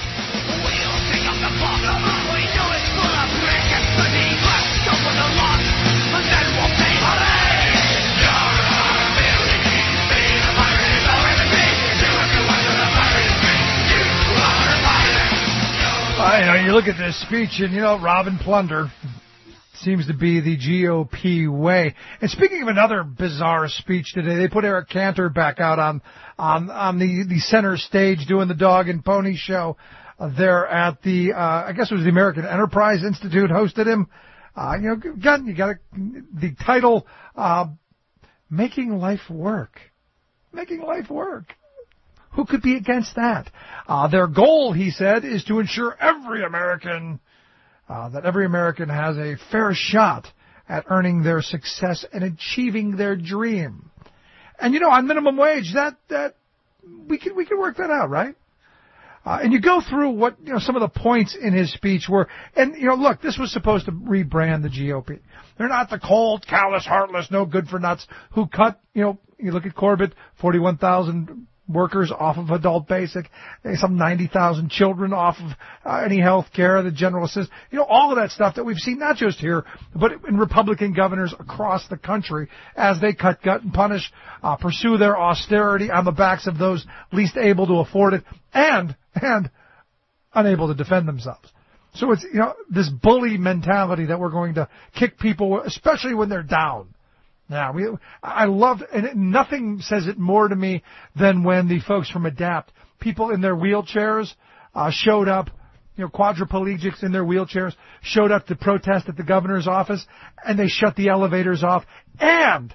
Uh, you know, you look at this speech, and, you know, rob and plunder seems to be the G O P way. And speaking of another bizarre speech today, they put Eric Cantor back out on on on the, the center stage doing the dog and pony show uh, there at the, uh, I guess it was the American Enterprise Institute hosted him. Uh, you know, again, you got the title, uh, Making Life Work. Making Life Work. Who could be against that? Uh, their goal, he said, is to ensure every American, uh, that every American has a fair shot at earning their success and achieving their dream. And, you know, on minimum wage, that, that, we can, we can work that out, right? Uh, and you go through what, you know, some of the points in his speech were, and, you know, look, this was supposed to rebrand the G O P. They're not the cold, callous, heartless, no good for nuts who cut, you know, you look at Corbett, forty-one thousand workers off of adult basic, some ninety thousand children off of uh, any health care, the general assistance, you know, all of that stuff that we've seen, not just here, but in Republican governors across the country as they cut, gut, and punish, uh, pursue their austerity on the backs of those least able to afford it and, and unable to defend themselves. So it's, you know, this bully mentality that we're going to kick people, especially when they're down. Now, we, I loved, and nothing says it more to me than when the folks from ADAPT, people in their wheelchairs, uh, showed up, you know, quadriplegics in their wheelchairs, showed up to protest at the governor's office, and they shut the elevators off, and,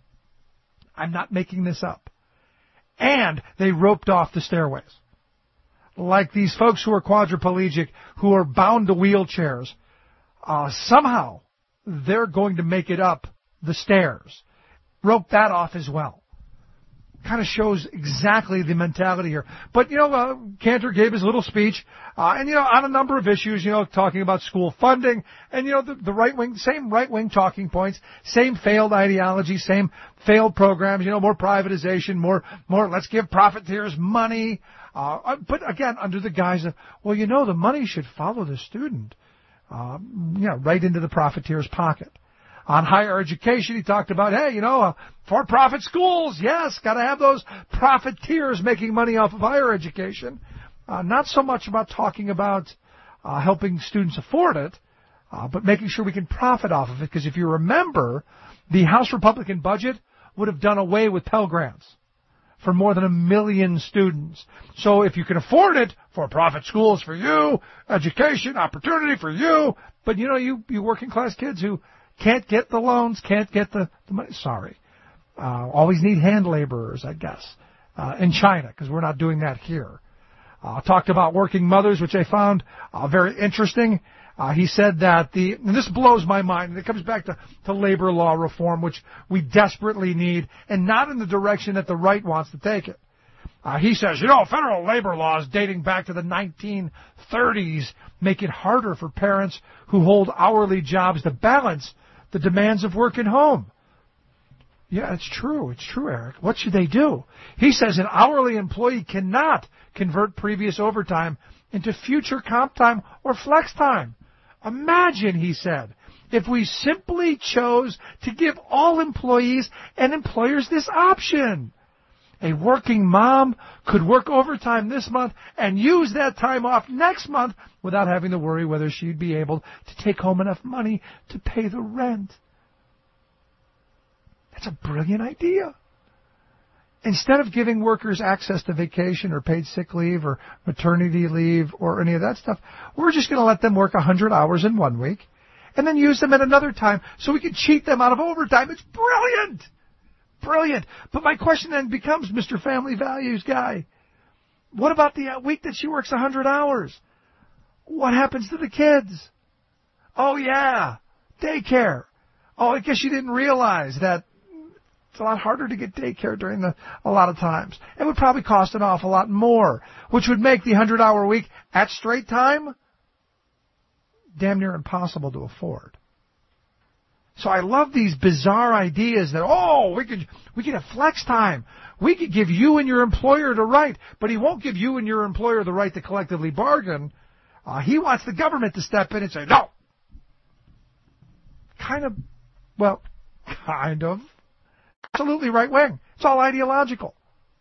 I'm not making this up, and they roped off the stairways. Like these folks who are quadriplegic, who are bound to wheelchairs, uh, somehow they're going to make it up the stairs. Rope that off as well. Kind of shows exactly the mentality here. But, you know, uh, Cantor gave his little speech, uh, and, you know, on a number of issues, you know, talking about school funding, and, you know, the, the right-wing, same right-wing talking points, same failed ideology, same failed programs, you know, more privatization, more, more let's give profiteers money, uh, but again, under the guise of, well, you know, the money should follow the student, uh, you know, right into the profiteer's pocket. On higher education, he talked about, hey, you know, uh, for-profit schools, yes, got to have those profiteers making money off of higher education. Uh, not so much about talking about uh, helping students afford it, uh, but making sure we can profit off of it. Because if you remember, the House Republican budget would have done away with Pell Grants for more than a million students. So if you can afford it, for-profit schools for you, education, opportunity for you, but, you know, you, you working-class kids who can't get the loans, can't get the, the money. Sorry. Uh, always need hand laborers, I guess, uh, in China, because we're not doing that here. Uh, talked about working mothers, which I found uh, very interesting. Uh, he said that the, and this blows my mind, and it comes back to, to labor law reform, which we desperately need, and not in the direction that the right wants to take it. Uh, he says, you know, federal labor laws dating back to the nineteen thirties make it harder for parents who hold hourly jobs to balance the demands of work at home. Yeah, it's true. It's true, Eric. What should they do? He says an hourly employee cannot convert previous overtime into future comp time or flex time. Imagine, he said, if we simply chose to give all employees and employers this option. A working mom could work overtime this month and use that time off next month without having to worry whether she'd be able to take home enough money to pay the rent. That's a brilliant idea. Instead of giving workers access to vacation or paid sick leave or maternity leave or any of that stuff, we're just going to let them work one hundred hours in one week and then use them at another time so we can cheat them out of overtime. It's brilliant. Brilliant. But my question then becomes, Mister Family Values guy, what about the week that she works one hundred hours? What happens to the kids? Oh, yeah, daycare. Oh, I guess you didn't realize that it's a lot harder to get daycare during the a lot of times. It would probably cost an awful lot more, which would make the one hundred-hour week at straight time damn near impossible to afford. So I love these bizarre ideas that, oh, we could we could have flex time. We could give you and your employer the right, but he won't give you and your employer the right to collectively bargain. Uh, he wants the government to step in and say, no. Kind of, well, kind of. Absolutely right wing. It's all ideological.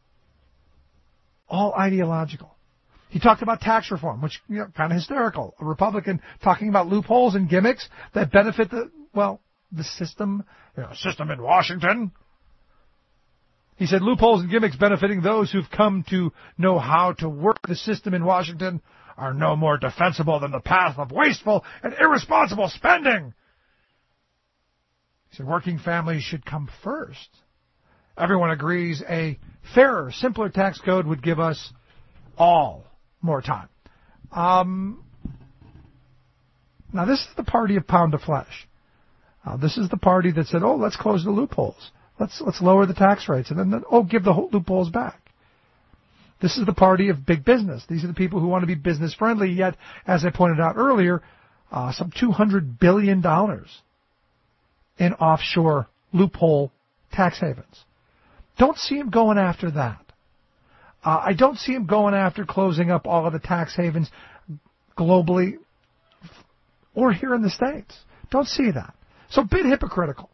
All ideological. He talked about tax reform, which, you know, kind of hysterical. A Republican talking about loopholes and gimmicks that benefit the, well, the system, you know, system in Washington. He said loopholes and gimmicks benefiting those who've come to know how to work the system in Washington are no more defensible than the path of wasteful and irresponsible spending. He said working families should come first. Everyone agrees a fairer, simpler tax code would give us all more time. Um, now, this is the party of pound of flesh. Uh, this is the party that said, oh, let's close the loopholes. Let's let's lower the tax rates. And then, oh, give the whole loopholes back. This is the party of big business. These are the people who want to be business friendly, yet, as I pointed out earlier, uh, some two hundred billion dollars in offshore loophole tax havens. Don't see him going after that. Uh, I don't see him going after closing up all of the tax havens globally or here in the States. Don't see that. So a bit hypocritical.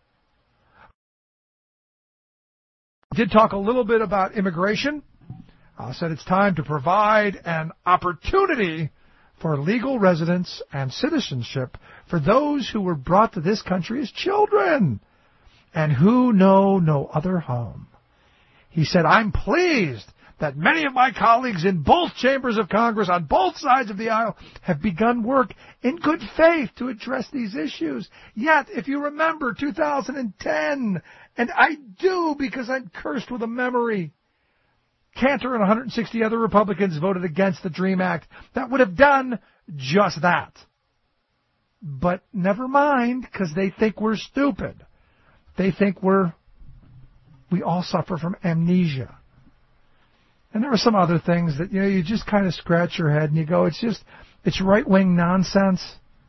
Did talk a little bit about immigration. Uh, said it's time to provide an opportunity for legal residence and citizenship for those who were brought to this country as children and who know no other home. He said, I'm pleased that many of my colleagues in both chambers of Congress on both sides of the aisle have begun work in good faith to address these issues. Yet, if you remember two thousand ten, and I do because I'm cursed with a memory, Cantor and one hundred sixty other Republicans voted against the DREAM Act that would have done just that. But never mind, because they think we're stupid. They think we're, we all suffer from amnesia. And there were some other things that, you know, you just kind of scratch your head and you go, it's just, it's right-wing nonsense.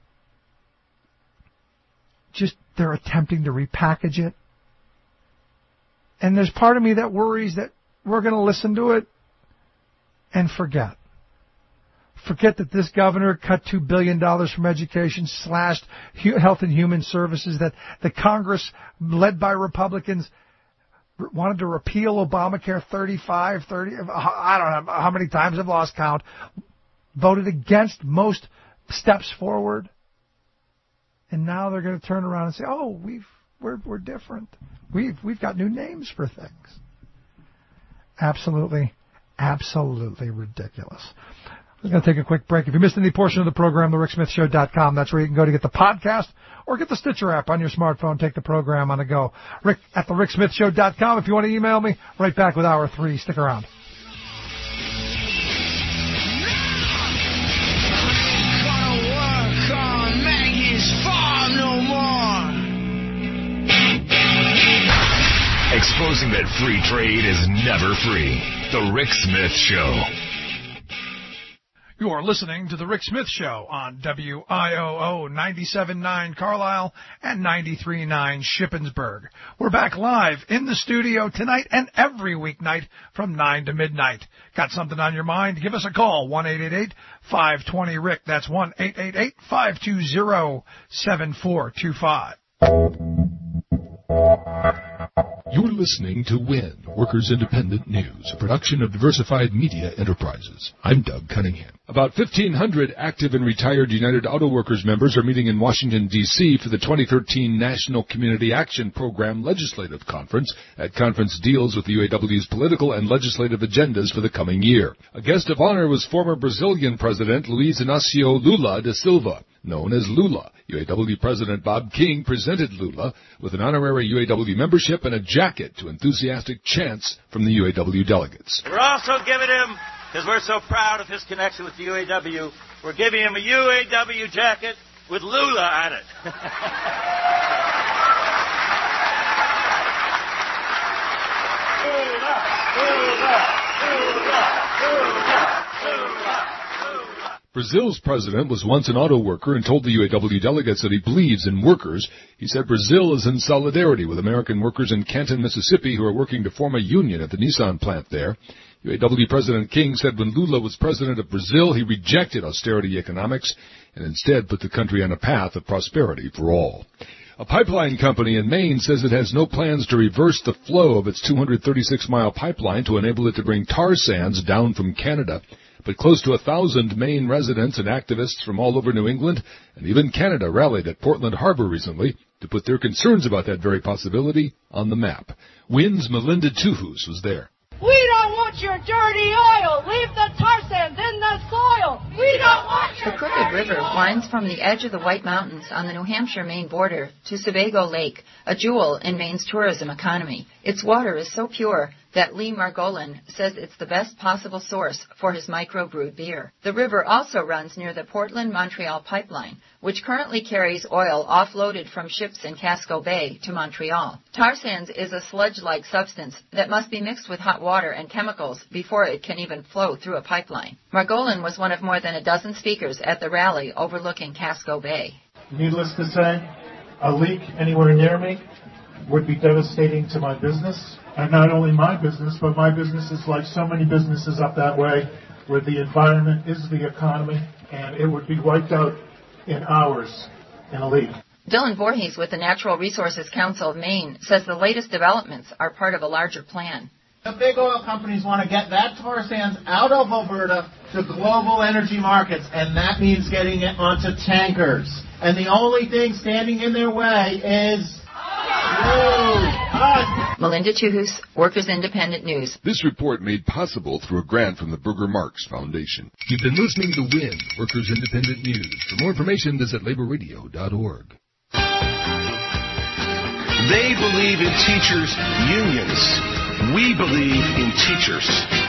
Just, they're attempting to repackage it. And there's part of me that worries that we're going to listen to it and forget. Forget that this governor cut two billion dollars from education, slashed health and human services, that the Congress, led by Republicans, wanted to repeal Obamacare thirty-five, thirty, I don't know how many times, I've lost count, voted against most steps forward. And now they're going to turn around and say, oh, we've, we're, we're different. We've, we've got new names for things. Absolutely, absolutely ridiculous. I'm going to take a quick break. If you missed any portion of the program, the rick smith show dot com, that's where you can go to get the podcast or get the Stitcher app on your smartphone. Take the program on the go. Rick at the rick smith show dot com. If you want to email me, right back with hour three. Stick around. Exposing that free trade is never free. The Rick Smith Show. You're listening to The Rick Smith Show on W I O O ninety-seven point nine Carlisle and ninety-three point nine Shippensburg. We're back live in the studio tonight and every weeknight from nine to midnight. Got something on your mind? Give us a call, one eight eight eight, five two zero, R I C K. That's one eight eight eight, five two zero, seven four two five. You're listening to W I N, Workers Independent News, a production of Diversified Media Enterprises. I'm Doug Cunningham. About fifteen hundred active and retired United Auto Workers members are meeting in Washington, D C for the twenty thirteen National Community Action Program Legislative Conference. That conference deals with the U A W's political and legislative agendas for the coming year. A guest of honor was former Brazilian President Luiz Inácio Lula da Silva, known as Lula. U A W President Bob King presented Lula with an honorary U A W membership and a jacket to enthusiastic chants from the U A W delegates. We're also giving him, because we're so proud of his connection with the U A W, we're giving him a U A W jacket with Lula on it. Brazil's president was once an auto worker and told the U A W delegates that he believes in workers. He said Brazil is in solidarity with American workers in Canton, Mississippi, who are working to form a union at the Nissan plant there. U A W President King said when Lula was president of Brazil, he rejected austerity economics and instead put the country on a path of prosperity for all. A pipeline company in Maine says it has no plans to reverse the flow of its two hundred thirty-six mile pipeline to enable it to bring tar sands down from Canada. But close to a thousand Maine residents and activists from all over New England and even Canada rallied at Portland Harbor recently to put their concerns about that very possibility on the map. W I N's Melinda Tuhus was there. We don't want your dirty oil. Leave the tar sands in the soil. We don't want your The Crooked River winds from the edge of the White Mountains on the New Hampshire-Maine border to Sebago Lake, a jewel in Maine's tourism economy. Its water is so pure that Lee Margolin says it's the best possible source for his microbrewed beer. The river also runs near the Portland-Montreal pipeline, which currently carries oil offloaded from ships in Casco Bay to Montreal. Tar sands is a sludge-like substance that must be mixed with hot water and chemicals before it can even flow through a pipeline. Margolin was one of more than a dozen speakers at the rally overlooking Casco Bay. Needless to say, a leak anywhere near me would be devastating to my business. And not only my business, but my business is like so many businesses up that way, where the environment is the economy, and it would be wiped out in hours in a leak. Dylan Voorhees with the Natural Resources Council of Maine says the latest developments are part of a larger plan. The big oil companies want to get that tar sands out of Alberta to global energy markets, and that means getting it onto tankers. And the only thing standing in their way is Melinda Tuhus, Workers Independent News. This report made possible through a grant from the Burger Marx Foundation. You've been listening to W I N, Workers Independent News. For more information, visit labor radio dot org. They believe in teachers' unions. We believe in teachers.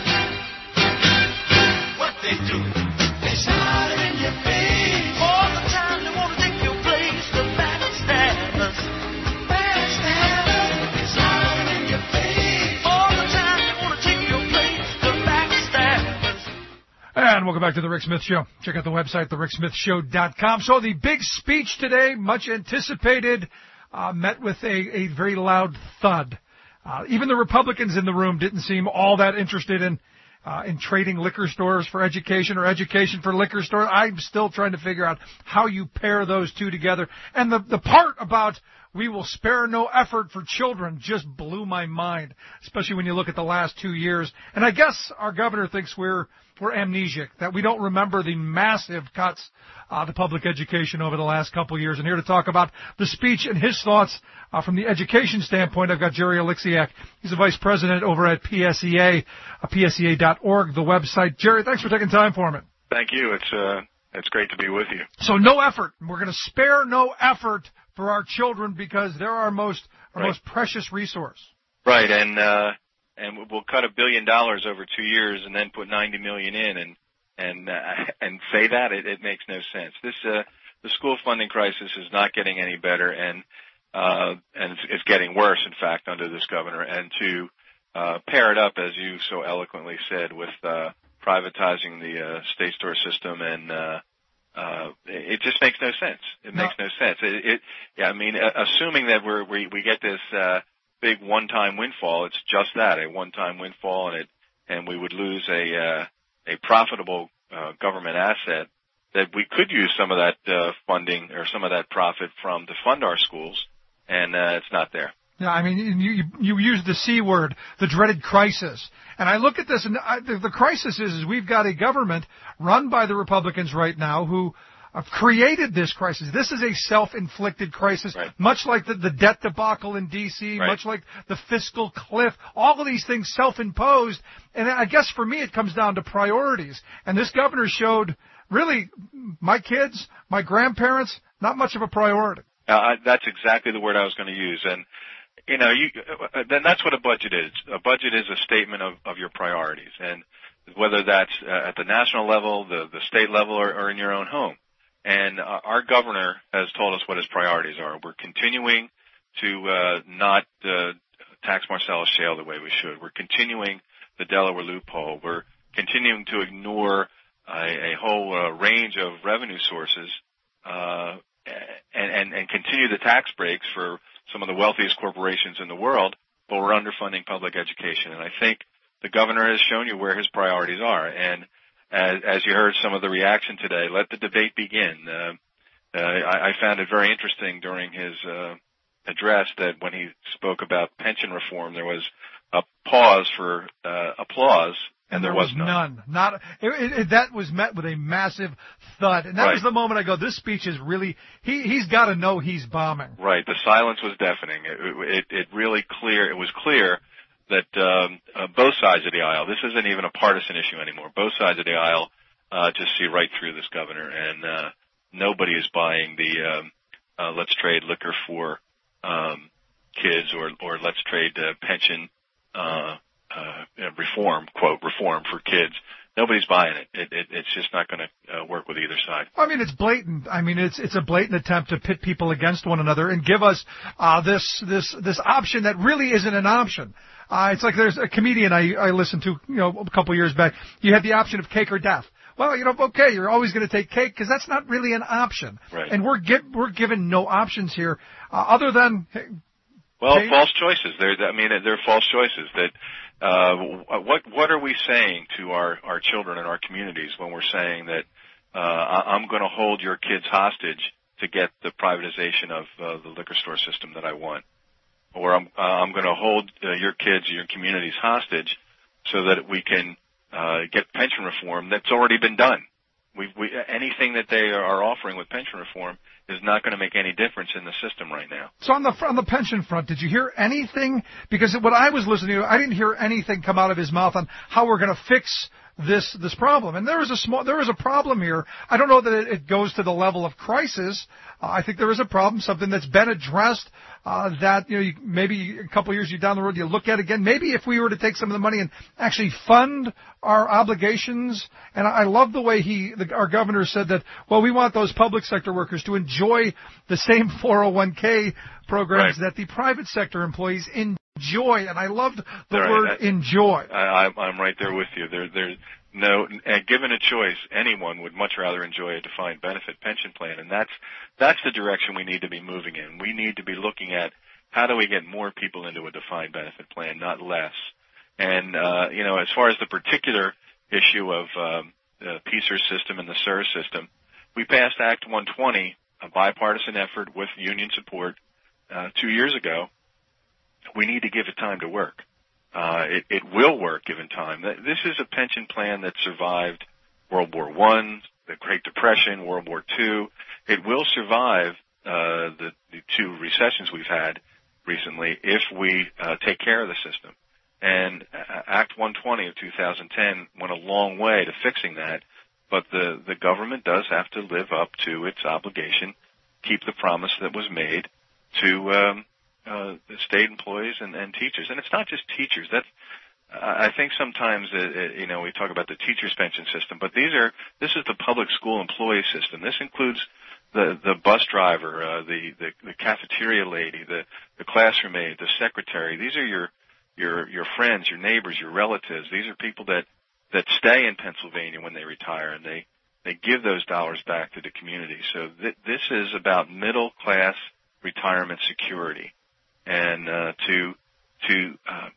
What they do, they smile in your face. All the time they want to take your place. The backstabbers, backstabbers, they smile in your face. All the time they want to take your place. The backstabbers. And welcome back to the Rick Smith Show. Check out the website, the rick smith show dot com. So the big speech today, much anticipated, uh, met with a, a very loud thud. Uh, even the Republicans in the room didn't seem all that interested in uh, in trading liquor stores for education or education for liquor stores. I'm still trying to figure out how you pair those two together. And the the part about we will spare no effort for children just blew my mind, especially when you look at the last two years. And I guess our governor thinks we're we're amnesiac, that we don't remember the massive cuts uh, to public education over the last couple of years. And here to talk about the speech and his thoughts uh, from the education standpoint, I've got Jerry Alexiak. He's the vice president over at P S E A, uh, P S E A dot org, the website. Jerry, thanks for taking time for me. Thank you. It's uh, it's great to be with you. So no effort. We're going to spare no effort for our children because they're our most our Right. most precious resource. Right, and uh, and we'll cut a billion dollars over two years and then put ninety million in, and and uh, and say that it, it makes no sense. This uh, the school funding crisis is not getting any better, and uh, and it's, it's getting worse, in fact, under this governor. And to uh, pair it up, as you so eloquently said, with uh, privatizing the uh, state store system, and uh, uh, it just makes no sense. It no. makes no sense. It, it, yeah, I mean, uh, assuming that we're, we we get this uh, big one-time windfall, it's just that, a one-time windfall, and it and we would lose a uh, a profitable uh, government asset that we could use some of that uh, funding or some of that profit from to fund our schools, and uh, it's not there. Yeah, I mean, you, you you use the C word, the dreaded crisis. And I look at this, and I, the, the crisis is, is we've got a government run by the Republicans right now who have created this crisis. This is a self-inflicted crisis, right. much like the, the debt debacle in D C, right. much like the fiscal cliff. All of these things self-imposed. And I guess for me it comes down to priorities. And this governor showed, really, my kids, my grandparents, not much of a priority. Uh, I, that's exactly the word I was going to use. And You know, you, uh, then that's what a budget is. A budget is a statement of, of your priorities, and whether that's uh, at the national level, the, the state level, or, or in your own home. And uh, our governor has told us what his priorities are. We're continuing to uh, not uh, tax Marcellus Shale the way we should. We're continuing the Delaware loophole. We're continuing to ignore a, a whole uh, range of revenue sources uh, and, and, and continue the tax breaks for some of the wealthiest corporations in the world, but we're underfunding public education. And I think the governor has shown you where his priorities are. And as, as you heard some of the reaction today, let the debate begin. Uh, uh, I, I found it very interesting during his uh, address that when he spoke about pension reform, there was a pause for uh, applause. And, and there, there was, was none. none. Not it, it, it, that was met with a massive thud, and that right. was the moment I go, "This speech is really he he's got to know he's bombing." Right. The silence was deafening. It, it, it really clear. It was clear that um, uh, both sides of the aisle. This isn't even a partisan issue anymore. Both sides of the aisle uh, just see right through this governor, and uh, nobody is buying the um, uh, "let's trade liquor for um, kids" or or "let's trade uh, pension." Uh, Uh, reform, quote, reform for kids. Nobody's buying it. it, it it's just not going to uh, work with either side. I mean, it's blatant. I mean, it's it's a blatant attempt to pit people against one another and give us uh, this this this option that really isn't an option. Uh, it's like there's a comedian I, I listened to, you know, a couple of years back. You had the option of cake or death. Well, you know, okay, you're always going to take cake because that's not really an option. Right. And we're get, we're given no options here uh, other than. Hey, well, hey, false choices. They're, I mean, they're false choices that. Uh, what what are we saying to our, our children and our communities when we're saying that uh, I'm going to hold your kids hostage to get the privatization of uh, the liquor store system that I want, or I'm uh, I'm going to hold uh, your kids, your communities hostage, so that we can uh, get pension reform that's already been done. We, we anything that they are offering with pension reform is not going to make any difference in the system right now. So on the on the pension front, did you hear anything? Because what I was listening to, I didn't hear anything come out of his mouth on how we're going to fix this this problem. And there is a small there is a problem here. I don't know that it, it goes to the level of crisis. Uh, I think there is a problem, something that's been addressed. Uh, that you know, you, maybe a couple of years you down the road, you look at it again. Maybe if we were to take some of the money and actually fund our obligations. And I, I love the way he, the, our governor said that. Well, we want those public sector workers to enjoy the same four oh one k programs right. that the private sector employees enjoy. And I loved the right. word I, enjoy. I, I'm right there with you. There, there's no, and given a choice, anyone would much rather enjoy a defined benefit pension plan, and that's that's the direction we need to be moving in. We need to be looking at how do we get more people into a defined benefit plan, not less. And uh, you know, as far as the particular issue of um, the P S E R S system and the S E R S system, we passed Act one twenty, a bipartisan effort with union support, uh, two years ago. We need to give it time to work. Uh, it, it will work given time. This is a pension plan that survived World War One, the Great Depression, World War Two. It will survive uh, the, the two recessions we've had recently if we uh, take care of the system. And Act one twenty of two thousand ten went a long way to fixing that, but the, the government does have to live up to its obligation, keep the promise that was made to um, uh, the state employees and, and teachers. And it's not just teachers. That's I think sometimes, uh, you know, we talk about the teachers' pension system, but these are this is the public school employee system. This includes the the bus driver, uh, the, the the cafeteria lady, the the classroom aide, the secretary. These are your your your friends, your neighbors, your relatives. These are people that that stay in Pennsylvania when they retire, and they, they give those dollars back to the community. So th- this is about middle-class retirement security. And uh, to to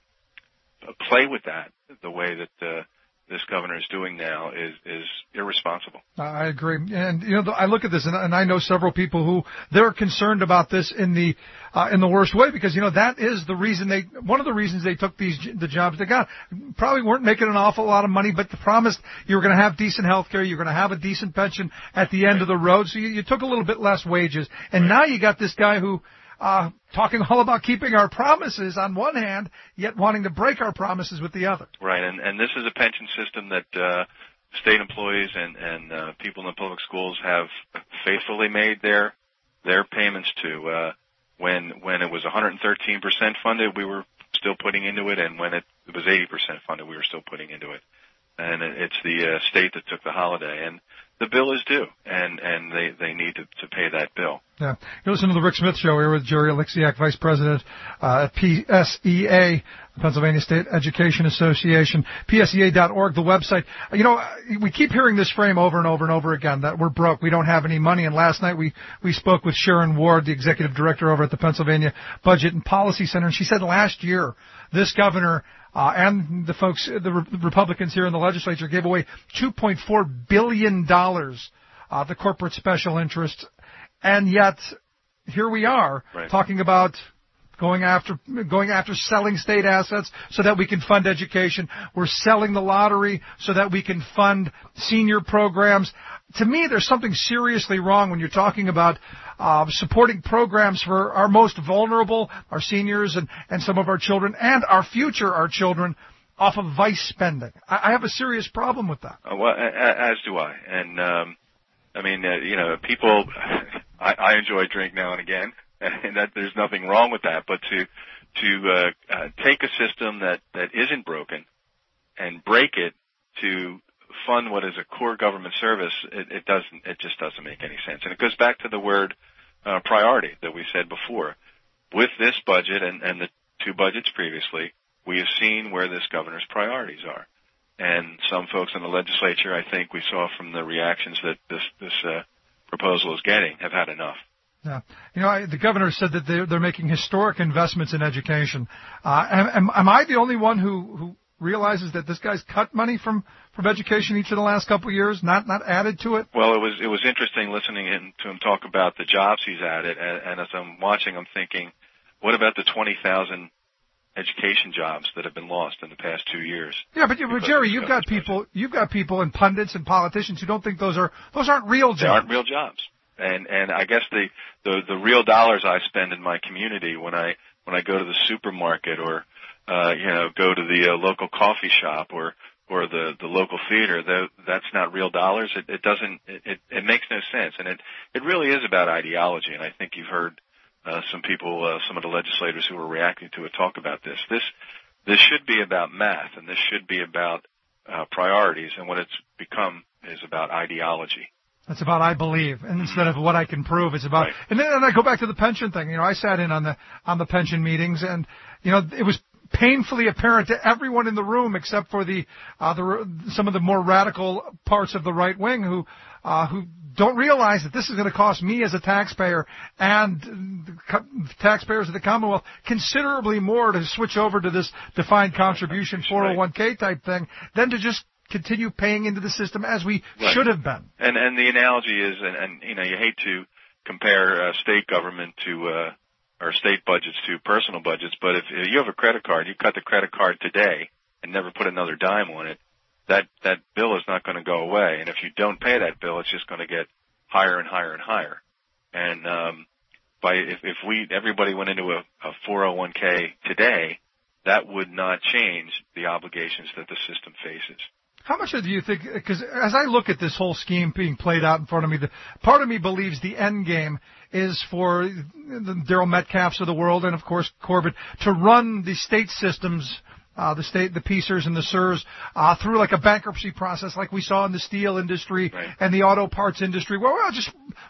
uh, play with that the way that uh, this governor is doing now is, is irresponsible. I agree. And, you know, I look at this, and, and I know several people who they're concerned about this in the uh, in the worst way because, you know, that is the reason they, one of the reasons they took these, the jobs they got. Probably weren't making an awful lot of money, but they promised you were going to have decent health care, you're going to have a decent pension at the end right. of the road, so you, you took a little bit less wages. And right. now you got this guy who, Uh, talking all about keeping our promises on one hand, yet wanting to break our promises with the other. Right, and, and this is a pension system that uh, state employees and, and uh, people in the public schools have faithfully made their their payments to. Uh, when when it was one hundred thirteen percent funded, we were still putting into it, and when it, it was eighty percent funded, we were still putting into it. And it, it's the uh, state that took the holiday, and the bill is due, and, and they, they need to, to pay that bill. Yeah. You listen to the Rick Smith Show here with Jerry Alexiak, Vice President uh, at P S E A, the Pennsylvania State Education Association, P S E A dot org, the website. You know, we keep hearing this frame over and over and over again, that we're broke, we don't have any money. And last night we, we spoke with Sharon Ward, the Executive Director over at the Pennsylvania Budget and Policy Center, and she said last year this governor Uh, and the folks, the Re- Republicans here in the legislature gave away two point four billion dollars, uh, the corporate special interests. And yet, here we are right. talking about going after, going after selling state assets so that we can fund education. We're selling the lottery so that we can fund senior programs. To me, there's something seriously wrong when you're talking about uh, supporting programs for our most vulnerable, our seniors and, and some of our children, and our future, our children, off of vice spending. I, I have a serious problem with that. Uh, well, as do I. And, um, I mean, uh, you know, people, I, I enjoy a drink now and again, and that there's nothing wrong with that, but to, to uh, uh, take a system that, that isn't broken and break it to fund what is a core government service, it, it doesn't, it just doesn't make any sense. And it goes back to the word uh, priority that we said before. With this budget and, and the two budgets previously, we have seen where this governor's priorities are. And some folks in the legislature, I think we saw from the reactions that this, this uh, proposal is getting, have had enough. Yeah. You know, I, the governor said that they're, they're making historic investments in education. Uh, am, am I the only one who, who realizes that this guy's cut money from, from education each of the last couple of years, not not added to it? Well, it was it was interesting listening in, to him talk about the jobs he's added, and, and as I'm watching, I'm thinking, what about the twenty thousand education jobs that have been lost in the past two years? Yeah, but, but Jerry, you've got people, budget. you've got people and pundits and politicians who don't think those are those aren't real jobs. They aren't real jobs, and and I guess the the the real dollars I spend in my community when I when I go to the supermarket or uh, you know go to the uh, local coffee shop or or the the local theater, the, that's not real dollars. It, it doesn't. It, it it makes no sense, and it it really is about ideology. And I think you've heard uh, some people, uh, some of the legislators who were reacting to it, talk about this. This this should be about math, and this should be about uh, priorities. And what it's become is about ideology. It's about I believe, and instead of what I can prove, it's about. Right. And then and I go back to the pension thing. You know, I sat in on the on the pension meetings, and you know, it was painfully apparent to everyone in the room, except for the uh, the some of the more radical parts of the right wing who uh, who don't realize that this is going to cost me as a taxpayer and the co- taxpayers of the Commonwealth considerably more to switch over to this defined contribution four oh one k type thing than to just continue paying into the system as we right. should have been. And and the analogy is, and, and you know, you hate to compare uh, state government to uh, or state budgets to personal budgets, but if you have a credit card, you cut the credit card today and never put another dime on it, that that bill is not going to go away. And if you don't pay that bill, it's just going to get higher and higher and higher. And um, by if, if we everybody went into a, a four oh one k today, that would not change the obligations that the system faces. How much do you think, because as I look at this whole scheme being played out in front of me, the, part of me believes the end game is for the Daryl Metcalfs of the world and, of course, Corbett to run the state systems, uh, the state, the P S E Rs and the S E Rs, uh, through like a bankruptcy process like we saw in the steel industry right. and the auto parts industry, where we'll just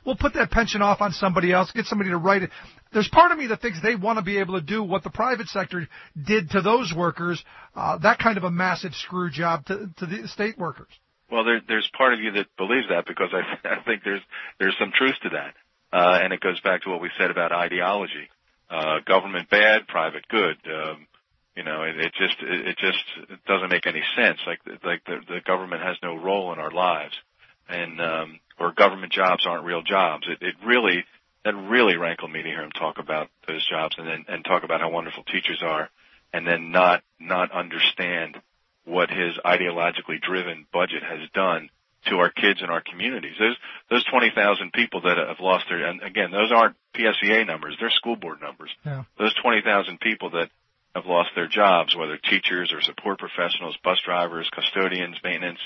we'll put that pension off on somebody else, get somebody to write it. There's part of me that thinks they want to be able to do what the private sector did to those workers, uh, that kind of a massive screw job to, to the state workers. Well, there, there's part of you that believes that because I, I think there's there's some truth to that, uh, and it goes back to what we said about ideology: uh, government bad, private good. Um, you know, it, it just it, it just it doesn't make any sense. Like like the, the government has no role in our lives, and um, or government jobs aren't real jobs. It, it really that really rankled me to hear him talk about those jobs, and then and talk about how wonderful teachers are, and then not not understand what his ideologically driven budget has done to our kids and our communities. Those those twenty thousand people that have lost their, and again, those aren't P S E A numbers, they're school board numbers. Yeah. Those twenty thousand people that have lost their jobs, whether teachers or support professionals, bus drivers, custodians, maintenance,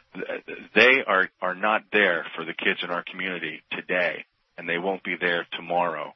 they are, are not there for the kids in our community today, and they won't be there tomorrow,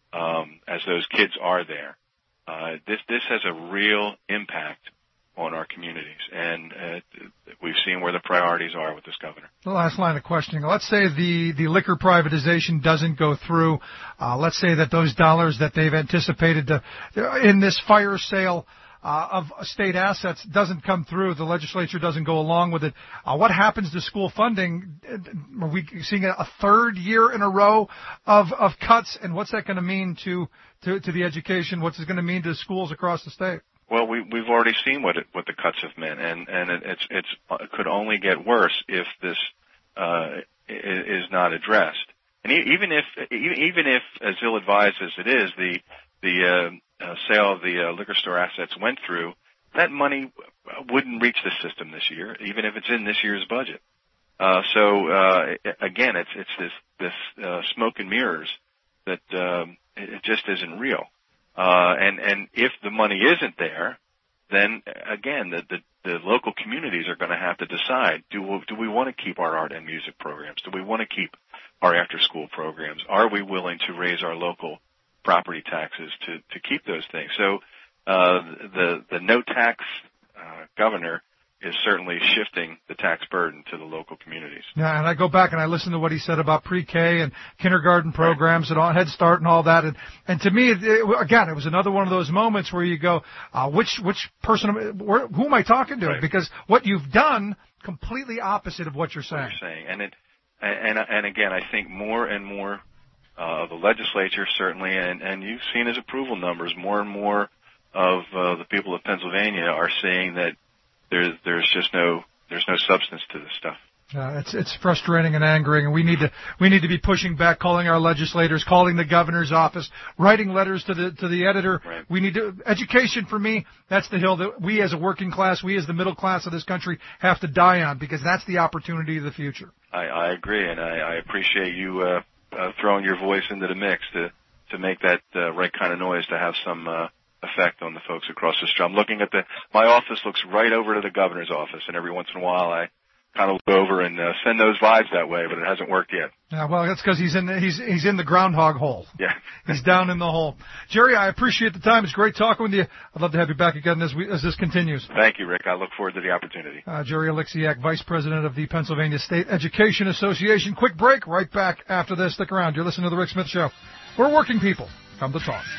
um, as those kids are there. Uh, this, this has a real impact on our communities, and uh, we've seen where the priorities are with this governor. The last line of questioning. Let's say the, the liquor privatization doesn't go through. Uh, let's say that those dollars that they've anticipated to, in this fire sale uh, of state assets doesn't come through. The legislature doesn't go along with it. Uh, what happens to school funding? Are we seeing a third year in a row of, of cuts, and what's that going to mean to, to, to the education? What's it going to mean to schools across the state? Well, we, we've already seen what it, what the cuts have meant, and and it, it's it's it could only get worse if this uh, is not addressed. And even if even if, as ill-advised as it is, the the uh, uh, sale of the uh, liquor store assets went through, that money wouldn't reach the system this year, even if it's in this year's budget. Uh, so uh, again, it's it's this this uh, smoke and mirrors that um, it just isn't real. Uh, and, and if the money isn't there, then again, the, the, the local communities are going to have to decide, do we, do we want to keep our art and music programs? Do we want to keep our after-school programs? Are we willing to raise our local property taxes to, to keep those things? So, uh, the, the no tax, uh, governor is certainly shifting the tax burden to the local communities. Yeah, and I go back and I listen to what he said about pre-K and kindergarten programs and all, Head Start and all that. And, and to me, it, it, again, it was another one of those moments where you go, uh, which which person, where, who am I talking to? Right. Because what you've done, completely opposite of what you're saying. What you're saying. And, it, and, and again, I think more and more uh, the legislature certainly, and, and you've seen his approval numbers, more and more of uh, the people of Pennsylvania are saying that There's there's just no there's no substance to this stuff. Uh, it's it's frustrating and angering, and we need to we need to be pushing back, calling our legislators, calling the governor's office, writing letters to the to the editor. Right. We need to education for me. That's the hill that we as a working class, we as the middle class of this country, have to die on, because that's the opportunity of the future. I, I agree, and I, I appreciate you uh, uh, throwing your voice into the mix to to make that uh, right kind of noise, to have some Uh, effect on the folks across the street. I'm looking at the, my office looks right over to the governor's office, and every once in a while I kind of look over and uh, send those vibes that way, but it hasn't worked yet. Yeah, well, that's because he's in the, he's he's in the groundhog hole. Yeah, he's down in the hole. Jerry, I appreciate the time. It's great talking with you. I'd love to have you back again as we as this continues. Thank you, Rick. I look forward to the opportunity. Uh, Jerry Alexiak, Vice President of the Pennsylvania State Education Association. Quick break. Right back after this. Stick around. You're listening to the Rick Smith Show. We're working people. Come to talk.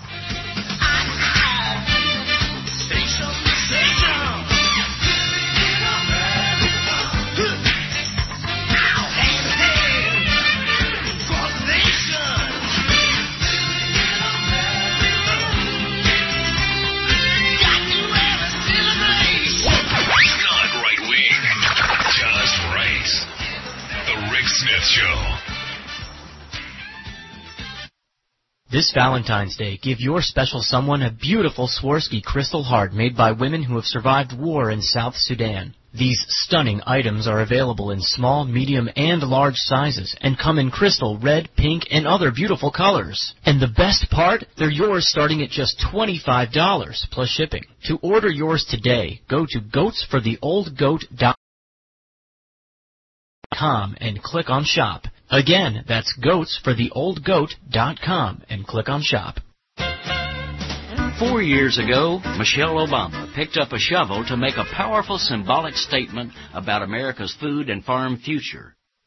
Smith Show. This Valentine's Day, give your special someone a beautiful Swarovski crystal heart made by women who have survived war in South Sudan. These stunning items are available in small, medium, and large sizes and come in crystal, red, pink, and other beautiful colors. And the best part? They're yours starting at just twenty-five dollars plus shipping. To order yours today, go to goats for the old goat dot com and click on Shop. Again, that's goats for the old goat dot com and click on Shop. Four years ago, Michelle Obama picked up a shovel to make a powerful symbolic statement about America's food and farm future.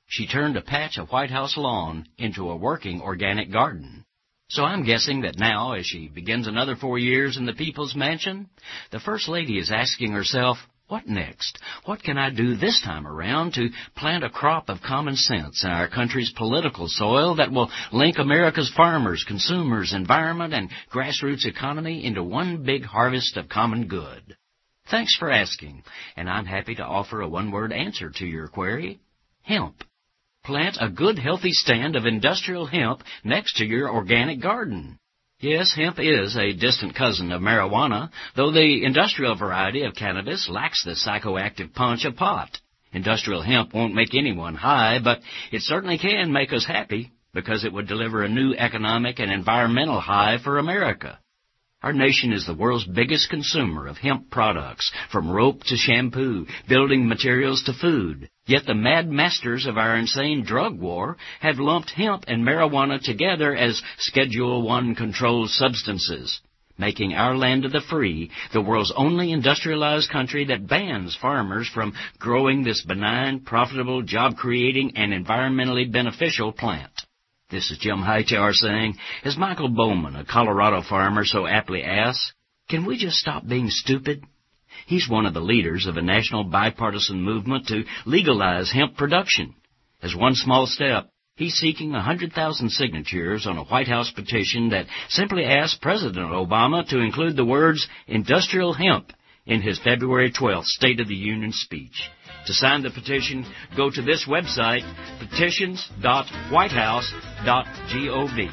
She turned a patch of White House lawn into a working organic garden. So I'm guessing that now, as she begins another four years in the People's Mansion, the First Lady is asking herself, what next? What can I do this time around to plant a crop of common sense in our country's political soil that will link America's farmers, consumers, environment, and grassroots economy into one big harvest of common good? Thanks for asking, and I'm happy to offer a one-word answer to your query. Hemp. Plant a good, healthy stand of industrial hemp next to your organic garden. Yes, hemp is a distant cousin of marijuana, though the industrial variety of cannabis lacks the psychoactive punch of pot. Industrial hemp won't make anyone high, but it certainly can make us happy, because it would deliver a new economic and environmental high for America. Our nation is the world's biggest consumer of hemp products, from rope to shampoo, building materials to food. Yet the mad masters of our insane drug war have lumped hemp and marijuana together as Schedule One controlled substances, making our land of the free the world's only industrialized country that bans farmers from growing this benign, profitable, job-creating, and environmentally beneficial plant. This is Jim Hightower saying, as Michael Bowman, a Colorado farmer, so aptly asks, can we just stop being stupid? He's one of the leaders of a national bipartisan movement to legalize hemp production. As one small step, he's seeking one hundred thousand signatures on a White House petition that simply asks President Obama to include the words industrial hemp in his February twelfth State of the Union speech. To sign the petition, go to this website, petitions dot white house dot gov.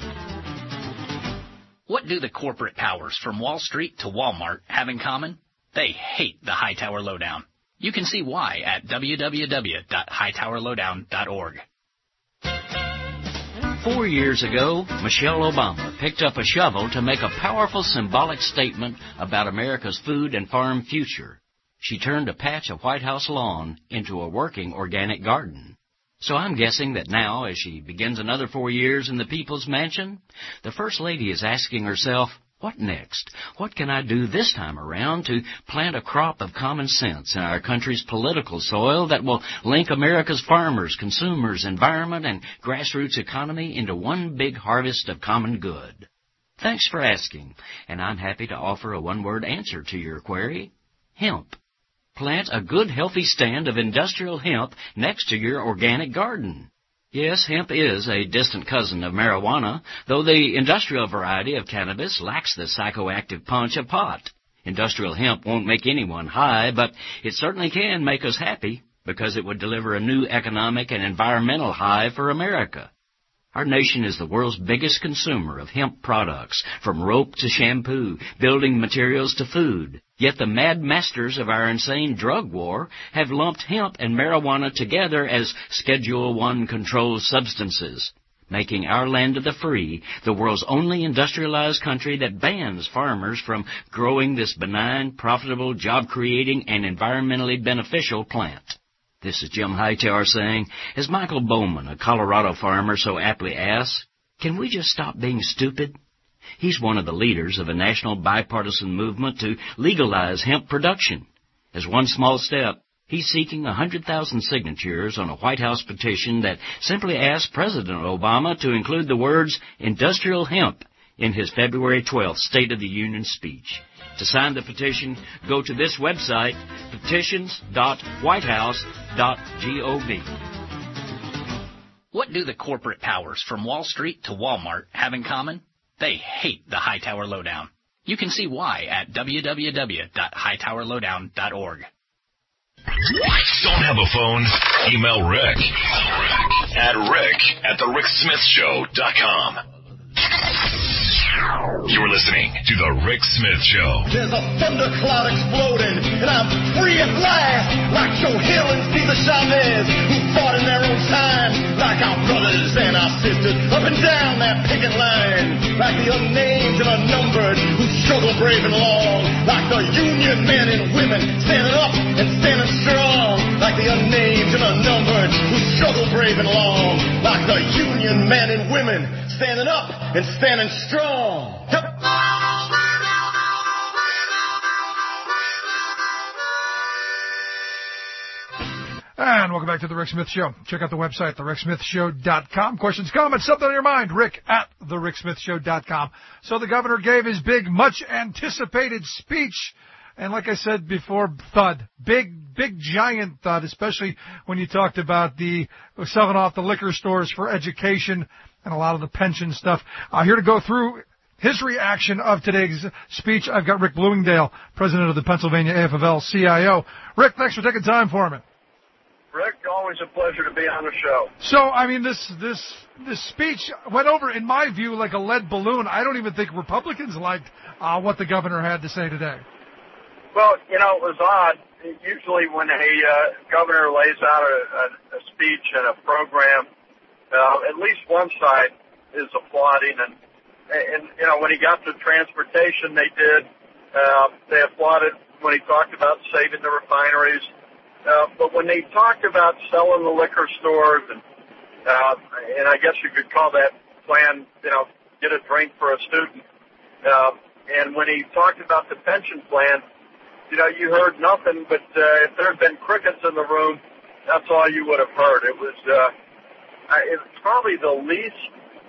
What do the corporate powers from Wall Street to Walmart have in common? They hate the Hightower Lowdown. You can see why at w w w dot hightower lowdown dot org. Four years ago, Michelle Obama picked up a shovel to make a powerful symbolic statement about America's food and farm future. She turned a patch of White House lawn into a working organic garden. So I'm guessing that now, as she begins another four years in the People's Mansion, the First Lady is asking herself, what next? What can I do this time around to plant a crop of common sense in our country's political soil that will link America's farmers, consumers, environment, and grassroots economy into one big harvest of common good? Thanks for asking, and I'm happy to offer a one-word answer to your query. Hemp. Plant a good, healthy stand of industrial hemp next to your organic garden. Yes, hemp is a distant cousin of marijuana, though the industrial variety of cannabis lacks the psychoactive punch of pot. Industrial hemp won't make anyone high, but it certainly can make us happy, because it would deliver a new economic and environmental high for America. Our nation is the world's biggest consumer of hemp products, from rope to shampoo, building materials to food. Yet the mad masters of our insane drug war have lumped hemp and marijuana together as Schedule One controlled substances, making our land of the free the world's only industrialized country that bans farmers from growing this benign, profitable, job-creating, and environmentally beneficial plant. This is Jim Hightower saying, as Michael Bowman, a Colorado farmer, so aptly asks, can we just stop being stupid? He's one of the leaders of a national bipartisan movement to legalize hemp production. As one small step, he's seeking one hundred thousand signatures on a White House petition that simply asks President Obama to include the words industrial hemp in his February twelfth State of the Union speech. To sign the petition, go to this website, petitions dot white house dot gov. What do the corporate powers from Wall Street to Walmart have in common? They hate the Hightower Lowdown. You can see why at w w w dot hightower lowdown dot org. Don't have a phone? Email Rick at rick at the rick smith show dot com. You're listening to The Rick Smith Show. There's a thundercloud exploding, and I'm free at last, like Joe Hill and Cesar Chavez, who fought in their own time, like our brothers and our sisters, up and down that picket line, like the unnamed and unnumbered, who struggle brave and long, like the Union men and women, standing up and standing strong, like the unnamed and unnumbered, who struggle brave and long, like the Union men and women, standing up and standing strong. And welcome back to The Rick Smith Show. Check out the website, the rick smith show dot com. Questions, comments, something on your mind, Rick at the rick smith show dot com. So the governor gave his big, much-anticipated speech. And like I said before, thud. Big, big, giant thud, especially when you talked about the selling off the liquor stores for education and a lot of the pension stuff. Uh, here to go through his reaction of today's speech, I've got Rick Bloomingdale, president of the Pennsylvania A F L L C I O. Rick, thanks for taking time for me. Rick, always a pleasure to be on the show. So, I mean, this this this speech went over, in my view, like a lead balloon. I don't even think Republicans liked uh, what the governor had to say today. Well, you know, it was odd. Usually when a uh, governor lays out a, a, a speech and a program, uh, at least one side is applauding. And, and, you know, when he got to transportation, they did. Uh, they applauded when he talked about saving the refineries. Uh, but when they talked about selling the liquor stores, and uh, and I guess you could call that plan, you know, get a drink for a student. Uh, and when he talked about the pension plan, you know, you heard nothing. But uh, if there had been crickets in the room, that's all you would have heard. It was uh, it's probably the least,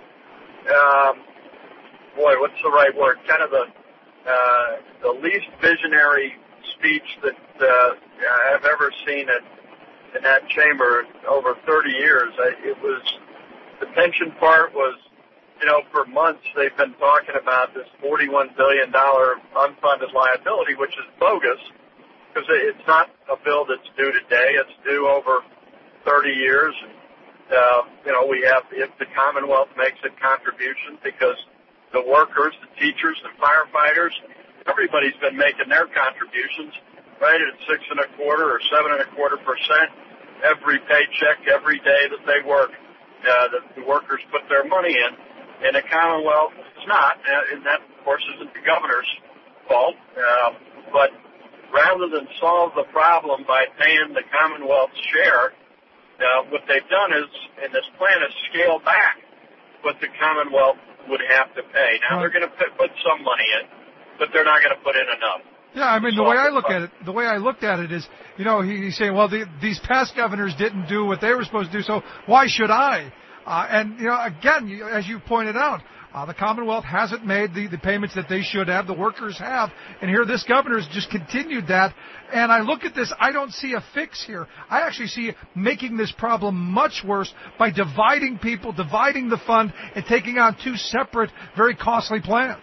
um, boy, what's the right word? Kind of the uh, the least visionary speech that uh, I've ever seen in, in that chamber over thirty years. I, it was, the pension part was, you know, for months they've been talking about this forty-one billion dollars unfunded liability, which is bogus, because it's not a bill that's due today. It's due over thirty years. And, uh, you know, we have, if the Commonwealth makes a contribution, because the workers, the teachers, the firefighters, everybody's been making their contributions, right, at six and a quarter or seven and a quarter percent every paycheck, every day that they work. Uh, the, the workers put their money in, and the Commonwealth is not, and that, of course, isn't the governor's fault. Uh, but rather than solve the problem by paying the Commonwealth's share, uh, what they've done is, in this plan, is scale back what the Commonwealth would have to pay. Now, they're going to put some money in, but they're not going to put in enough. Yeah, I mean, the way I look at it, the way I looked at it is, you know, he, he's saying, well, the, these past governors didn't do what they were supposed to do, so why should I? Uh, and, you know, again, you, as you pointed out, uh, the Commonwealth hasn't made the, the payments that they should have. The workers have. And here this governor's just continued that. And I look at this, I don't see a fix here. I actually see making this problem much worse by dividing people, dividing the fund, and taking on two separate, very costly plans.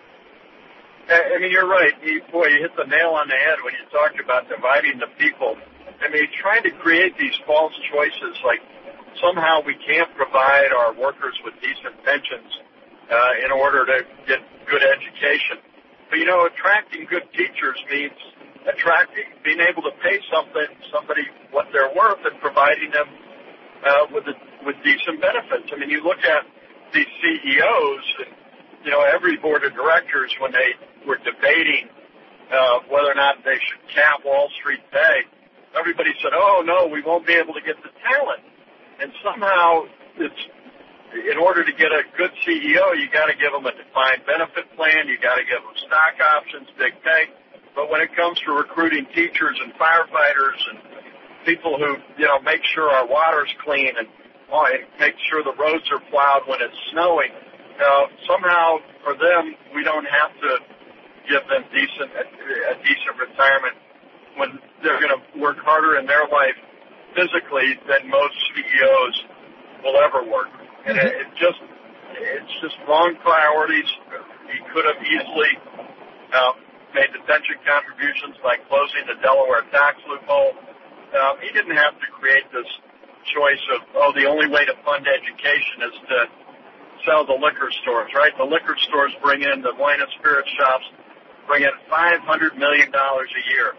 I mean, you're right. You, boy, you hit the nail on the head when you talked about dividing the people. I mean, trying to create these false choices, like somehow we can't provide our workers with decent pensions uh, in order to get good education. But, you know, attracting good teachers means attracting, being able to pay something, somebody what they're worth, and providing them uh, with a, with decent benefits. I mean, you look at these C E Os, and, you know, every board of directors, when they were debating uh, whether or not they should cap Wall Street pay, everybody said, oh, no, we won't be able to get the talent. And somehow, it's, in order to get a good C E O, you got to give them a defined benefit plan, you got to give them stock options, big pay. But when it comes to recruiting teachers and firefighters and people who, you know, make sure our water's clean and, oh, and make sure the roads are plowed when it's snowing, uh, somehow for them, we don't have to give them decent a, a decent retirement when they're going to work harder in their life physically than most C E Os will ever work. And it, it just, it's just wrong priorities. He could have easily uh, made the pension contributions by closing the Delaware tax loophole. Um, he didn't have to create this choice of, oh, the only way to fund education is to sell the liquor stores, right? The liquor stores bring in, the wine and spirit shops bring in five hundred million dollars a year.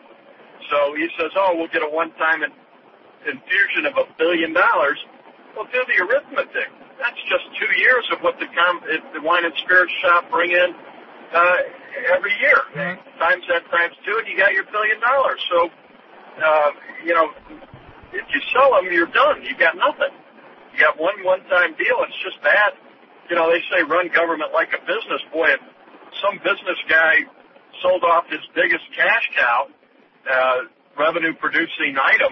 So he says, oh, we'll get a one-time in, infusion of a billion dollars. Well, do the arithmetic. That's just two years of what the, com- the wine and spirit shop bring in uh, every year. Mm-hmm. Times that times two, and you got your billion dollars. So, uh, you know, if you sell them, you're done. You got nothing. You got one one-time deal. It's just bad. You know, they say run government like a business. Boy, if some business guy sold off his biggest cash cow, uh, revenue-producing item,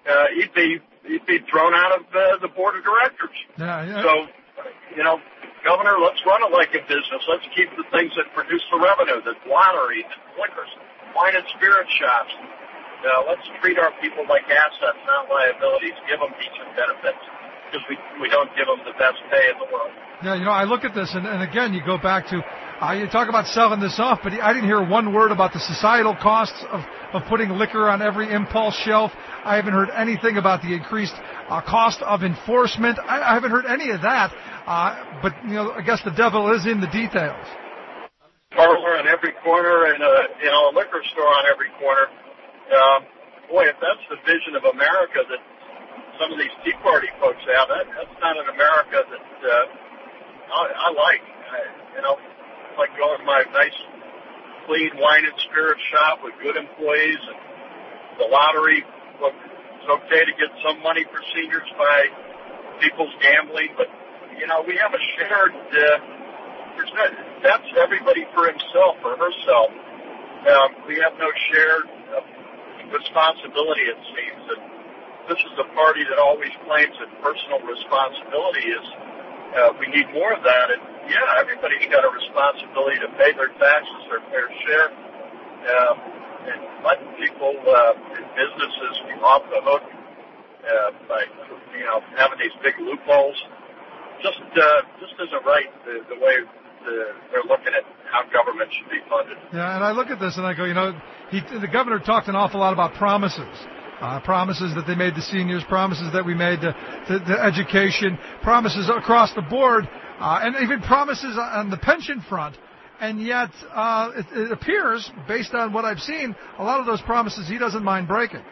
uh, he'd be he'd be thrown out of uh, the board of directors. Yeah, yeah. So, you know, Governor, let's run it like a business. Let's keep the things that produce the revenue, the lottery, the liquors, wine and spirit shops. Uh, let's treat our people like assets, not liabilities. Give them decent benefits, because we we don't give them the best pay in the world. Yeah, you know, I look at this, and, and again, you go back to, uh, you talk about selling this off, but I didn't hear one word about the societal costs of, of putting liquor on every impulse shelf. I haven't heard anything about the increased uh, cost of enforcement. I, I haven't heard any of that. Uh, but, you know, I guess the devil is in the details. Parlor on every corner and, a, you know, a liquor store on every corner. Um, boy, if that's the vision of America that some of these Tea Party folks have, that, that's not an America that uh, I, I like. I, you know, I like going to my nice, clean wine and spirit shop with good employees, and the lottery. Look, it's okay to get some money for seniors by people's gambling, but, you know, we have a shared, uh, there's no, that's everybody for himself or herself. Um, we have no shared uh, responsibility, it seems, and this is a party that always claims that personal responsibility is, uh, we need more of that, and yeah, everybody's got a responsibility to pay their taxes, their fair share, um, and letting people uh, in businesses be off the hook uh, by, you know, having these big loopholes. Just, uh, just isn't right the, the way the, they're looking at how government should be funded. Yeah, and I look at this and I go, you know, he, the governor talked an awful lot about promises. Uh, promises that they made to seniors, promises that we made to, to, to education, promises across the board, uh, and even promises on the pension front. And yet, uh, it, it appears, based on what I've seen, a lot of those promises he doesn't mind breaking.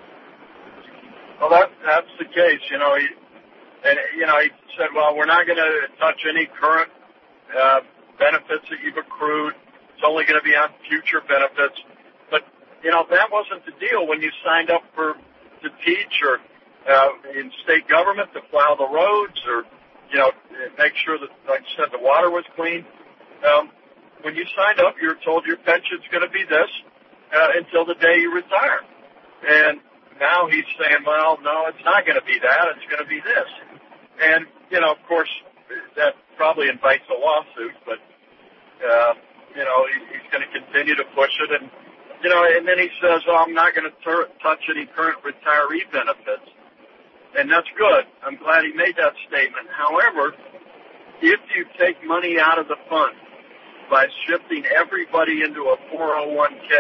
Well, that, that's the case. You know, he, and, you know, he said, well, we're not going to touch any current uh, benefits that you've accrued. It's only going to be on future benefits. But, you know, that wasn't the deal when you signed up for to teach or uh, in state government to plow the roads or, you know, make sure that, like I said, the water was clean. Um, when you signed up, you were told your pension's going to be this uh, until the day you retire. And now he's saying, well, no, it's not going to be that. It's going to be this. And, you know, of course, that probably invites a lawsuit, but, uh, you know, he, he's going to continue to push it. And, you know, and then he says, oh, I'm not going to ter- touch any current retiree benefits. And that's good. I'm glad he made that statement. However, if you take money out of the fund by shifting everybody into a four oh one k,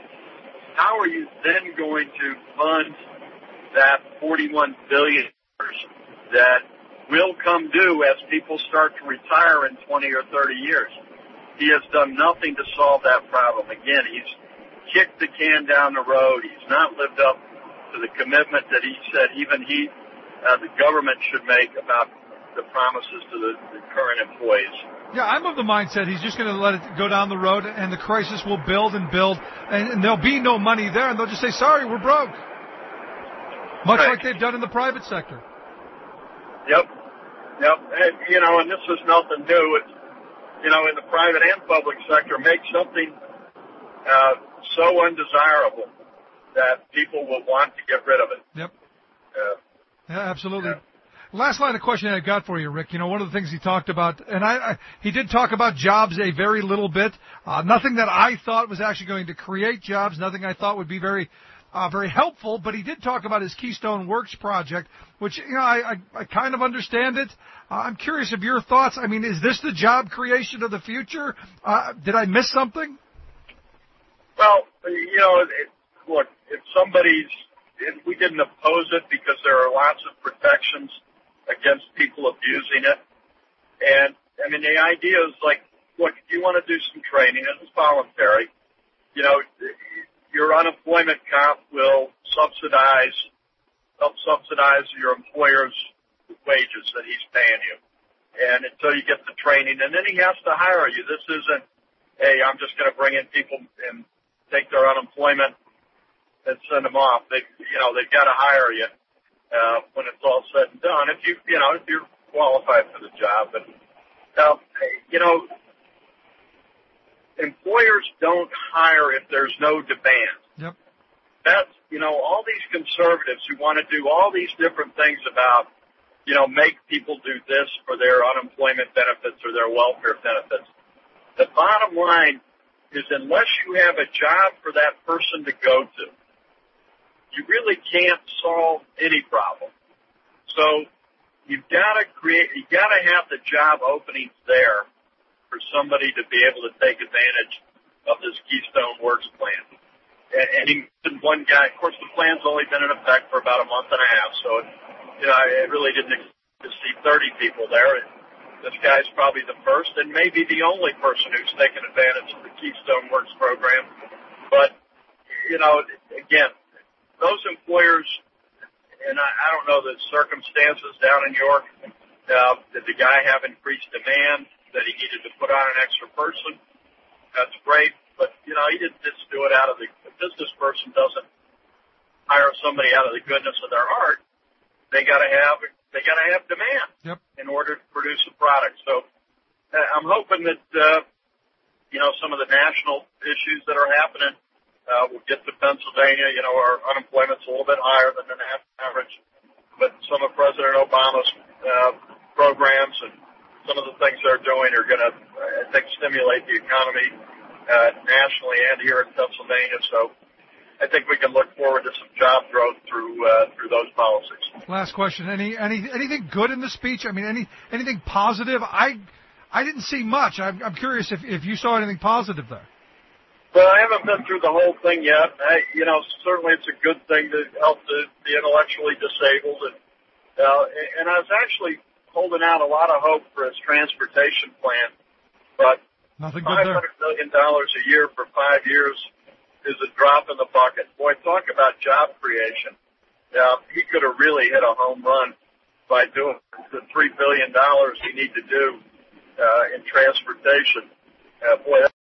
how are you then going to fund that forty-one billion dollars that will come due as people start to retire in twenty or thirty years? He has done nothing to solve that problem. Again, he's kicked the can down the road. He's not lived up to the commitment that he said even he, uh, the government should make about the promises to the, the current employees. Yeah, I'm of the mindset he's just going to let it go down the road, and the crisis will build and build, and, and there'll be no money there, and they'll just say, sorry, we're broke. Much right. like they've done in the private sector. Yep. Yep. And, you know, and this is nothing new. It's, you know, in the private and public sector, make something uh, so undesirable that people will want to get rid of it. Yep. Uh, yeah, absolutely. Yeah. Last line of question I got for you, Rick. You know, one of the things he talked about, and I, I he did talk about jobs a very little bit. Uh, nothing that I thought was actually going to create jobs. Nothing I thought would be very, uh, very helpful. But he did talk about his Keystone Works project, which you know I, I, I kind of understand it. Uh, I'm curious of your thoughts. I mean, is this the job creation of the future? Uh, did I miss something? Well, you know, it, look, if somebody's, if we didn't oppose it because there are lots of protections against people abusing it. And, I mean, the idea is like, look, if you want to do some training, and it's voluntary, you know, your unemployment comp will subsidize, help subsidize your employer's wages that he's paying you. And until you get the training, and then he has to hire you. This isn't, hey, I'm just going to bring in people and take their unemployment and send them off. They, you know, they've got to hire you. Uh, when it's all said and done, if you, you know, if you're qualified for the job. But, uh, you know, employers don't hire if there's no demand. Yep. That's, you know, all these conservatives who want to do all these different things about, you know, make people do this for their unemployment benefits or their welfare benefits. The bottom line is unless you have a job for that person to go to, you really can't solve any problem. So you've got to create, you've got to have the job openings there for somebody to be able to take advantage of this Keystone Works plan. And, and he mentioned one guy, of course the plan's only been in effect for about a month and a half, so it, you know, I really didn't expect to see thirty people there. This guy's probably the first and maybe the only person who's taken advantage of the Keystone Works program. But, you know, again, those employers, and I, I don't know the circumstances down in York, uh, did the guy have increased demand that he needed to put on an extra person? That's great, but, you know, he didn't just do it out of the, the business person doesn't hire somebody out of the goodness of their heart. They gotta have, they gotta have demand yep. in order to produce a product. So uh, I'm hoping that, uh, you know, some of the national issues that are happening, uh, will get to Pennsylvania. You know, our unemployment's a little bit higher than the national average, but some of President Obama's, uh, programs and some of the things they're doing are gonna, I think, stimulate the economy, uh, nationally and here in Pennsylvania. So I think we can look forward to some job growth through uh, through those policies. Last question: Any any anything good in the speech? I mean, any anything positive? I I didn't see much. I'm, I'm curious if if you saw anything positive there. Well, I haven't been through the whole thing yet. I, you know, certainly it's a good thing to help the, the intellectually disabled, and uh, and I was actually holding out a lot of hope for his transportation plan, but nothing good there. five hundred million dollars a year for five years. Is a drop in the bucket. Boy, talk about job creation. Uh, he could have really hit a home run by doing the three billion dollars he need to do uh, in transportation. Uh, boy, that's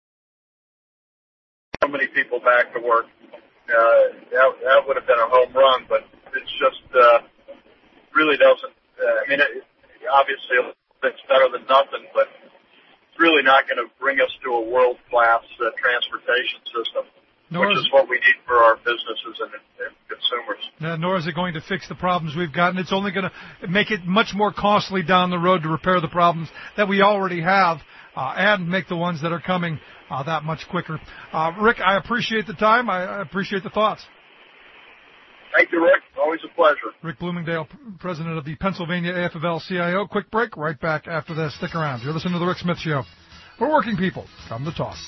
so many people back to work. Uh, that, that would have been a home run, but it's just uh, really doesn't. Uh, I mean, it, obviously it's better than nothing, but it's really not going to bring us to a world-class uh, transportation system, nor which is, is what we need for our businesses and, and consumers. Yeah, nor is it going to fix the problems we've gotten. It's only going to make it much more costly down the road to repair the problems that we already have uh, and make the ones that are coming uh, that much quicker. Uh, Rick, I appreciate the time. I, I appreciate the thoughts. Thank you, Rick. Always a pleasure. Rick Bloomingdale, president of the Pennsylvania A F L C I O. Quick break. Right back after this. Stick around. You're listening to The Rick Smith Show. We're working people. Come to talk.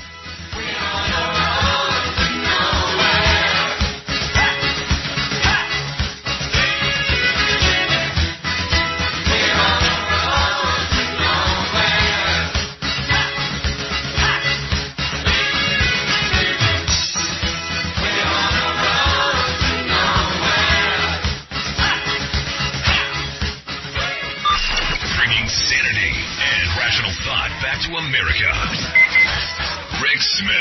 To America. Rick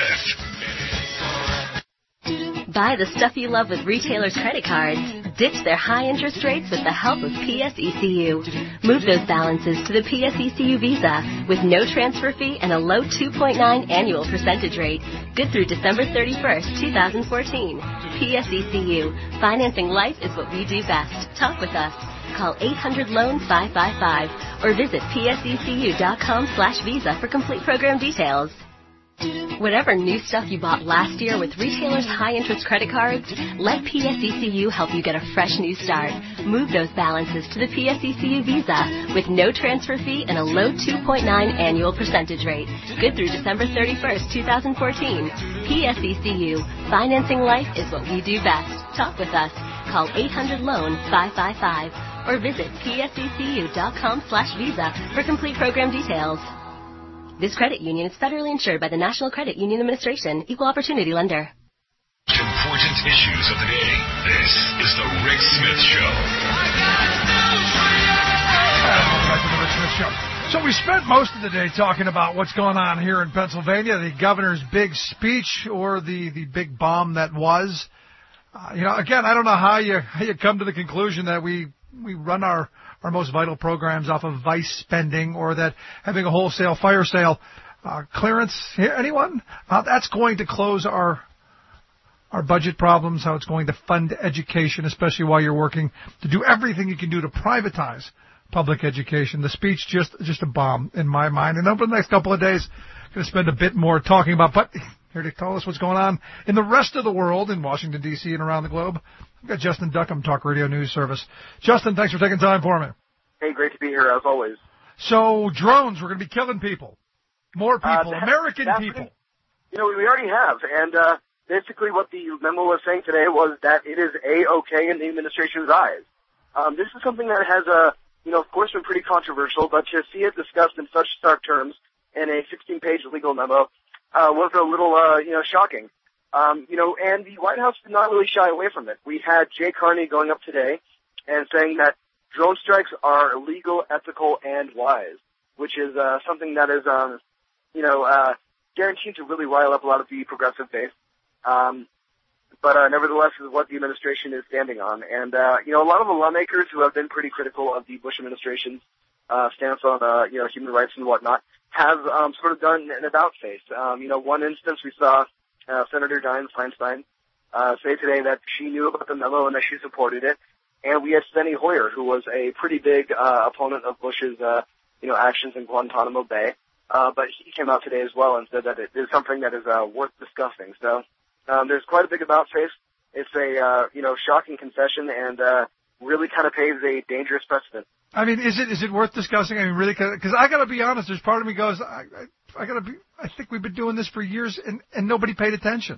Smith. Buy the stuff you love with retailers' credit cards. Ditch their high interest rates with the help of P S E C U. Move those balances to the P S E C U Visa with no transfer fee and a low two point nine annual percentage rate. Good through December thirty-first, twenty fourteen. P S E C U. Financing life is what we do best. Talk with us. Call eight hundred loan five five five or visit psecu.com slash visa for complete program details. Whatever new stuff you bought last year with retailers' high-interest credit cards, let P S E C U help you get a fresh new start. Move those balances to the P S E C U Visa with no transfer fee and a low two point nine annual percentage rate. Good through December thirty-first, twenty fourteen. P S E C U. Financing life is what we do best. Talk with us. Call eight hundred loan five five five or visit psecu.com slash visa for complete program details. This credit union is federally insured by the National Credit Union Administration, Equal Opportunity Lender. Important issues of the day. This is the Rick Smith Show. Back to the Rick Smith Show. So we spent most of the day talking about what's going on here in Pennsylvania, the governor's big speech or the, the big bomb that was. Uh, you know, again, I don't know how you how you come to the conclusion that we we run our, our most vital programs off of vice spending or that having a wholesale fire sale uh, clearance here, anyone? Uh, that's going to close our our budget problems, how it's going to fund education, especially while you're working to do everything you can do to privatize public education. The speech just just a bomb in my mind. And over the next couple of days, I'm going to spend a bit more talking about, but here to tell us what's going on in the rest of the world, in Washington, D C and around the globe, I've got Justin Duckham, Talk Radio News Service. Justin, thanks for taking time for me. Hey, great to be here, as always. So, drones, we're going to be killing people. More people, Uh, that- American that's people. You know, we already have, and uh, basically what the memo was saying today was that it is A-okay in the administration's eyes. Um, this is something that has, uh, you know, of course been pretty controversial, but to see it discussed in such stark terms in a sixteen-page legal memo uh, was a little, uh, you know, shocking. Um, you know, and the White House did not really shy away from it. We had Jay Carney going up today and saying that drone strikes are illegal, ethical, and wise, which is uh, something that is, um, you know, uh, guaranteed to really rile up a lot of the progressive base. Um, but uh, nevertheless, is what the administration is standing on. And, uh, you know, a lot of the lawmakers who have been pretty critical of the Bush administration's uh, stance on, uh, you know, human rights and whatnot have um, sort of done an about-face. Um, you know, one instance we saw uh, Senator Dianne Feinstein uh, say today that she knew about the memo and that she supported it. And we had Steny Hoyer, who was a pretty big uh, opponent of Bush's, uh, you know, actions in Guantanamo Bay. Uh, but he came out today as well and said that it is something that is uh, worth discussing. So um, there's quite a big about-face. It's a, uh, you know, shocking concession and uh, really kind of paves a dangerous precedent. I mean, is it is it worth discussing? I mean, really, because I got to be honest. There's part of me goes, I, I, I got to be. I think we've been doing this for years, and, and nobody paid attention.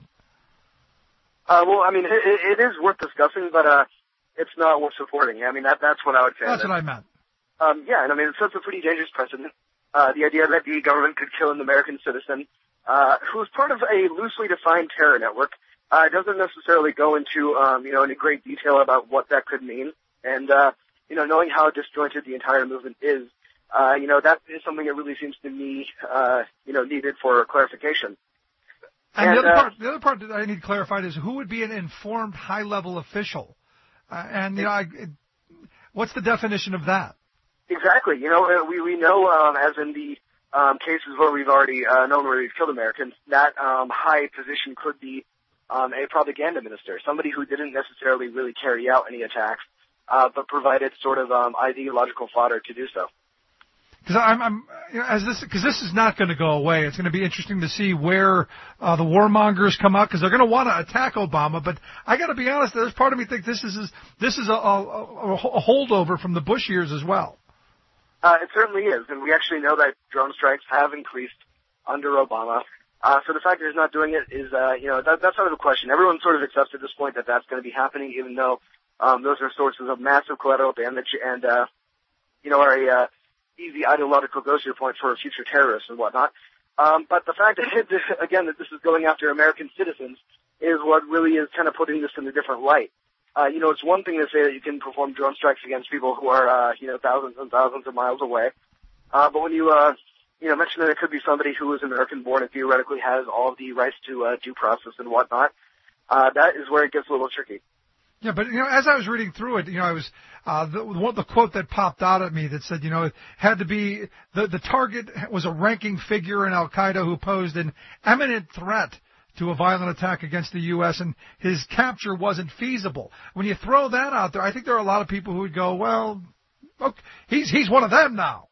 Uh, well, I mean, it, it is worth discussing, but uh, it's not worth supporting. I mean, that that's what I would say. That's that, what I meant. Um, yeah, and I mean, it sets a pretty dangerous precedent. Uh, the idea that the government could kill an American citizen uh, who's part of a loosely defined terror network uh, doesn't necessarily go into, um, you know, any great detail about what that could mean. And, uh, you know, knowing how disjointed the entire movement is, uh, you know, that is something that really seems to me, uh, you know, needed for clarification. And, And, the, other uh, part, the other part that I need clarified is who would be an informed high-level official? Uh, and, you know, I, it, what's the definition of that? Exactly. You know, uh, we, we know, um, as in the um, cases where we've already uh, known where we've killed Americans, that um, high position could be um, a propaganda minister, somebody who didn't necessarily really carry out any attacks, uh, but provided sort of um, ideological fodder to do so. Because I'm, I'm, you know, as this, because this is not going to go away. It's going to be interesting to see where uh, the warmongers come out, because they're going to want to attack Obama. But I got to be honest, there's part of me thinks this is this is a, a, a holdover from the Bush years as well. Uh, it certainly is, and we actually know that drone strikes have increased under Obama. Uh, so the fact that he's not doing it is, uh, you know, that, that's out of the question. Everyone sort of accepts at this point that that's going to be happening, even though um, those are sources of massive collateral damage and, uh, you know, are a uh, easy ideological go-to point for future terrorists and whatnot. Um, but the fact that, it, again, that this is going after American citizens is what really is kind of putting this in a different light. Uh, you know, it's one thing to say that you can perform drone strikes against people who are, uh, you know, thousands and thousands of miles away. Uh, but when you, uh, you know, mention that it could be somebody who is American-born and theoretically has all of the rights to uh, due process and whatnot, uh, that is where it gets a little tricky. Yeah, but, you know, as I was reading through it, you know, I was, uh, the, one, the quote that popped out at me that said, you know, it had to be, the, the target was a ranking figure in Al-Qaeda who posed an imminent threat to a violent attack against the U S, and his capture wasn't feasible. When you throw that out there, I think there are a lot of people who would go, well, okay, he's he's one of them now.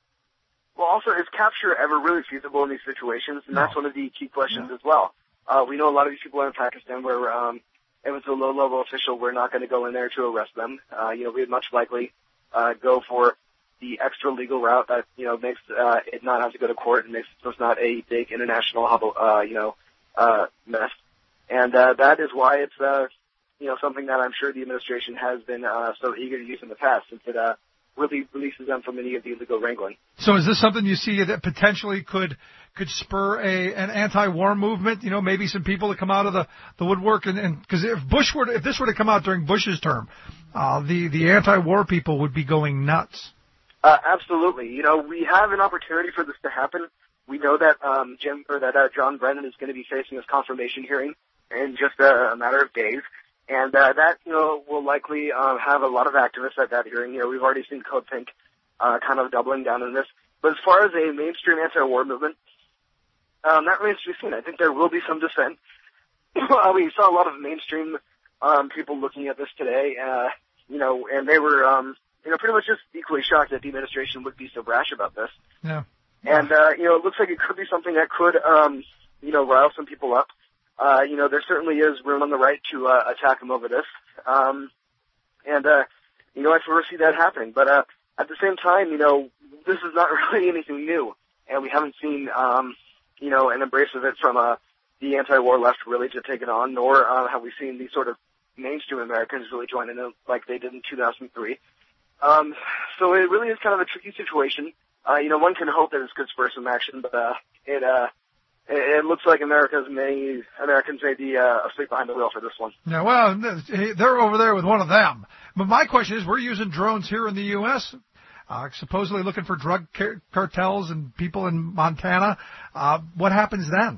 Well, also, is capture ever really feasible in these situations? And No. that's one of the key questions as well. Uh, we know a lot of these people in Pakistan where um, if it's a low-level official, we're not going to go in there to arrest them. Uh, you know, we'd much likely uh, go for the extra legal route that, you know, makes uh, it not have to go to court and makes it so it's not a big international, uh, you know, uh, mess. And, uh, that is why it's, uh, you know, something that I'm sure the administration has been, uh, so eager to use in the past, since it, uh, really releases them from any of the illegal wrangling. So is this something you see that potentially could, could spur a, an anti-war movement? You know, maybe some people to come out of the, the woodwork and, and, cause if Bush were to, if this were to come out during Bush's term, uh, the, the anti-war people would be going nuts. Uh, absolutely. You know, we have an opportunity for this to happen. We know that um, Jim or that uh, John Brennan is going to be facing his confirmation hearing in just a, a matter of days, and uh, that you know will likely uh, have a lot of activists at that hearing. You know, we've already seen Code Pink uh, kind of doubling down on this. But as far as a mainstream anti-war movement, um, that remains to be seen. I think there will be some dissent. we saw a lot of mainstream um, people looking at this today, uh, you know, and they were, um, you know, pretty much just equally shocked that the administration would be so brash about this. Yeah. And, uh, you know, it looks like it could be something that could, um, you know, rile some people up. Uh, you know, there certainly is room on the right to uh, attack him over this. Um, and, uh, you know, I foresee that happening. But uh, at the same time, you know, this is not really anything new. And we haven't seen, um, you know, an embrace of it from uh, the anti-war left really to take it on, nor uh, have we seen these sort of mainstream Americans really join in it like they did in two thousand three. Um, so it really is kind of a tricky situation. Uh, you know, one can hope that it's good for some action, but uh, it, uh, it, it looks like America's many Americans may be uh, asleep behind the wheel for this one. Yeah, well, they're over there with one of them. But my question is, we're using drones here in the U S, uh, supposedly looking for drug car- cartels and people in Montana. Uh, what happens then?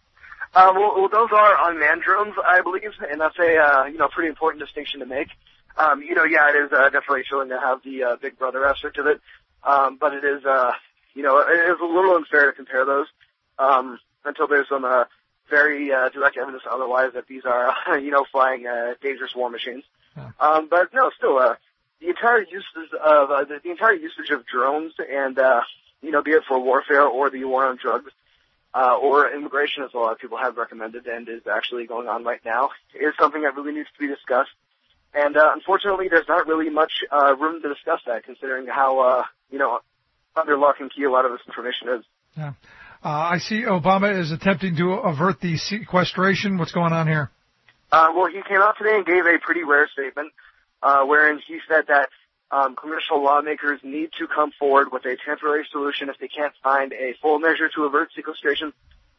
Uh, well, well, those are unmanned drones, I believe, and that's a uh, you know pretty important distinction to make. Um, you know, yeah, it is uh, definitely showing to have the uh, Big Brother aspect of it, um, but it is, uh, you know, it is a little unfair to compare those um, until there's some uh, very uh, direct evidence otherwise that these are, uh, you know, flying uh, dangerous war machines. Yeah. Um, but no, still, uh, the entire usage of uh, the, the entire usage of drones, and uh, you know, be it for warfare or the war on drugs, uh, or immigration, as a lot of people have recommended, and is actually going on right now, is something that really needs to be discussed. And uh, unfortunately, there's not really much uh, room to discuss that, considering how, uh, you know, under lock and key a lot of this information is. Yeah. Uh, I see Obama is attempting to avert the sequestration. What's going on here? Uh, well, he came out today and gave a pretty rare statement, uh, wherein he said that um, congressional lawmakers need to come forward with a temporary solution if they can't find a full measure to avert sequestration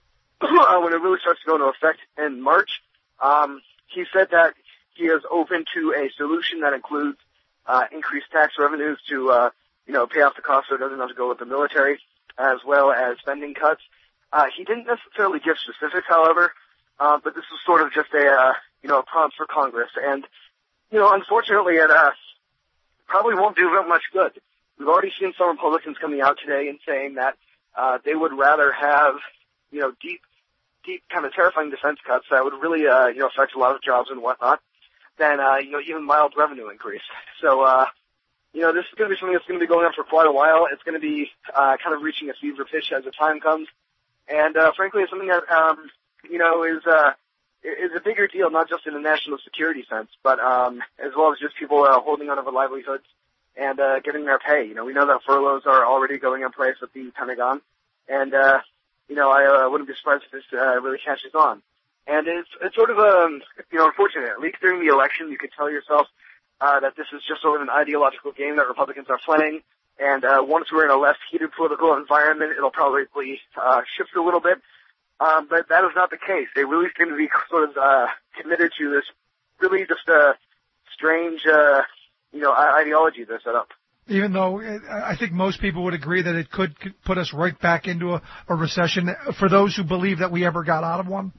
uh, when it really starts to go into effect in March. Um, he said that he is open to a solution that includes uh, increased tax revenues to, uh, you know, pay off the cost so it doesn't have to go with the military, as well as spending cuts. Uh, he didn't necessarily give specifics, however, uh, but this was sort of just a, uh, you know, a prompt for Congress. And, you know, unfortunately, it uh, probably won't do that much good. We've already seen some Republicans coming out today and saying that uh, they would rather have, you know, deep, deep kind of terrifying defense cuts that would really, uh, you know, affect a lot of jobs and whatnot, than, uh, you know, even mild revenue increase. So, uh, you know, this is going to be something that's going to be going on for quite a while. It's going to be, uh, kind of reaching a fever pitch as the time comes. And, uh, frankly, it's something that, um, you know, is, uh, is a bigger deal, not just in a national security sense, but, um, as well as just people, uh, holding on to their livelihoods and, uh, getting their pay. You know, we know that furloughs are already going in place with the Pentagon. And, uh, you know, I, uh, wouldn't be surprised if this, uh, really catches on. And it's, it's sort of, um, you know, unfortunate. At least during the election, you could tell yourself, uh, that this is just sort of an ideological game that Republicans are playing. And, uh, once we're in a less heated political environment, it'll probably, uh, shift a little bit. Um, but that is not the case. They really seem to be sort of, uh, committed to this really just, uh, strange, uh, you know, ideology they're set up. Even though I think most people would agree that it could put us right back into a, a recession for those who believe that we ever got out of one.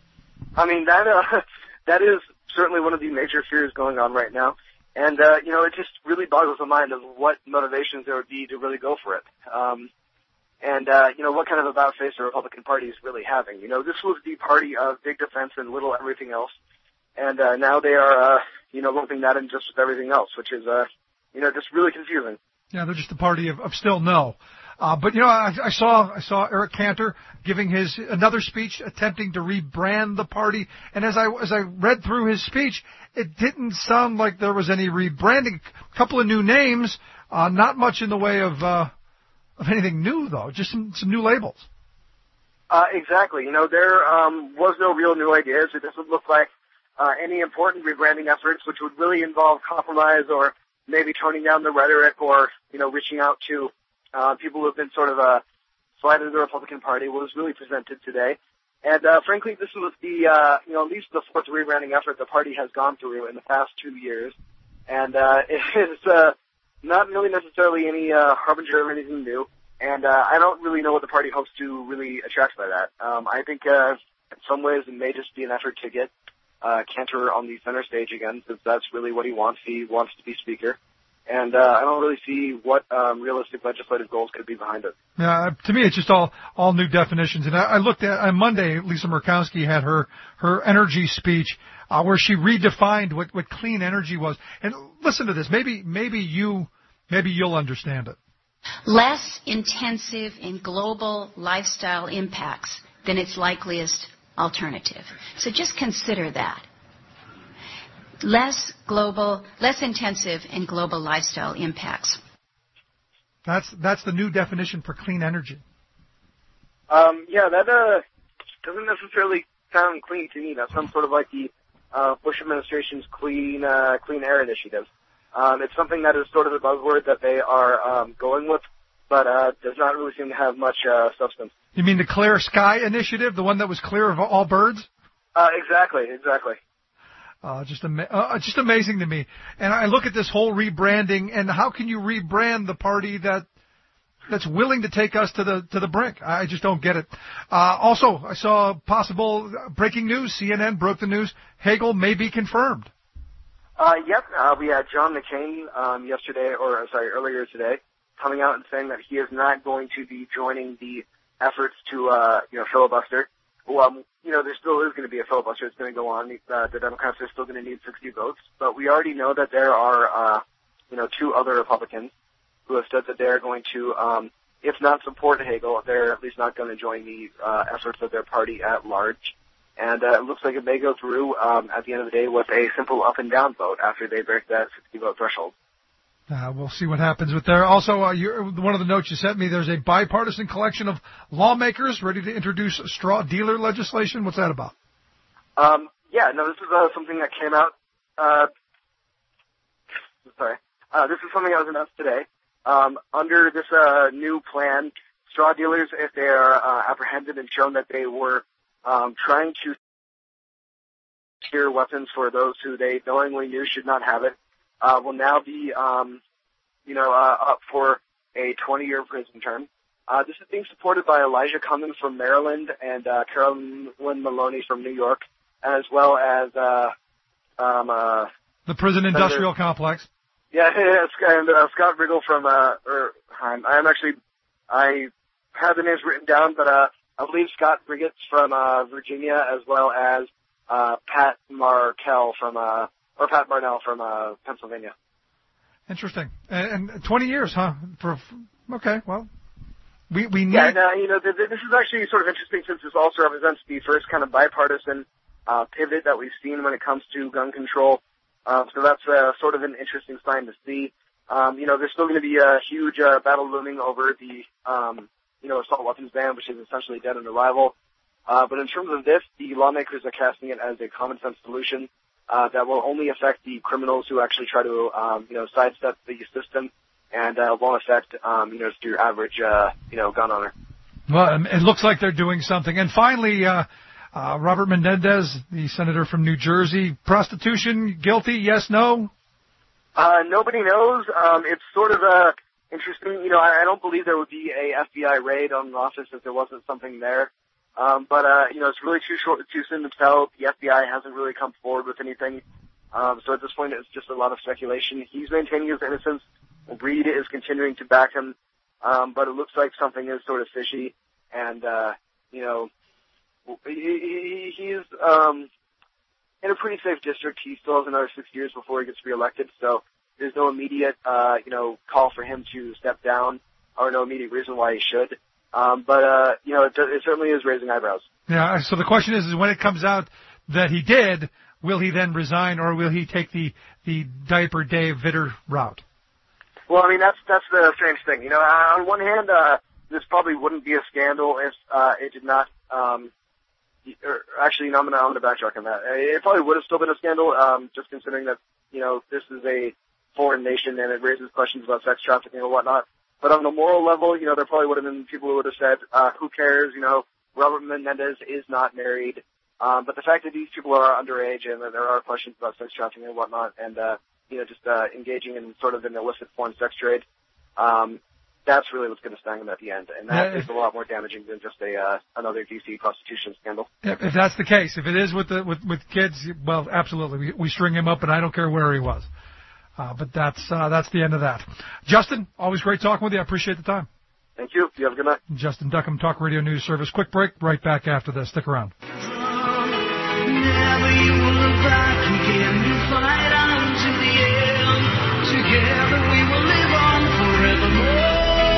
I mean, that, uh, that is certainly one of the major fears going on right now. And, uh, you know, it just really boggles the mind of what motivations there would be to really go for it. Um, and, uh, you know, what kind of about face the Republican Party is really having. You know, this was the party of big defense and little everything else. And, uh, now they are, uh, you know, lumping that in just with everything else, which is, uh, you know, just really confusing. Yeah, they're just the party of, of still no. Uh, but, you know, I, I saw I saw Eric Cantor giving his another speech attempting to rebrand the party. And as I as I read through his speech, it didn't sound like there was any rebranding. A couple of new names, uh, not much in the way of uh, of anything new, though, just some, some new labels. Uh, exactly. You know, there um, was no real new ideas. It doesn't look like uh, any important rebranding efforts, which would really involve compromise or maybe toning down the rhetoric or, you know, reaching out to Uh, people who have been sort of uh, sliding to the Republican Party was really presented today. And uh, frankly, this was the, uh, you know, at least the fourth rebranding effort the party has gone through in the past two years. And uh, it's uh, not really necessarily any uh, harbinger of anything new. And uh, I don't really know what the party hopes to really attract by that. Um, I think uh, in some ways it may just be an effort to get uh, Cantor on the center stage again, since that's really what he wants. He wants to be speaker. And uh, I don't really see what um, realistic legislative goals could be behind it. Yeah, to me, it's just all all new definitions. And I, I looked at on Monday, Lisa Murkowski had her her energy speech uh, where she redefined what, what clean energy was. And listen to this. Maybe maybe you maybe you'll understand it. Less intensive in global lifestyle impacts than its likeliest alternative. So just consider that. Less global, less intensive in global lifestyle impacts. That's that's the new definition for clean energy. Um, yeah, that uh, doesn't necessarily sound clean to me. That sounds sort of like the uh, Bush administration's clean uh, clean air initiative. Um, it's something that is sort of a buzzword that they are um, going with, but uh, does not really seem to have much uh, substance. You mean the Clear Sky Initiative, the one that was clear of all birds? Uh, exactly, exactly. Uh, just ama- uh, just amazing to me. And I look at this whole rebranding, and how can you rebrand the party that that's willing to take us to the to the brink? I just don't get it. Uh, also, I saw possible breaking news. C N N broke the news. Hagel may be confirmed. Uh, yep, uh, we had John McCain um, yesterday, or sorry, earlier today, coming out and saying that he is not going to be joining the efforts to, uh, you know, filibuster. Well, um, you know, there still is going to be a filibuster. It's going to go on. Uh, the Democrats are still going to need sixty votes, but we already know that there are, uh, you know, two other Republicans who have said that they're going to, um, if not support Hagel, they're at least not going to join the uh, efforts of their party at large. And uh, it looks like it may go through um, at the end of the day with a simple up and down vote after they break that sixty vote threshold. Uh, we'll see what happens with there. Also, uh, you're, one of the notes you sent me, there's a bipartisan collection of lawmakers ready to introduce straw dealer legislation. What's that about? Um, yeah, no, this is uh, something that came out. Uh, sorry, uh, this is something that was announced today. Um, under this uh, new plan, straw dealers, if they are uh, apprehended and shown that they were um, trying to secure weapons for those who they knowingly knew should not have it, Uh, will now be, um, you know, uh, up for a twenty-year prison term. Uh, this is being supported by Elijah Cummings from Maryland and uh, Carolyn Maloney from New York, as well as uh, um, uh, the prison Senator, industrial complex. Yeah, and uh, Scott Riggle from. Uh, or I'm, I'm actually, I have the names written down, but uh, I believe Scott Briggs from uh, Virginia, as well as uh, Pat Markell from. Uh, Or Pat Barnell from uh, Pennsylvania. Interesting. And, and twenty years, huh? For okay, well, we we need. Yeah, and, uh, you know, th- th- this is actually sort of interesting since this also represents the first kind of bipartisan uh, pivot that we've seen when it comes to gun control. Uh, so that's uh, sort of an interesting sign to see. Um, you know, there's still going to be a huge uh, battle looming over the, um, you know, assault weapons ban, which is essentially dead on arrival. Uh, but in terms of this, the lawmakers are casting it as a common sense solution. Uh, that will only affect the criminals who actually try to, um, you know, sidestep the system, and uh, won't affect, um, you know, just your average, uh, you know, gun owner. Well, it looks like they're doing something. And finally, uh, uh, Robert Menendez, the senator from New Jersey, prostitution, guilty, yes, no? Uh, nobody knows. Um, it's sort of uh, interesting. You know, I, I don't believe there would be a F B I raid on the office if there wasn't something there. Um, but, uh, you know, it's really too short, too soon to tell. The F B I hasn't really come forward with anything. Um, so at this point, it's just a lot of speculation. He's maintaining his innocence. Reed is continuing to back him. Um, but it looks like something is sort of fishy. And, uh, you know, he, he, he's, um, in a pretty safe district. He still has another six years before he gets reelected. So there's no immediate, uh, you know, call for him to step down or no immediate reason why he should. Um, but, uh, you know, it, it certainly is raising eyebrows. Yeah, so the question is, is when it comes out that he did, will he then resign or will he take the, the Diaper Dave Vitter route? Well, I mean, that's, that's the strange thing. You know, on one hand, uh, this probably wouldn't be a scandal if, uh, it did not, um, or actually, you know, I'm gonna, I'm gonna backtrack on that. It probably would have still been a scandal, um, just considering that, you know, this is a foreign nation and it raises questions about sex trafficking and whatnot. But on the moral level, you know, there probably would have been people who would have said, uh, who cares, you know, Robert Menendez is not married. Um, but the fact that these people are underage and that there are questions about sex trafficking and whatnot and, uh, you know, just, uh, engaging in sort of an illicit foreign sex trade, um, that's really what's going to sting them at the end. And that yeah, is a lot more damaging than just a, uh, another D C prostitution scandal. If, if that's the case, if it is with the, with, with kids, well, absolutely. We, we string him up and I don't care where he was. Uh, but that's uh, that's the end of that. Justin, always great talking with you. I appreciate the time. Thank you. You have a good night. Justin Duckham, Talk Radio News Service. Quick break. Right back after this. Stick around. Never you will look back again. You fight on to the end. Together we will live on forevermore.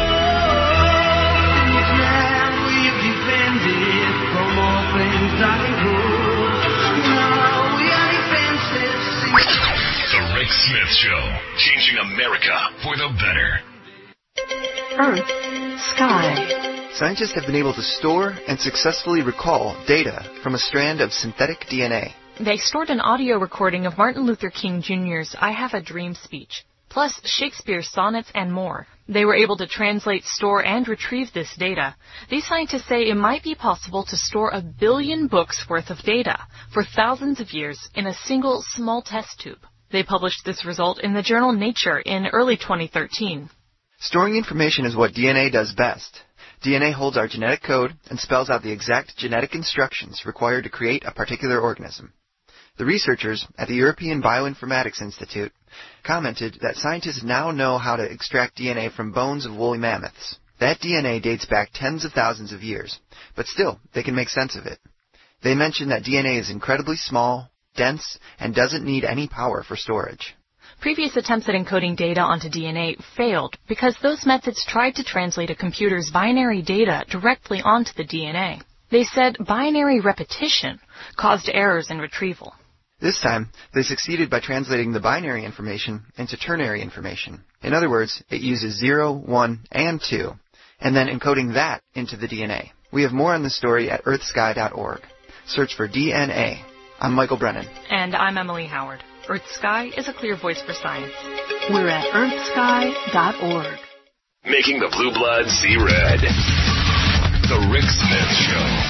Now we've defended from all things dark and cruel. Now we are defenseless. The Rick Smith Show, changing America for the better. Earth, sky. Scientists have been able to store and successfully recall data from a strand of synthetic D N A. They stored an audio recording of Martin Luther King Junior's I Have a Dream speech, plus Shakespeare's sonnets and more. They were able to translate, store, and retrieve this data. These scientists say it might be possible to store a billion books worth of data for thousands of years in a single small test tube. They published this result in the journal Nature in early twenty thirteen. Storing information is what D N A does best. D N A holds our genetic code and spells out the exact genetic instructions required to create a particular organism. The researchers at the European Bioinformatics Institute commented that scientists now know how to extract D N A from bones of woolly mammoths. That D N A dates back tens of thousands of years, but still, they can make sense of it. They mentioned that D N A is incredibly small, dense, and doesn't need any power for storage. Previous attempts at encoding data onto D N A failed because those methods tried to translate a computer's binary data directly onto the D N A. They said binary repetition caused errors in retrieval. This time, they succeeded by translating the binary information into ternary information. In other words, it uses zero, one, and two, and then encoding that into the D N A. We have more on this story at earth sky dot org. Search for D N A. I'm Michael Brennan. And I'm Emily Howard. Earth Sky is a clear voice for science. We're at earth sky dot org. Making the blue blood see red. The Rick Smith Show.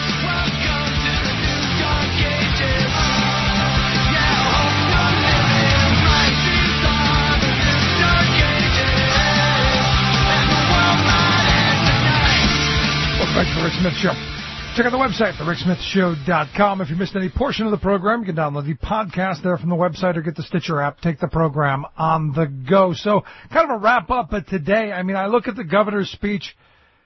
Welcome back to the Rick Smith Show. Check out the website, the rick smith show dot com. If you missed any portion of the program, you can download the podcast there from the website or get the Stitcher app. Take the program on the go. So kind of a wrap-up, but today, I mean, I look at the governor's speech.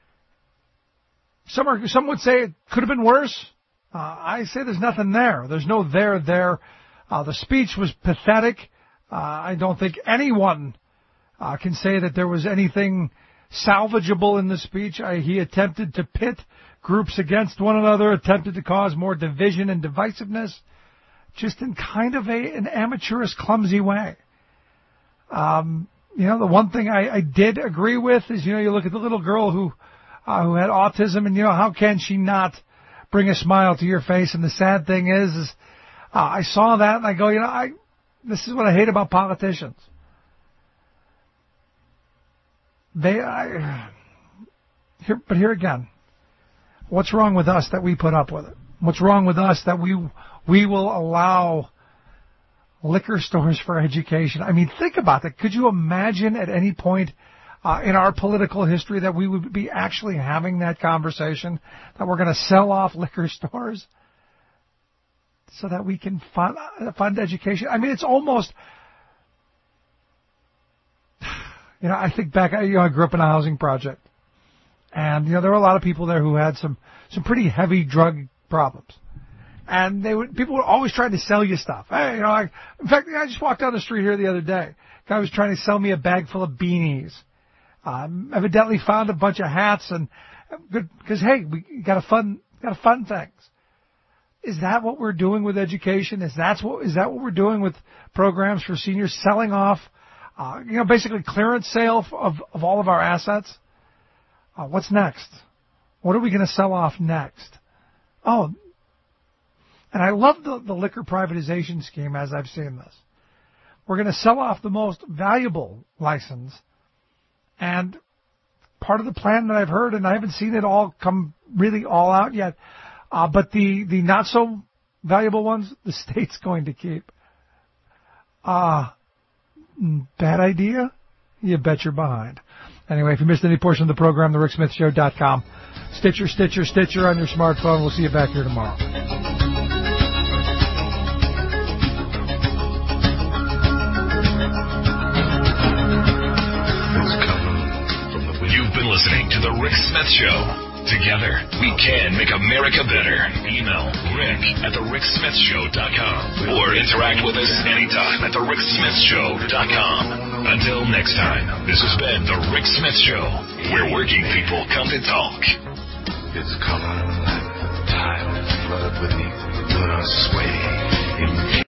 Some, are, some would say it could have been worse. Uh, I say there's nothing there. There's no there there. Uh, the speech was pathetic. Uh, I don't think anyone uh, can say that there was anything salvageable in the speech. I, he attempted to pit groups against one another, attempted to cause more division and divisiveness, just in kind of a, an amateurish, clumsy way. Um, you know, the one thing I, I did agree with is, you know, you look at the little girl who uh, who had autism, and, you know, how can she not bring a smile to your face? And the sad thing is, is uh, I saw that, and I go, you know, I this is what I hate about politicians. They, I, here, but here again, what's wrong with us that we put up with it? What's wrong with us that we we will allow liquor stores for education? I mean, think about that. Could you imagine at any point uh, in our political history that we would be actually having that conversation, that we're going to sell off liquor stores so that we can fund, fund education? I mean, it's almost... You know, I think back, you know, I grew up in a housing project. And, you know, there were a lot of people there who had some, some pretty heavy drug problems. And they would, people were always trying to sell you stuff. Hey, you know, I, in fact, I just walked down the street here the other day. Guy was trying to sell me a bag full of beanies. Um, evidently found a bunch of hats and good, cause hey, we gotta fund, gotta fund things. Is that what we're doing with education? Is that what, is that what we're doing with programs for seniors, selling off, uh, you know, basically clearance sale of, of all of our assets? Uh, what's next? What are we going to sell off next? Oh, and I love the, the liquor privatization scheme as I've seen this. We're going to sell off the most valuable license, and part of the plan that I've heard, and I haven't seen it all come really all out yet, uh, but the, the not so valuable ones, the state's going to keep. Uh, bad idea? You bet you're behind. Anyway, if you missed any portion of the program, the rick smith show dot com. Stitcher, Stitcher, Stitcher on your smartphone. We'll see you back here tomorrow. Smith Show. Together, we can make America better. Email Rick at the rick smith show dot com or interact with us anytime at the rick smith show dot com. Until next time, this has been The Rick Smith Show, where working people come to talk. It's color like the tide of blood beneath the lunar sway.